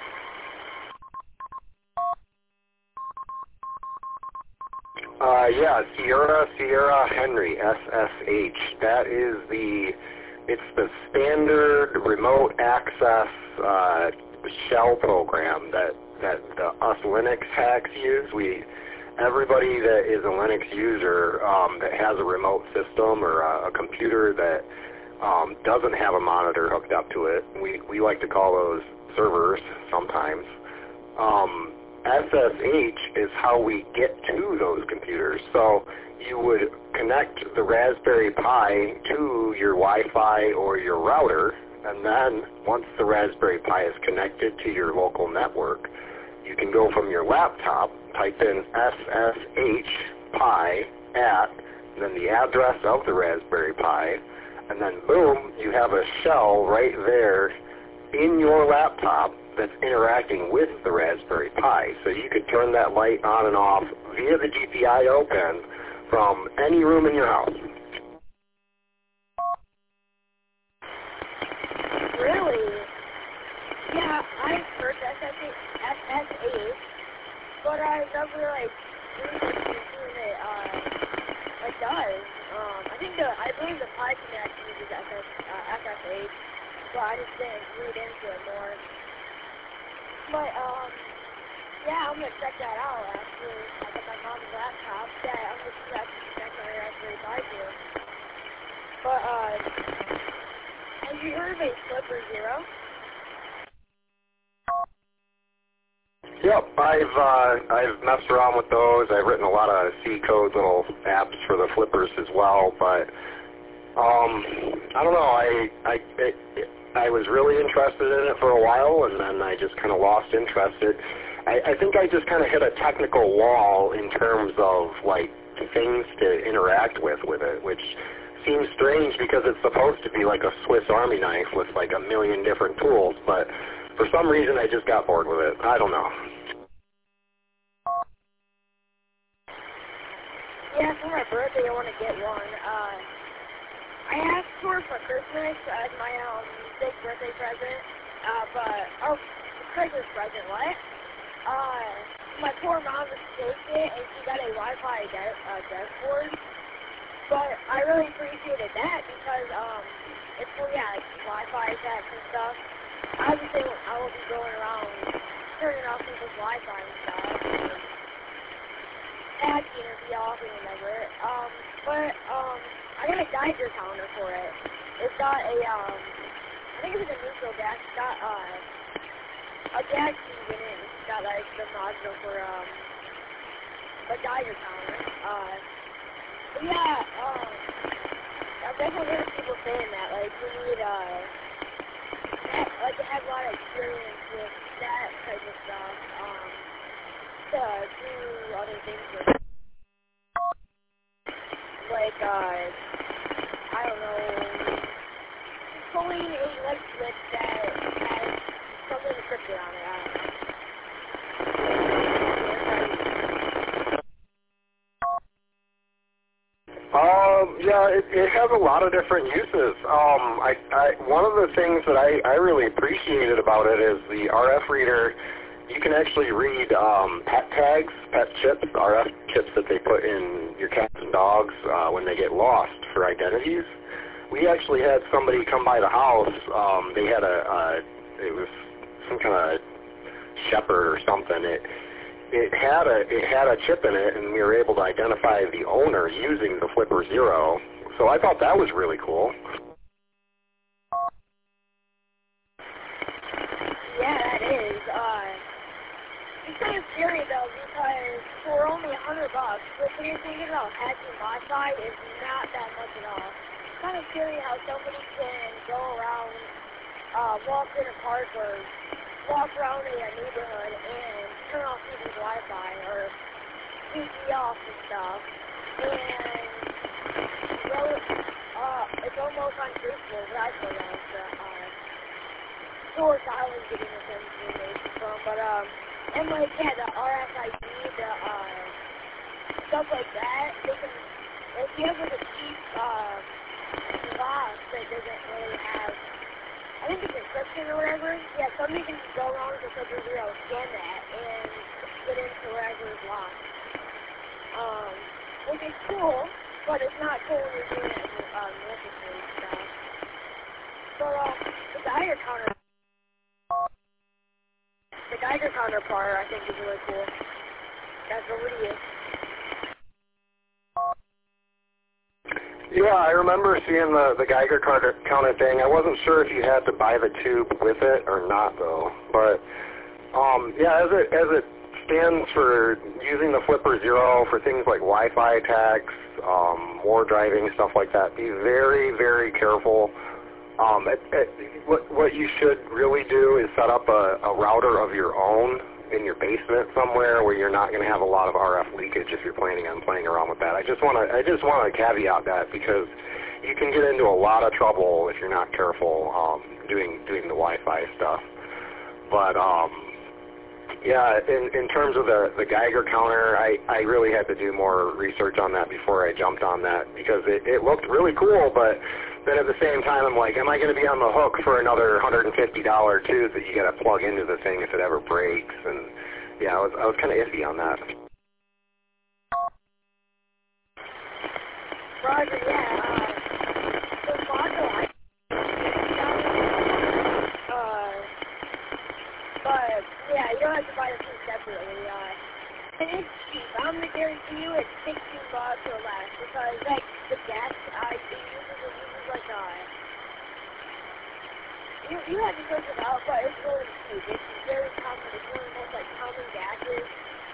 Yeah, Sierra Henry, SSH. That is it's the standard remote access shell program that us Linux hacks use. Everybody that is a Linux user that has a remote system or a computer that doesn't have a monitor hooked up to it, we like to call those servers sometimes. SSH is how we get to those computers. So you would connect the Raspberry Pi to your Wi-Fi or your router, and then once the Raspberry Pi is connected to your local network, you can go from your laptop, type in SSH Pi at, and then the address of the Raspberry Pi, and then boom, you have a shell right there in your laptop that's interacting with the Raspberry Pi. So you could turn that light on and off via the GPIO pin from any room in your house. Really? Yeah, I've heard SSH, but I've never really seen it does. I believe the Pi Connect uses SSH, but I just didn't read into it more. But, yeah, I'm going to check that out, actually. I got my mom's laptop. Yeah, I'm going to check my Raspberry Pi too. But, have you heard of a Flipper Zero? Yep, I've messed around with those. I've written a lot of C-code little apps for the flippers as well, but, I don't know, I was really interested in it for a while, and then I just kind of lost interest. I think I just kind of hit a technical wall in terms of, things to interact with it, which seems strange because it's supposed to be like a Swiss Army knife with, a million different tools, but for some reason I just got bored with it. I don't know. for my birthday, I want to get one. I asked for it for Christmas as my big birthday present, Christmas present, what? My poor mom mistaked it, and she got a Wi-Fi dashboard. But I really appreciated that because it's for Wi-Fi checks and stuff. Obviously, I will be going around turning off people's Wi-Fi and stuff, hacking or be off and whatever. I got a Geiger counter for it. It's got a I think it's a neutral gas. It's got a gas tube in it. It's got like the nozzle for a Geiger counter. But yeah, I've definitely heard people saying that, like, we need, like, to have a lot of experience with that type of stuff, to do other things with, like, I don't know, pulling a light switch that has something encrypted on it, I don't know. Yeah, it has a lot of different uses. One of the things that I really appreciated about it is the RF reader. You can actually read pet tags, pet chips, RF chips that they put in your cats and dogs when they get lost for identities. We actually had somebody come by the house. They had it was some kind of shepherd or something. It had a chip in it, and we were able to identify the owner using the Flipper Zero. So I thought that was really cool. Yeah, that is. It's kind of scary though because for only $100, what you're thinking about hacking Wi-Fi is not that much at all. It's kind of scary how somebody can go around, walk in a park or walk around in a neighborhood and turn off people's Wi-Fi or TV off and stuff. And it's almost untruthful, but I feel like the source I was getting this information from. But and like the RFID, the stuff like that, they can, if you have like a cheap device that doesn't really have, I think it's encryption or whatever. Yeah, somebody can go around with a Flipper Zero, scan that, and get into wherever is lost. Which is cool, but it's not cool when you're doing it necessary stuff. So, the Geiger counter part, I think, is really cool. That's what it is. Yeah, I remember seeing the Geiger counter thing. I wasn't sure if you had to buy the tube with it or not, though. But yeah, as it stands for using the Flipper Zero for things like Wi-Fi tags, war driving, stuff like that, be very, very careful. What you should really do is set up a router of your own in your basement somewhere where you're not going to have a lot of RF leakage if you're planning on playing around with that. I just want to caveat that because you can get into a lot of trouble if you're not careful doing the Wi-Fi stuff. But yeah, in terms of the Geiger counter, I really had to do more research on that before I jumped on that because it looked really cool, but then at the same time I'm like, am I going to be on the hook for another $150 tube that you got to plug into the thing if it ever breaks? And yeah, I was kind of iffy on that. Roger, yeah. The module, but yeah, you don't have to buy the two separately. And it's cheap. I'm going to guarantee you it's $16 or less because like the gas it uses like you have to search it out, but it's really cheap. It's very common. It's one of the most like common gases.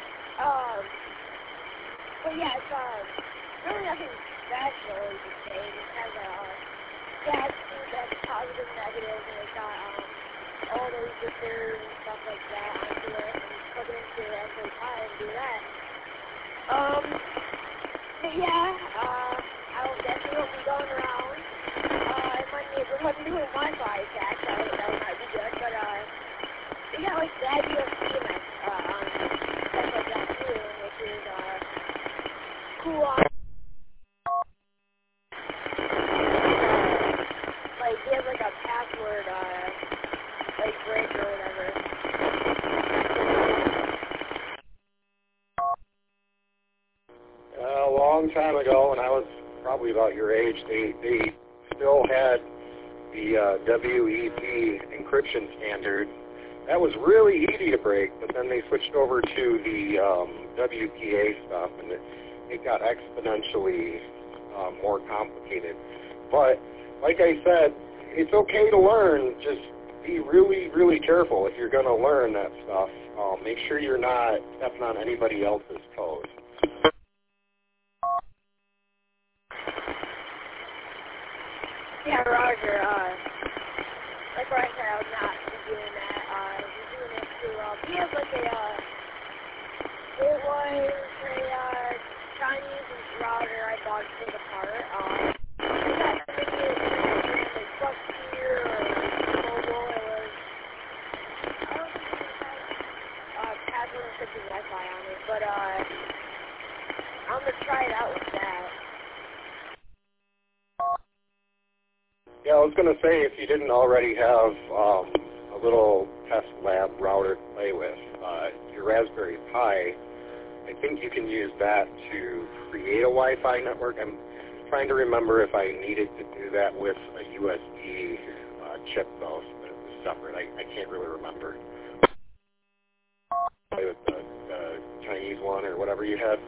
But yeah, it's really nothing special to say. It just has a gas tube that's positive, negative, and it's got all those resistors and stuff like that onto it, and plug it into the Raspberry Pi and do that. But yeah, I will definitely be going around in my neighborhood and doing Wi-Fi checks. That might be good, but they got like bad USB on stuff like that too, which is cool. a long time ago when I was probably about your age, they still had the WEP encryption standard. That was really easy to break, but then they switched over to the WPA stuff, and it got exponentially more complicated. But like I said, it's okay to learn. Just be really, really careful if you're going to learn that stuff. Make sure you're not stepping on anybody else's toes. Yeah, Roger. Like I said, I would not be doing that. We're doing it to, we have like a, it was a Chinese router I bought to take apart. We got like Buck here or mobile. It was, I don't think it had password encrypted Wi-Fi on it, but I'm going to try it out with that. Yeah, I was going to say, if you didn't already have a little test lab router to play with, your Raspberry Pi, I think you can use that to create a Wi-Fi network. I'm trying to remember if I needed to do that with a USB chip, though, so it was separate. I can't really remember. Play with the Chinese one or whatever you had.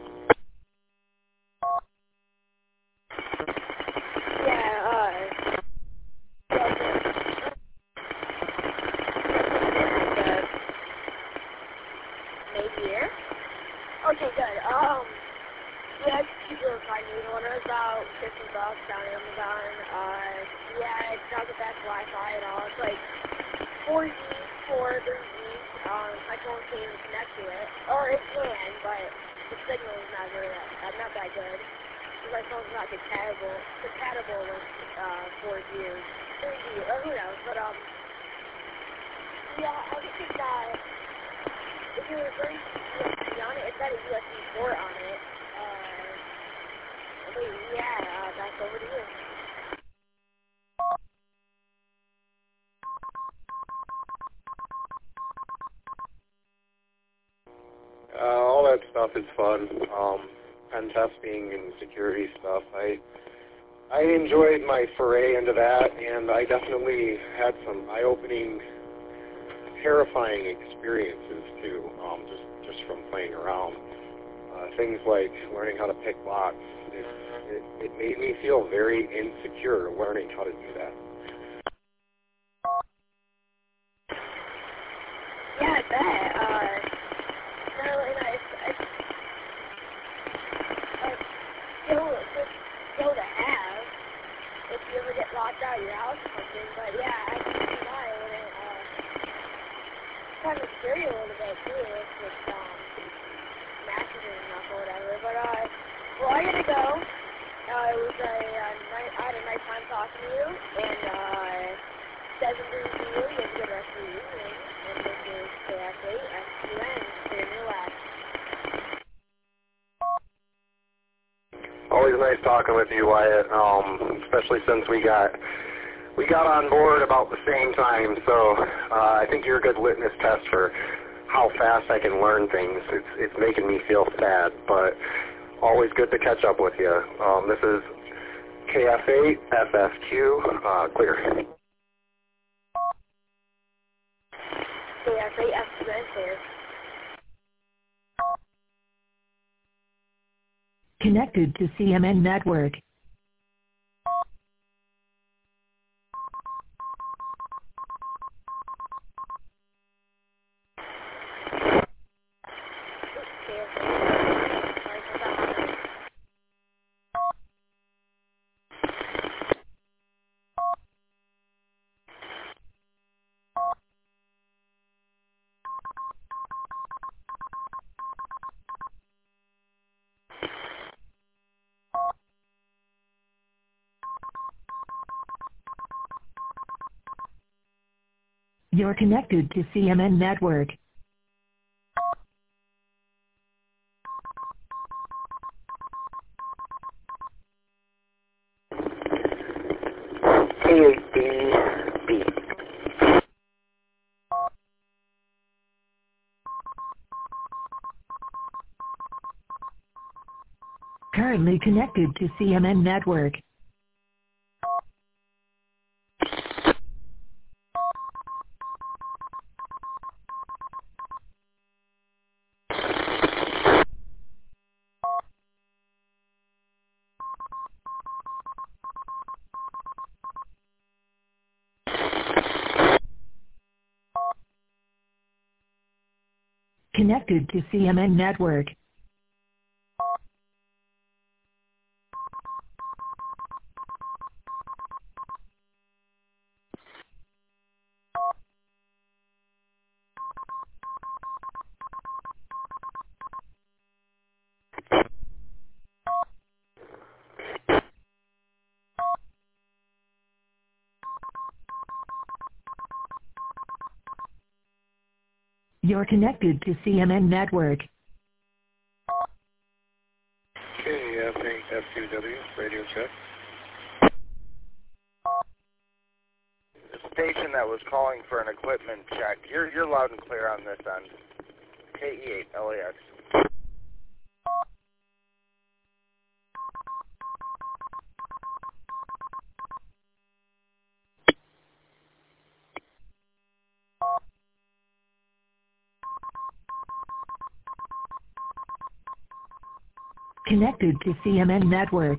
Okay, good. Yeah, it's cheaper if I need one. It was about $50 on Amazon. Yeah, it's not the best Wi-Fi at all. It's like 4G, 3G. My phone can't even connect to it. Or it can, but the signal is not that good. My phone's not compatible with 4G or 3G, or who knows. But, yeah, I think that if you're very USB on it, it's got a USB port on it. But yeah, back over to you. All that stuff is fun. Pen testing and security stuff. I enjoyed my foray into that, and I definitely had some eye-opening, terrifying experiences too, just from playing around. Things like learning how to pick locks. It made me feel very insecure learning how to do that. Yeah, I bet. No, and it's skill to have if you ever get locked out of your house or something. But yeah, I can see why it wouldn't kind of scary a little bit too if it's massive enough or whatever. But well, I gotta go. It was I had a nice time talking to you, and Desmond brings you. You have a good rest of the evening. And this is KF8SQN. Clear your lab. Always nice talking with you, Wyatt. Especially since we got on board about the same time. So I think you're a good litmus test for how fast I can learn things. It's making me feel sad, but always good to catch up with you. This is KF8FFQ, clear. KF8FQN, clear. Connected to CMN Network. You're connected to CMN Network. K8B. Currently connected to CMN Network. Connected to CMN Network. You're connected to CMN Network. KF8F2W, radio check. The station that was calling for an equipment check, you're loud and clear on this end. KE8LAX. Connected to CMN Network.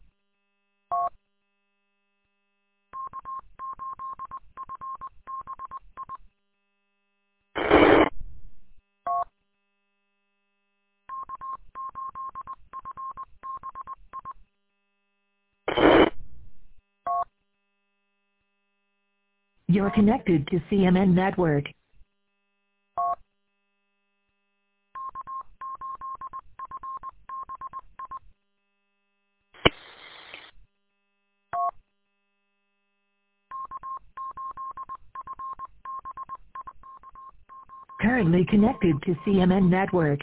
You're connected to CMN Network. Currently connected to CMN Network.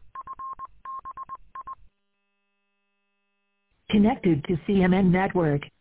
Connected to CMN Network.